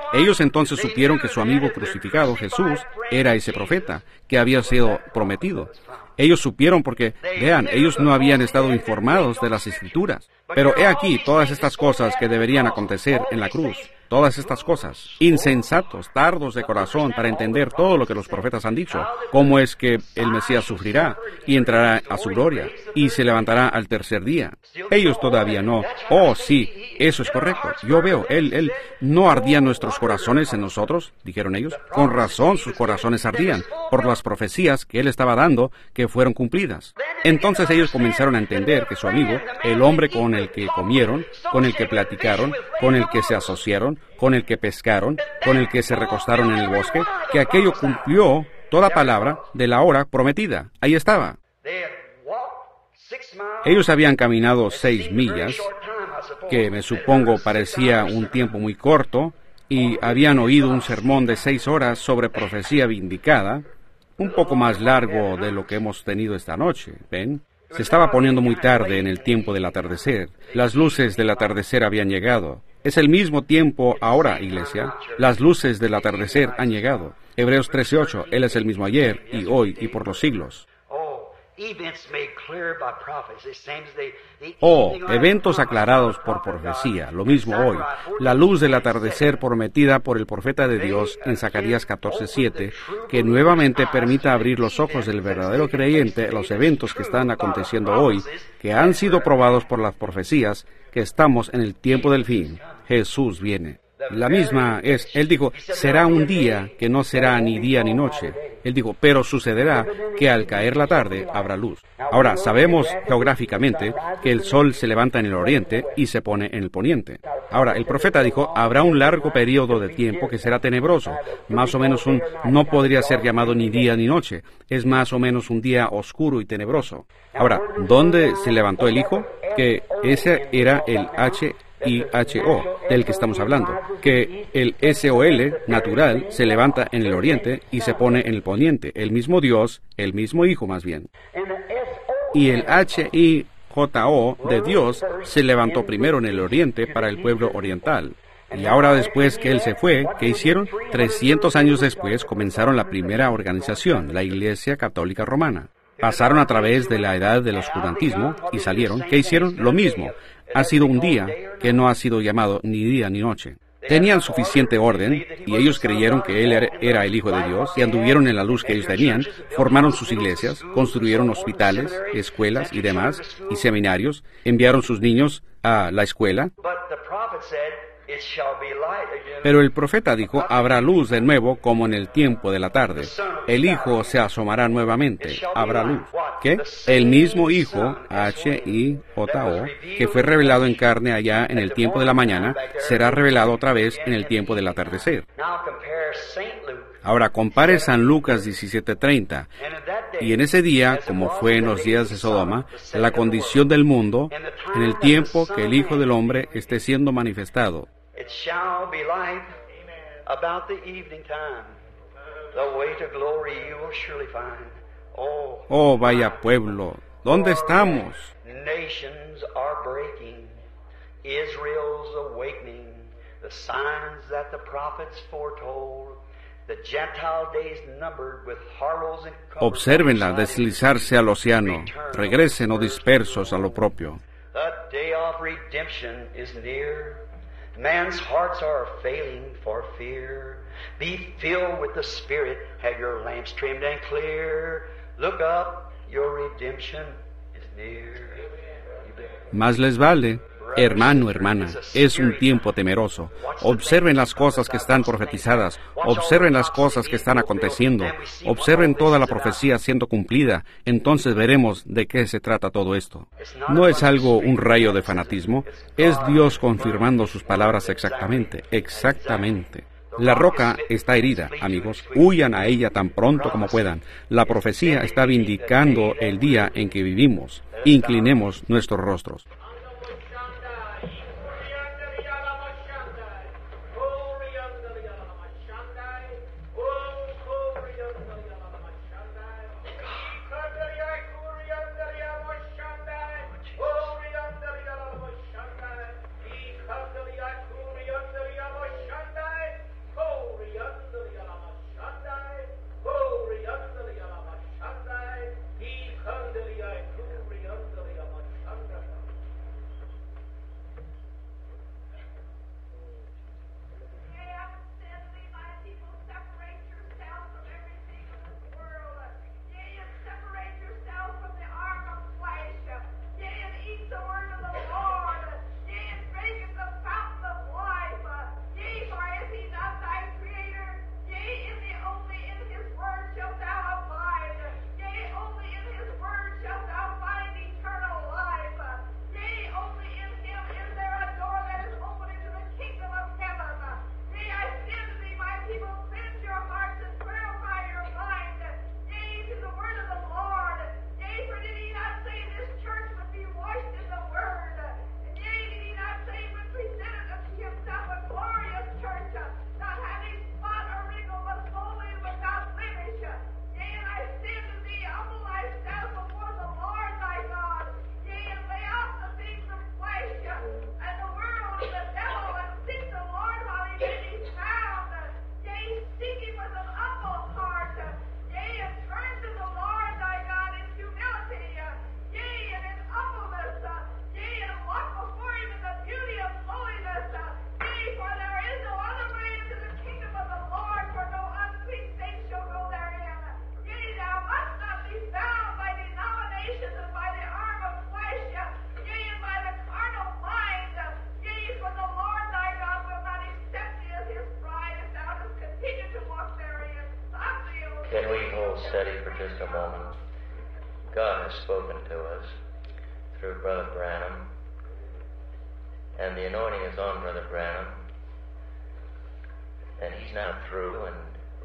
Ellos entonces supieron que su amigo crucificado, Jesús, era ese profeta que había sido prometido. Ellos supieron porque, vean, ellos no habían estado informados de las Escrituras. Pero he aquí todas estas cosas que deberían acontecer en la cruz. Todas estas cosas, insensatos, tardos de corazón para entender todo lo que los profetas han dicho. Cómo es que el Mesías sufrirá y entrará a su gloria y se levantará al tercer día. Ellos todavía no. Oh, sí, eso es correcto. Yo veo, Él, ¿no ardían nuestros corazones en nosotros? Dijeron ellos. Con razón sus corazones ardían por las profecías que Él estaba dando que fueron cumplidas. Entonces ellos comenzaron a entender que su amigo, el hombre con el que comieron, con el que platicaron, con el que se asociaron, con el que pescaron, con el que se recostaron en el bosque, que aquello cumplió toda palabra de la hora prometida. Ahí estaba. Ellos habían caminado 6 millas, que me supongo parecía un tiempo muy corto, y habían oído un sermón de 6 horas sobre profecía vindicada, un poco más largo de lo que hemos tenido esta noche, ¿ven? Se estaba poniendo muy tarde en el tiempo del atardecer. Las luces del atardecer habían llegado. Es el mismo tiempo ahora, iglesia. Las luces del atardecer han llegado. Hebreos 13:8. Él es el mismo ayer, y hoy, y por los siglos. Oh, eventos aclarados por profecía, lo mismo hoy. La luz del atardecer prometida por el profeta de Dios en Zacarías 14:7, que nuevamente permita abrir los ojos del verdadero creyente a los eventos que están aconteciendo hoy, que han sido probados por las profecías, que estamos en el tiempo del fin. Jesús viene. La misma es, Él dijo, será un día que no será ni día ni noche. Él dijo, pero sucederá que al caer la tarde habrá luz. Ahora, sabemos geográficamente que el sol se levanta en el oriente y se pone en el poniente. Ahora, el profeta dijo, habrá un largo periodo de tiempo que será tenebroso. Más o menos no podría ser llamado ni día ni noche. Es más o menos un día oscuro y tenebroso. Ahora, ¿dónde se levantó el Hijo? Que ese era el HIHO, del que estamos hablando, que el SOL natural se levanta en el oriente y se pone en el poniente, el mismo Dios, el mismo Hijo más bien. Y el HIJO de Dios se levantó primero en el oriente para el pueblo oriental. Y ahora después que Él se fue, ¿qué hicieron? 300 años después comenzaron la primera organización, la Iglesia Católica Romana. Pasaron a través de la edad del oscurantismo y salieron. ¿Qué hicieron? Lo mismo. Ha sido un día que no ha sido llamado ni día ni noche. Tenían suficiente orden y ellos creyeron que Él era el Hijo de Dios y anduvieron en la luz que ellos tenían, formaron sus iglesias, construyeron hospitales, escuelas y demás, y seminarios, enviaron sus niños a la escuela. Pero el profeta dijo, habrá luz de nuevo como en el tiempo de la tarde. El Hijo se asomará nuevamente, habrá luz. ¿Qué? El mismo Hijo, HIJO, que fue revelado en carne allá en el tiempo de la mañana, será revelado otra vez en el tiempo del atardecer. Ahora compare San Lucas 17:30. Y en ese día, como fue en los días de Sodoma, la condición del mundo, en el tiempo que el Hijo del Hombre esté siendo manifestado. Oh, vaya pueblo, ¿dónde estamos? Nations are breaking, Israel's awakening, the signs that the prophets foretold, the Gentile days numbered with harlots and Obsérvenla deslizarse al océano, regresen o dispersos a lo propio. The day of redemption is near, man's hearts are failing for fear. Be filled with the Spirit, have your lamps trimmed and clear. Look up, your redemption is near. Más les vale, hermano, hermana, es un tiempo temeroso. Observen las cosas que están profetizadas, observen las cosas que están aconteciendo, observen toda la profecía siendo cumplida, entonces veremos de qué se trata todo esto. No es algo, un rayo de fanatismo, es Dios confirmando sus palabras exactamente, exactamente. La roca está herida, amigos. Huyan a ella tan pronto como puedan. La profecía está vindicando el día en que vivimos. Inclinemos nuestros rostros. Can we hold steady for just a moment? God has spoken to us through Brother Branham, and the anointing is on Brother Branham, and he's now through, and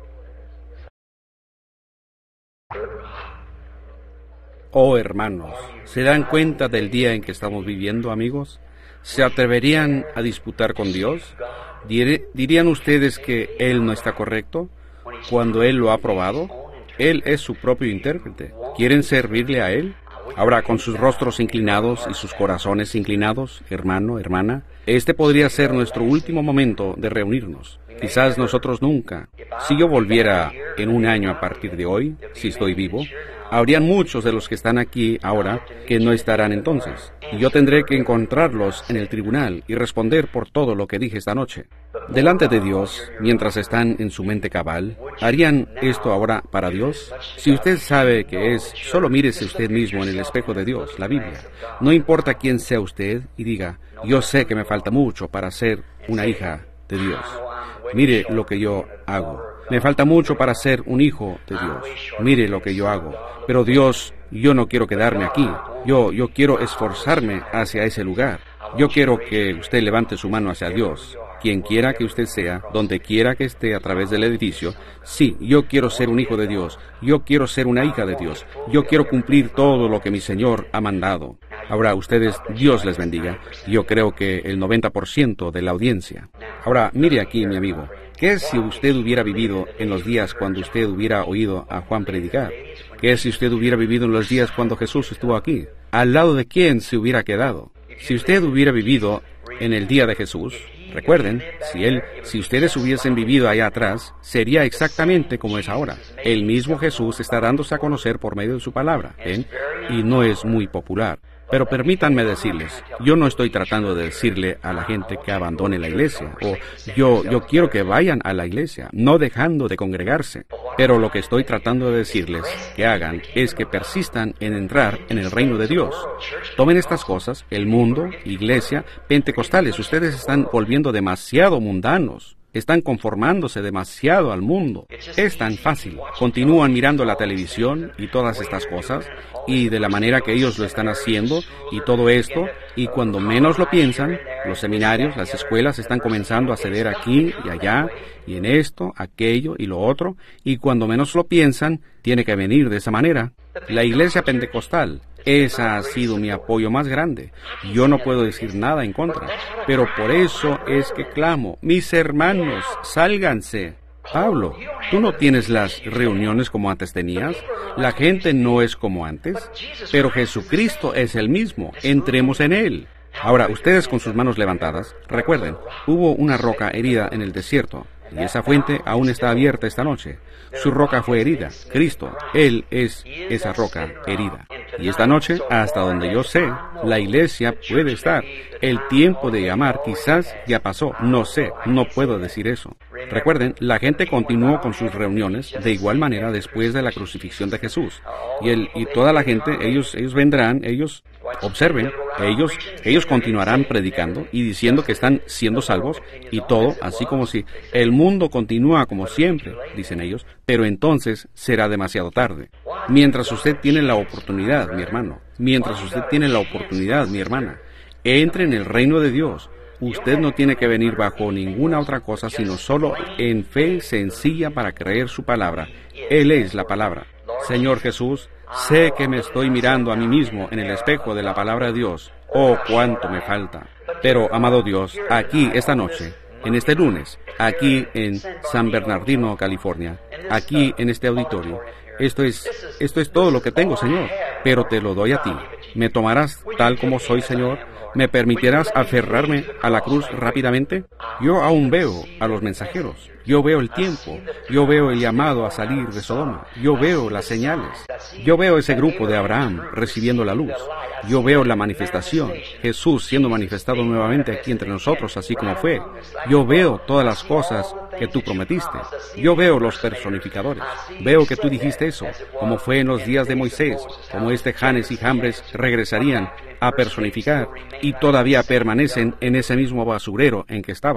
Oh, hermanos, ¿se dan cuenta del día en que estamos viviendo, amigos? ¿Se atreverían a disputar con Dios? ¿Dirían ustedes que Él no está correcto cuando Él lo ha probado? Él es su propio intérprete. ¿Quieren servirle a Él? Ahora, con sus rostros inclinados y sus corazones inclinados, hermano, hermana, este podría ser nuestro último momento de reunirnos. Quizás nosotros nunca. Si yo volviera en un año a partir de hoy, si estoy vivo, habrían muchos de los que están aquí ahora que no estarán entonces. Y yo tendré que encontrarlos en el tribunal y responder por todo lo que dije esta noche. Delante de Dios, mientras están en su mente cabal, ¿harían esto ahora para Dios? Si usted sabe que es, solo mírese usted mismo en el espejo de Dios, la Biblia. No importa quién sea usted y diga, yo sé que me falta mucho para ser una hija de Dios. Mire lo que yo hago. Me falta mucho para ser un hijo de Dios. Mire lo que yo hago. Pero Dios, yo no quiero quedarme aquí. Yo quiero esforzarme hacia ese lugar. Yo quiero que usted levante su mano hacia Dios. Quien quiera que usted sea, donde quiera que esté a través del edificio, sí, yo quiero ser un hijo de Dios. Yo quiero ser una hija de Dios. Yo quiero cumplir todo lo que mi Señor ha mandado. Ahora, ustedes, Dios les bendiga. Yo creo que el 90% de la audiencia. Ahora, mire aquí, mi amigo. ¿Qué es si usted hubiera vivido en los días cuando usted hubiera oído a Juan predicar? ¿Qué es si usted hubiera vivido en los días cuando Jesús estuvo aquí? ¿Al lado de quién se hubiera quedado? Si usted hubiera vivido en el día de Jesús, recuerden, si ustedes hubiesen vivido allá atrás, sería exactamente como es ahora. El mismo Jesús está dándose a conocer por medio de su palabra, ¿ven? Y no es muy popular. Pero permítanme decirles, yo no estoy tratando de decirle a la gente que abandone la iglesia, o yo quiero que vayan a la iglesia, no dejando de congregarse. Pero lo que estoy tratando de decirles que hagan es que persistan en entrar en el reino de Dios. Tomen estas cosas, el mundo, iglesia, pentecostales, ustedes están volviendo demasiado mundanos. Están conformándose demasiado al mundo. Es tan fácil. Continúan mirando la televisión y todas estas cosas, y de la manera que ellos lo están haciendo, y todo esto, y cuando menos lo piensan, los seminarios, las escuelas están comenzando a ceder aquí y allá, y en esto, aquello y lo otro, y cuando menos lo piensan, tiene que venir de esa manera. La iglesia pentecostal, esa ha sido mi apoyo más grande. Yo no puedo decir nada en contra, pero por eso es que clamo, mis hermanos, sálganse. Pablo, ¿tú no tienes las reuniones como antes tenías? La gente no es como antes, pero Jesucristo es el mismo. Entremos en Él. Ahora, ustedes con sus manos levantadas, recuerden, hubo una roca herida en el desierto, y esa fuente aún está abierta esta noche. Su roca fue herida, Cristo. Él es esa roca herida. Y esta noche, hasta donde yo sé, la iglesia puede estar. El tiempo de llamar quizás ya pasó. No sé, no puedo decir eso. Recuerden, la gente continuó con sus reuniones de igual manera después de la crucifixión de Jesús. Y toda la gente, ellos vendrán, observen, ellos continuarán predicando y diciendo que están siendo salvos y todo, así como si el mundo continúa como siempre, dicen ellos, pero entonces será demasiado tarde. Mientras usted tiene la oportunidad, mi hermano, mientras usted tiene la oportunidad, mi hermana, entre en el reino de Dios. Usted no tiene que venir bajo ninguna otra cosa, sino solo en fe sencilla para creer su palabra. Él es la palabra. Señor Jesús, sé que me estoy mirando a mí mismo en el espejo de la palabra de Dios. Oh, cuánto me falta. Pero, amado Dios, aquí, esta noche, en este lunes, aquí en San Bernardino, California, aquí en este auditorio, esto es todo lo que tengo, Señor, pero te lo doy a ti. ¿Me tomarás tal como soy, Señor? ¿Me permitirás aferrarme a la cruz rápidamente? Yo aún veo a los mensajeros. Yo veo el tiempo. Yo veo el llamado a salir de Sodoma. Yo veo las señales. Yo veo ese grupo de Abraham recibiendo la luz. Yo veo la manifestación. Jesús siendo manifestado nuevamente aquí entre nosotros, así como fue. Yo veo todas las cosas que tú prometiste. Yo veo los personificadores. Veo que tú dijiste eso, como fue en los días de Moisés, como Janes y Jambres regresarían a personificar y todavía permanecen en ese mismo basurero en que estaban.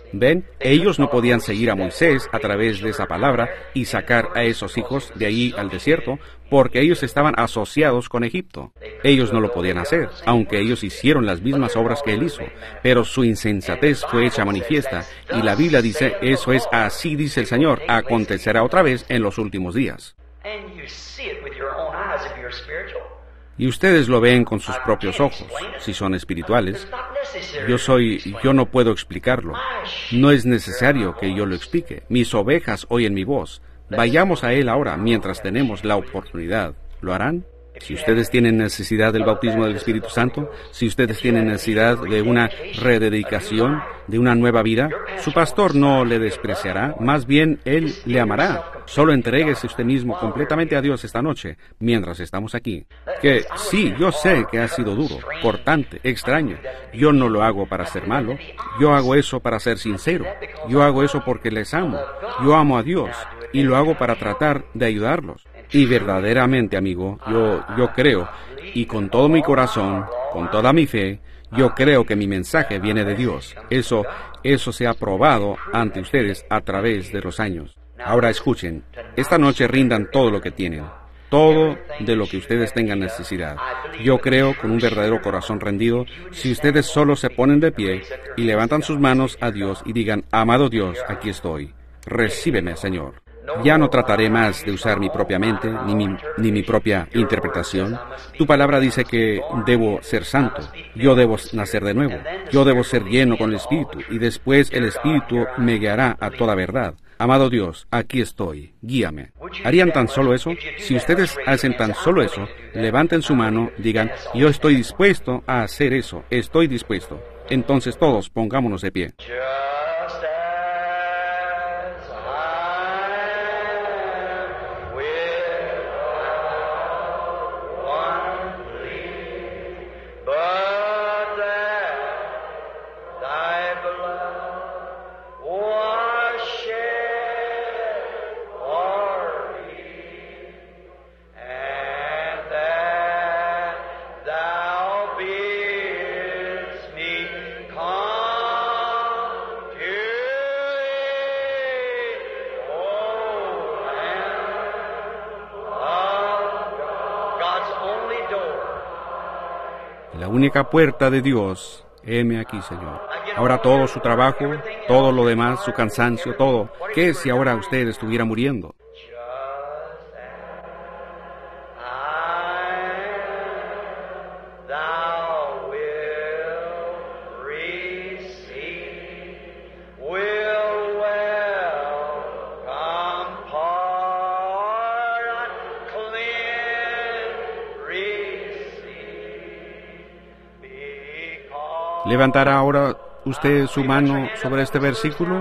Ven, ellos no podían seguir a Moisés a través de esa palabra y sacar a esos hijos de ahí al desierto, porque ellos estaban asociados con Egipto. Ellos no lo podían hacer, aunque ellos hicieron las mismas obras que él hizo, pero su insensatez fue hecha manifiesta, y la Biblia dice, eso es, así dice el Señor, acontecerá otra vez en los últimos días. Y ustedes lo ven con sus propios ojos, si son espirituales. Yo no puedo explicarlo. No es necesario que yo lo explique. Mis ovejas oyen mi voz. Vayamos a Él ahora, mientras tenemos la oportunidad. ¿Lo harán? Si ustedes tienen necesidad del bautismo del Espíritu Santo, si ustedes tienen necesidad de una rededicación, de una nueva vida, su pastor no le despreciará, más bien Él le amará. Solo entréguese usted mismo completamente a Dios esta noche, mientras estamos aquí. Que sí, yo sé que ha sido duro, cortante, extraño. Yo no lo hago para ser malo, yo hago eso para ser sincero. Yo hago eso porque les amo. Yo amo a Dios, y lo hago para tratar de ayudarlos. Y verdaderamente, amigo, yo creo, y con todo mi corazón, con toda mi fe, yo creo que mi mensaje viene de Dios. Eso se ha probado ante ustedes a través de los años. Ahora escuchen, esta noche rindan todo lo que tienen, todo de lo que ustedes tengan necesidad. Yo creo, con un verdadero corazón rendido, si ustedes solo se ponen de pie y levantan sus manos a Dios y digan, amado Dios, aquí estoy, recíbeme, Señor. Ya no trataré más de usar mi propia mente, ni mi propia interpretación. Tu palabra dice que debo ser santo, yo debo nacer de nuevo, yo debo ser lleno con el Espíritu, y después el Espíritu me guiará a toda verdad. Amado Dios, aquí estoy, guíame. ¿Harían tan solo eso? Si ustedes hacen tan solo eso, levanten su mano, digan, yo estoy dispuesto a hacer eso, estoy dispuesto. Entonces todos pongámonos de pie. La única puerta de Dios, heme aquí, Señor. Ahora todo su trabajo, todo lo demás, su cansancio, todo. ¿Qué si ahora usted estuviera muriendo? ¿Levantará ahora usted su mano sobre este versículo?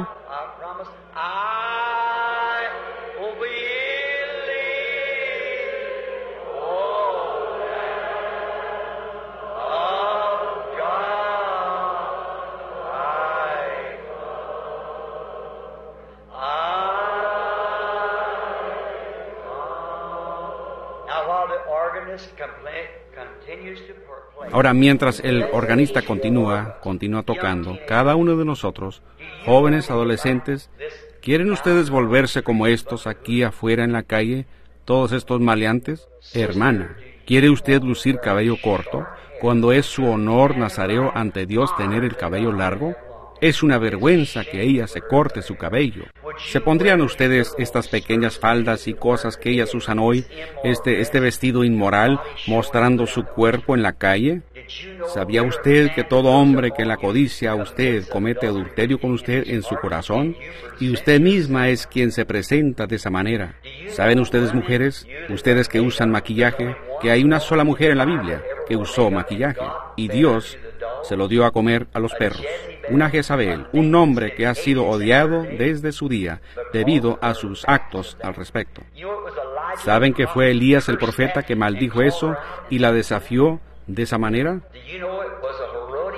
Ahora, mientras el organista continúa tocando, cada uno de nosotros, jóvenes, adolescentes, ¿quieren ustedes volverse como estos aquí afuera en la calle, todos estos maleantes? Hermana, ¿quiere usted lucir cabello corto cuando es su honor nazareo ante Dios tener el cabello largo? Es una vergüenza que ella se corte su cabello. ¿Se pondrían ustedes estas pequeñas faldas y cosas que ellas usan hoy, este vestido inmoral, mostrando su cuerpo en la calle? ¿Sabía usted que todo hombre que la codicia a usted comete adulterio con usted en su corazón? Y usted misma es quien se presenta de esa manera. ¿Saben ustedes, mujeres, ustedes que usan maquillaje, que hay una sola mujer en la Biblia que usó maquillaje, y Dios se lo dio a comer a los perros? Una Jezabel, un hombre que ha sido odiado desde su día debido a sus actos al respecto. ¿Saben que fue Elías el profeta que maldijo eso y la desafió de esa manera?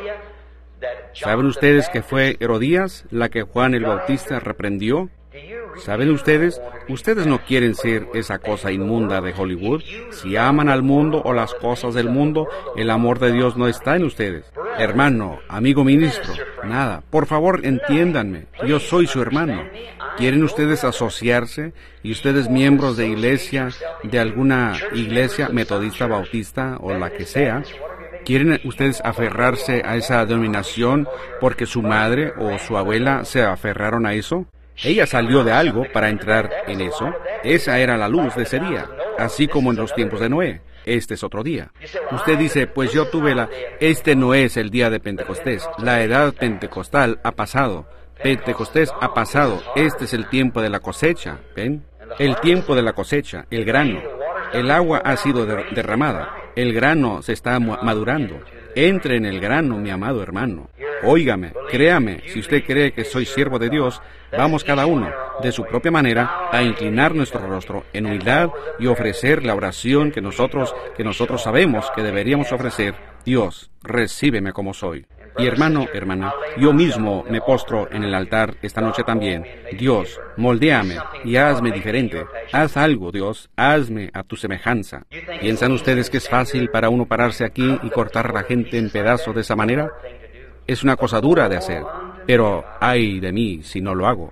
¿Saben ustedes que fue Herodías la que Juan el Bautista reprendió? ¿Saben ustedes? Ustedes no quieren ser esa cosa inmunda de Hollywood. Si aman al mundo o las cosas del mundo, el amor de Dios no está en ustedes. Hermano, amigo ministro, nada. Por favor, entiéndanme. Yo soy su hermano. ¿Quieren ustedes asociarse? ¿Y ustedes miembros de iglesia, de alguna iglesia metodista, bautista o la que sea? ¿Quieren ustedes aferrarse a esa denominación porque su madre o su abuela se aferraron a eso? Ella salió de algo para entrar en eso. Esa era la luz de ese día, así como en los tiempos de Noé. Este es otro día. Usted dice, pues yo tuve Este no es el día de Pentecostés. La edad pentecostal ha pasado. Pentecostés ha pasado. Este es el tiempo de la cosecha. ¿Ven? El tiempo de la cosecha, el grano. El agua ha sido derramada. El grano se está madurando. Entre en el grano, mi amado hermano. Óigame, créame, si usted cree que soy siervo de Dios, vamos cada uno, de su propia manera, a inclinar nuestro rostro en humildad y ofrecer la oración que nosotros sabemos que deberíamos ofrecer. Dios, recíbeme como soy. Y hermano, hermana, yo mismo me postro en el altar esta noche también. Dios, moldéame y hazme diferente. Haz algo, Dios, hazme a tu semejanza. ¿Piensan ustedes que es fácil para uno pararse aquí y cortar a la gente en pedazos de esa manera? Es una cosa dura de hacer, pero ay de mí si no lo hago.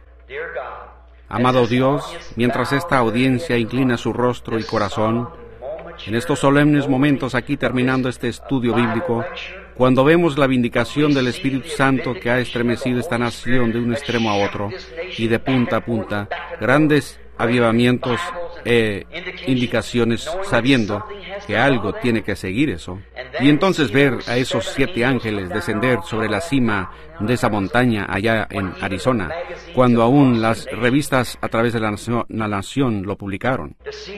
Amado Dios, mientras esta audiencia inclina su rostro y corazón, en estos solemnes momentos aquí terminando este estudio bíblico, cuando vemos la vindicación del Espíritu Santo que ha estremecido esta nación de un extremo a otro y de punta a punta, grandes avivamientos e indicaciones, sabiendo que algo tiene que seguir eso. Y entonces ver a esos 7 ángeles descender sobre la cima de esa montaña allá en Arizona, cuando aún las revistas a través de la nación lo publicaron.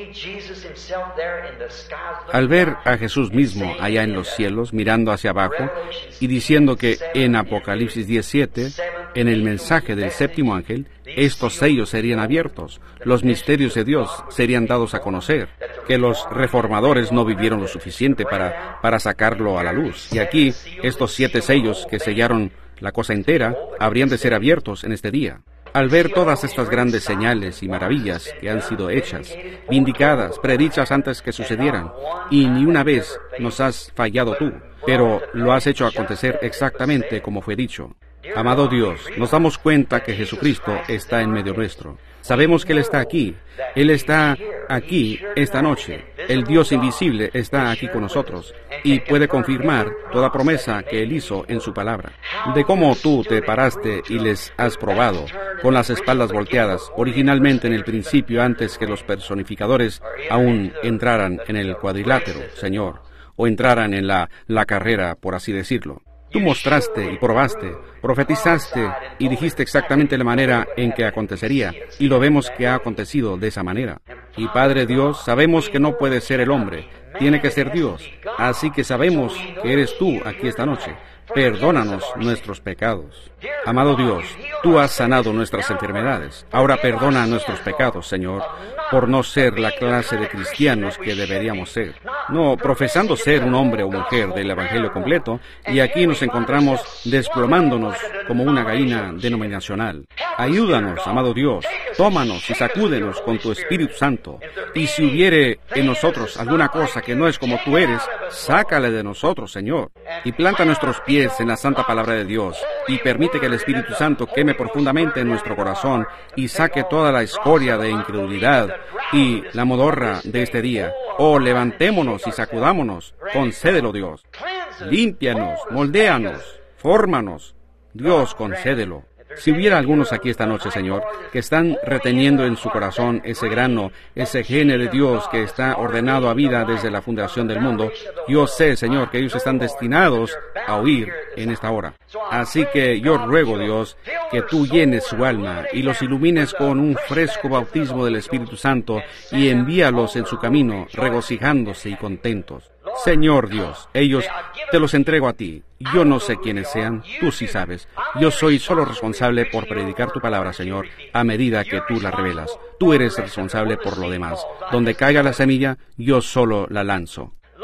Al ver a Jesús mismo allá en los cielos, mirando hacia abajo, y diciendo que en Apocalipsis 17, en el mensaje del 7º ángel, estos sellos serían abiertos, los misterios de Dios serían dados a conocer, que los reformadores no vivieron lo suficiente para sacarlo a la luz. Y aquí, estos 7 sellos que sellaron la cosa entera, habrían de ser abiertos en este día. Al ver todas estas grandes señales y maravillas que han sido hechas, vindicadas, predichas antes que sucedieran, y ni una vez nos has fallado tú, pero lo has hecho acontecer exactamente como fue dicho. Amado Dios, nos damos cuenta que Jesucristo está en medio nuestro. Sabemos que Él está aquí. Él está aquí esta noche. El Dios invisible está aquí con nosotros y puede confirmar toda promesa que Él hizo en su palabra. De cómo tú te paraste y les has probado, con las espaldas volteadas, originalmente en el principio antes que los personificadores aún entraran en el cuadrilátero, Señor, o entraran en la carrera, por así decirlo. Tú mostraste y probaste, profetizaste y dijiste exactamente la manera en que acontecería, y lo vemos que ha acontecido de esa manera. Y Padre Dios, sabemos que no puede ser el hombre, tiene que ser Dios, así que sabemos que eres tú aquí esta noche. Perdónanos nuestros pecados. Amado Dios, tú has sanado nuestras enfermedades. Ahora perdona nuestros pecados, Señor, por no ser la clase de cristianos que deberíamos ser. No, profesando ser un hombre o mujer del Evangelio completo, y aquí nos encontramos desplomándonos como una gallina denominacional. Ayúdanos, amado Dios, tómanos y sacúdenos con tu Espíritu Santo. Y si hubiere en nosotros alguna cosa que no es como tú eres, sácala de nosotros, Señor, y planta nuestros pies en la santa palabra de Dios, y permite que el Espíritu Santo queme profundamente en nuestro corazón y saque toda la escoria de incredulidad y la modorra de este día. Oh, levantémonos y sacudámonos. Concédelo, Dios. Límpianos, moldéanos, fórmanos. Dios, concédelo. Si hubiera algunos aquí esta noche, Señor, que están reteniendo en su corazón ese grano, ese gene de Dios que está ordenado a vida desde la fundación del mundo, yo sé, Señor, que ellos están destinados a oír en esta hora. Así que yo ruego, Dios, que tú llenes su alma y los ilumines con un fresco bautismo del Espíritu Santo y envíalos en su camino, regocijándose y contentos. Señor Dios, ellos te los entrego a ti. Yo no sé quiénes sean, tú sí sabes. Yo soy solo responsable por predicar tu palabra, Señor, a medida que tú la revelas. Tú eres responsable por lo demás. Donde caiga la semilla, yo solo la lanzo.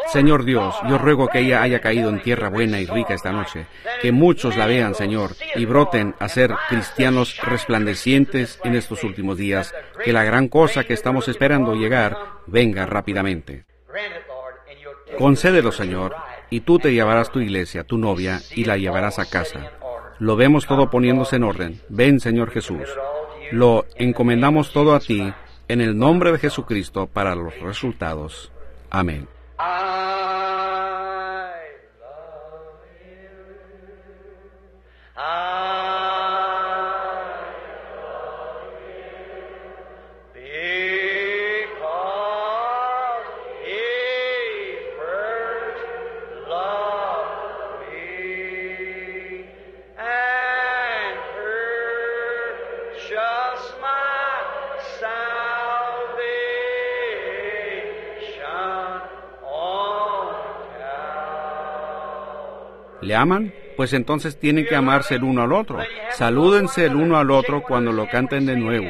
Señor Dios, yo ruego que ella haya caído en tierra buena y rica esta noche, que muchos la vean, Señor, y broten a ser cristianos resplandecientes en estos últimos días, que la gran cosa que estamos esperando llegar venga rápidamente. Concédelo, Señor, y tú te llevarás tu iglesia, tu novia, y la llevarás a casa. Lo vemos todo poniéndose en orden. Ven, Señor Jesús. Lo encomendamos todo a ti, en el nombre de Jesucristo, para los resultados. Amén. ¿Le aman? Pues entonces tienen que amarse el uno al otro. Salúdense el uno al otro cuando lo canten de nuevo.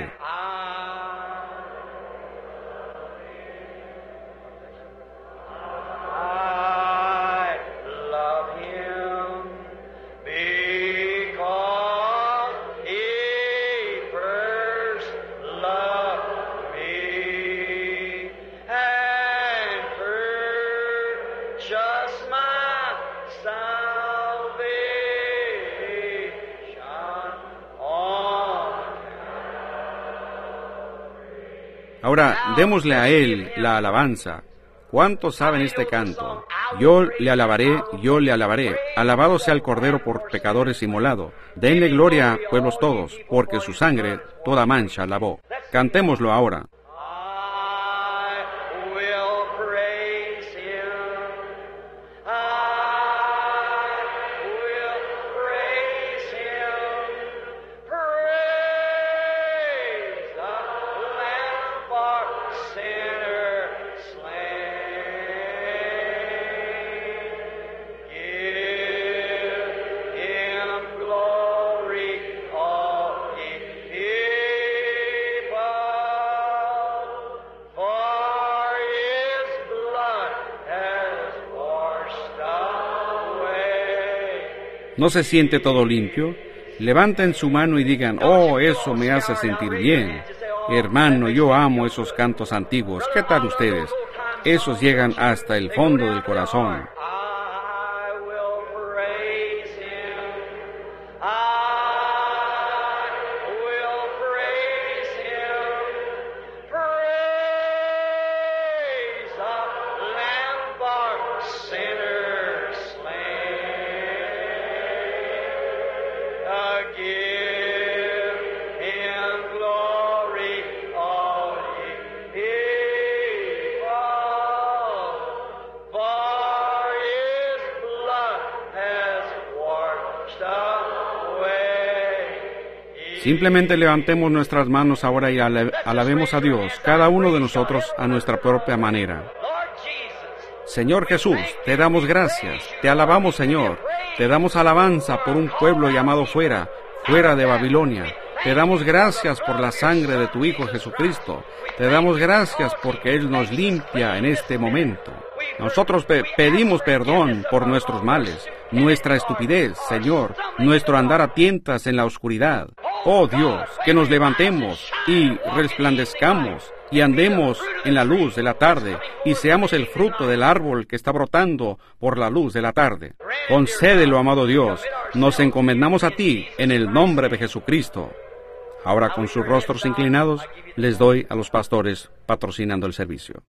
Ahora, démosle a Él la alabanza. ¿Cuántos saben este canto? Yo le alabaré, yo le alabaré. Alabado sea el Cordero por pecadores inmolado. Denle gloria, pueblos todos, porque su sangre toda mancha lavó. Cantémoslo ahora. ¿No se siente todo limpio? Levanten su mano y digan, oh, eso me hace sentir bien. Hermano, yo amo esos cantos antiguos. ¿Qué tal ustedes? Esos llegan hasta el fondo del corazón. Simplemente levantemos nuestras manos ahora y alabemos a Dios, cada uno de nosotros a nuestra propia manera. Señor Jesús, te damos gracias, te alabamos, Señor, te damos alabanza por un pueblo llamado fuera de Babilonia. Te damos gracias por la sangre de tu Hijo Jesucristo. Te damos gracias porque Él nos limpia en este momento. Nosotros pedimos perdón por nuestros males, nuestra estupidez, Señor, nuestro andar a tientas en la oscuridad. Oh Dios, que nos levantemos y resplandezcamos y andemos en la luz de la tarde y seamos el fruto del árbol que está brotando por la luz de la tarde. Concédelo, amado Dios, nos encomendamos a ti en el nombre de Jesucristo. Ahora, con sus rostros inclinados, les doy a los pastores patrocinando el servicio.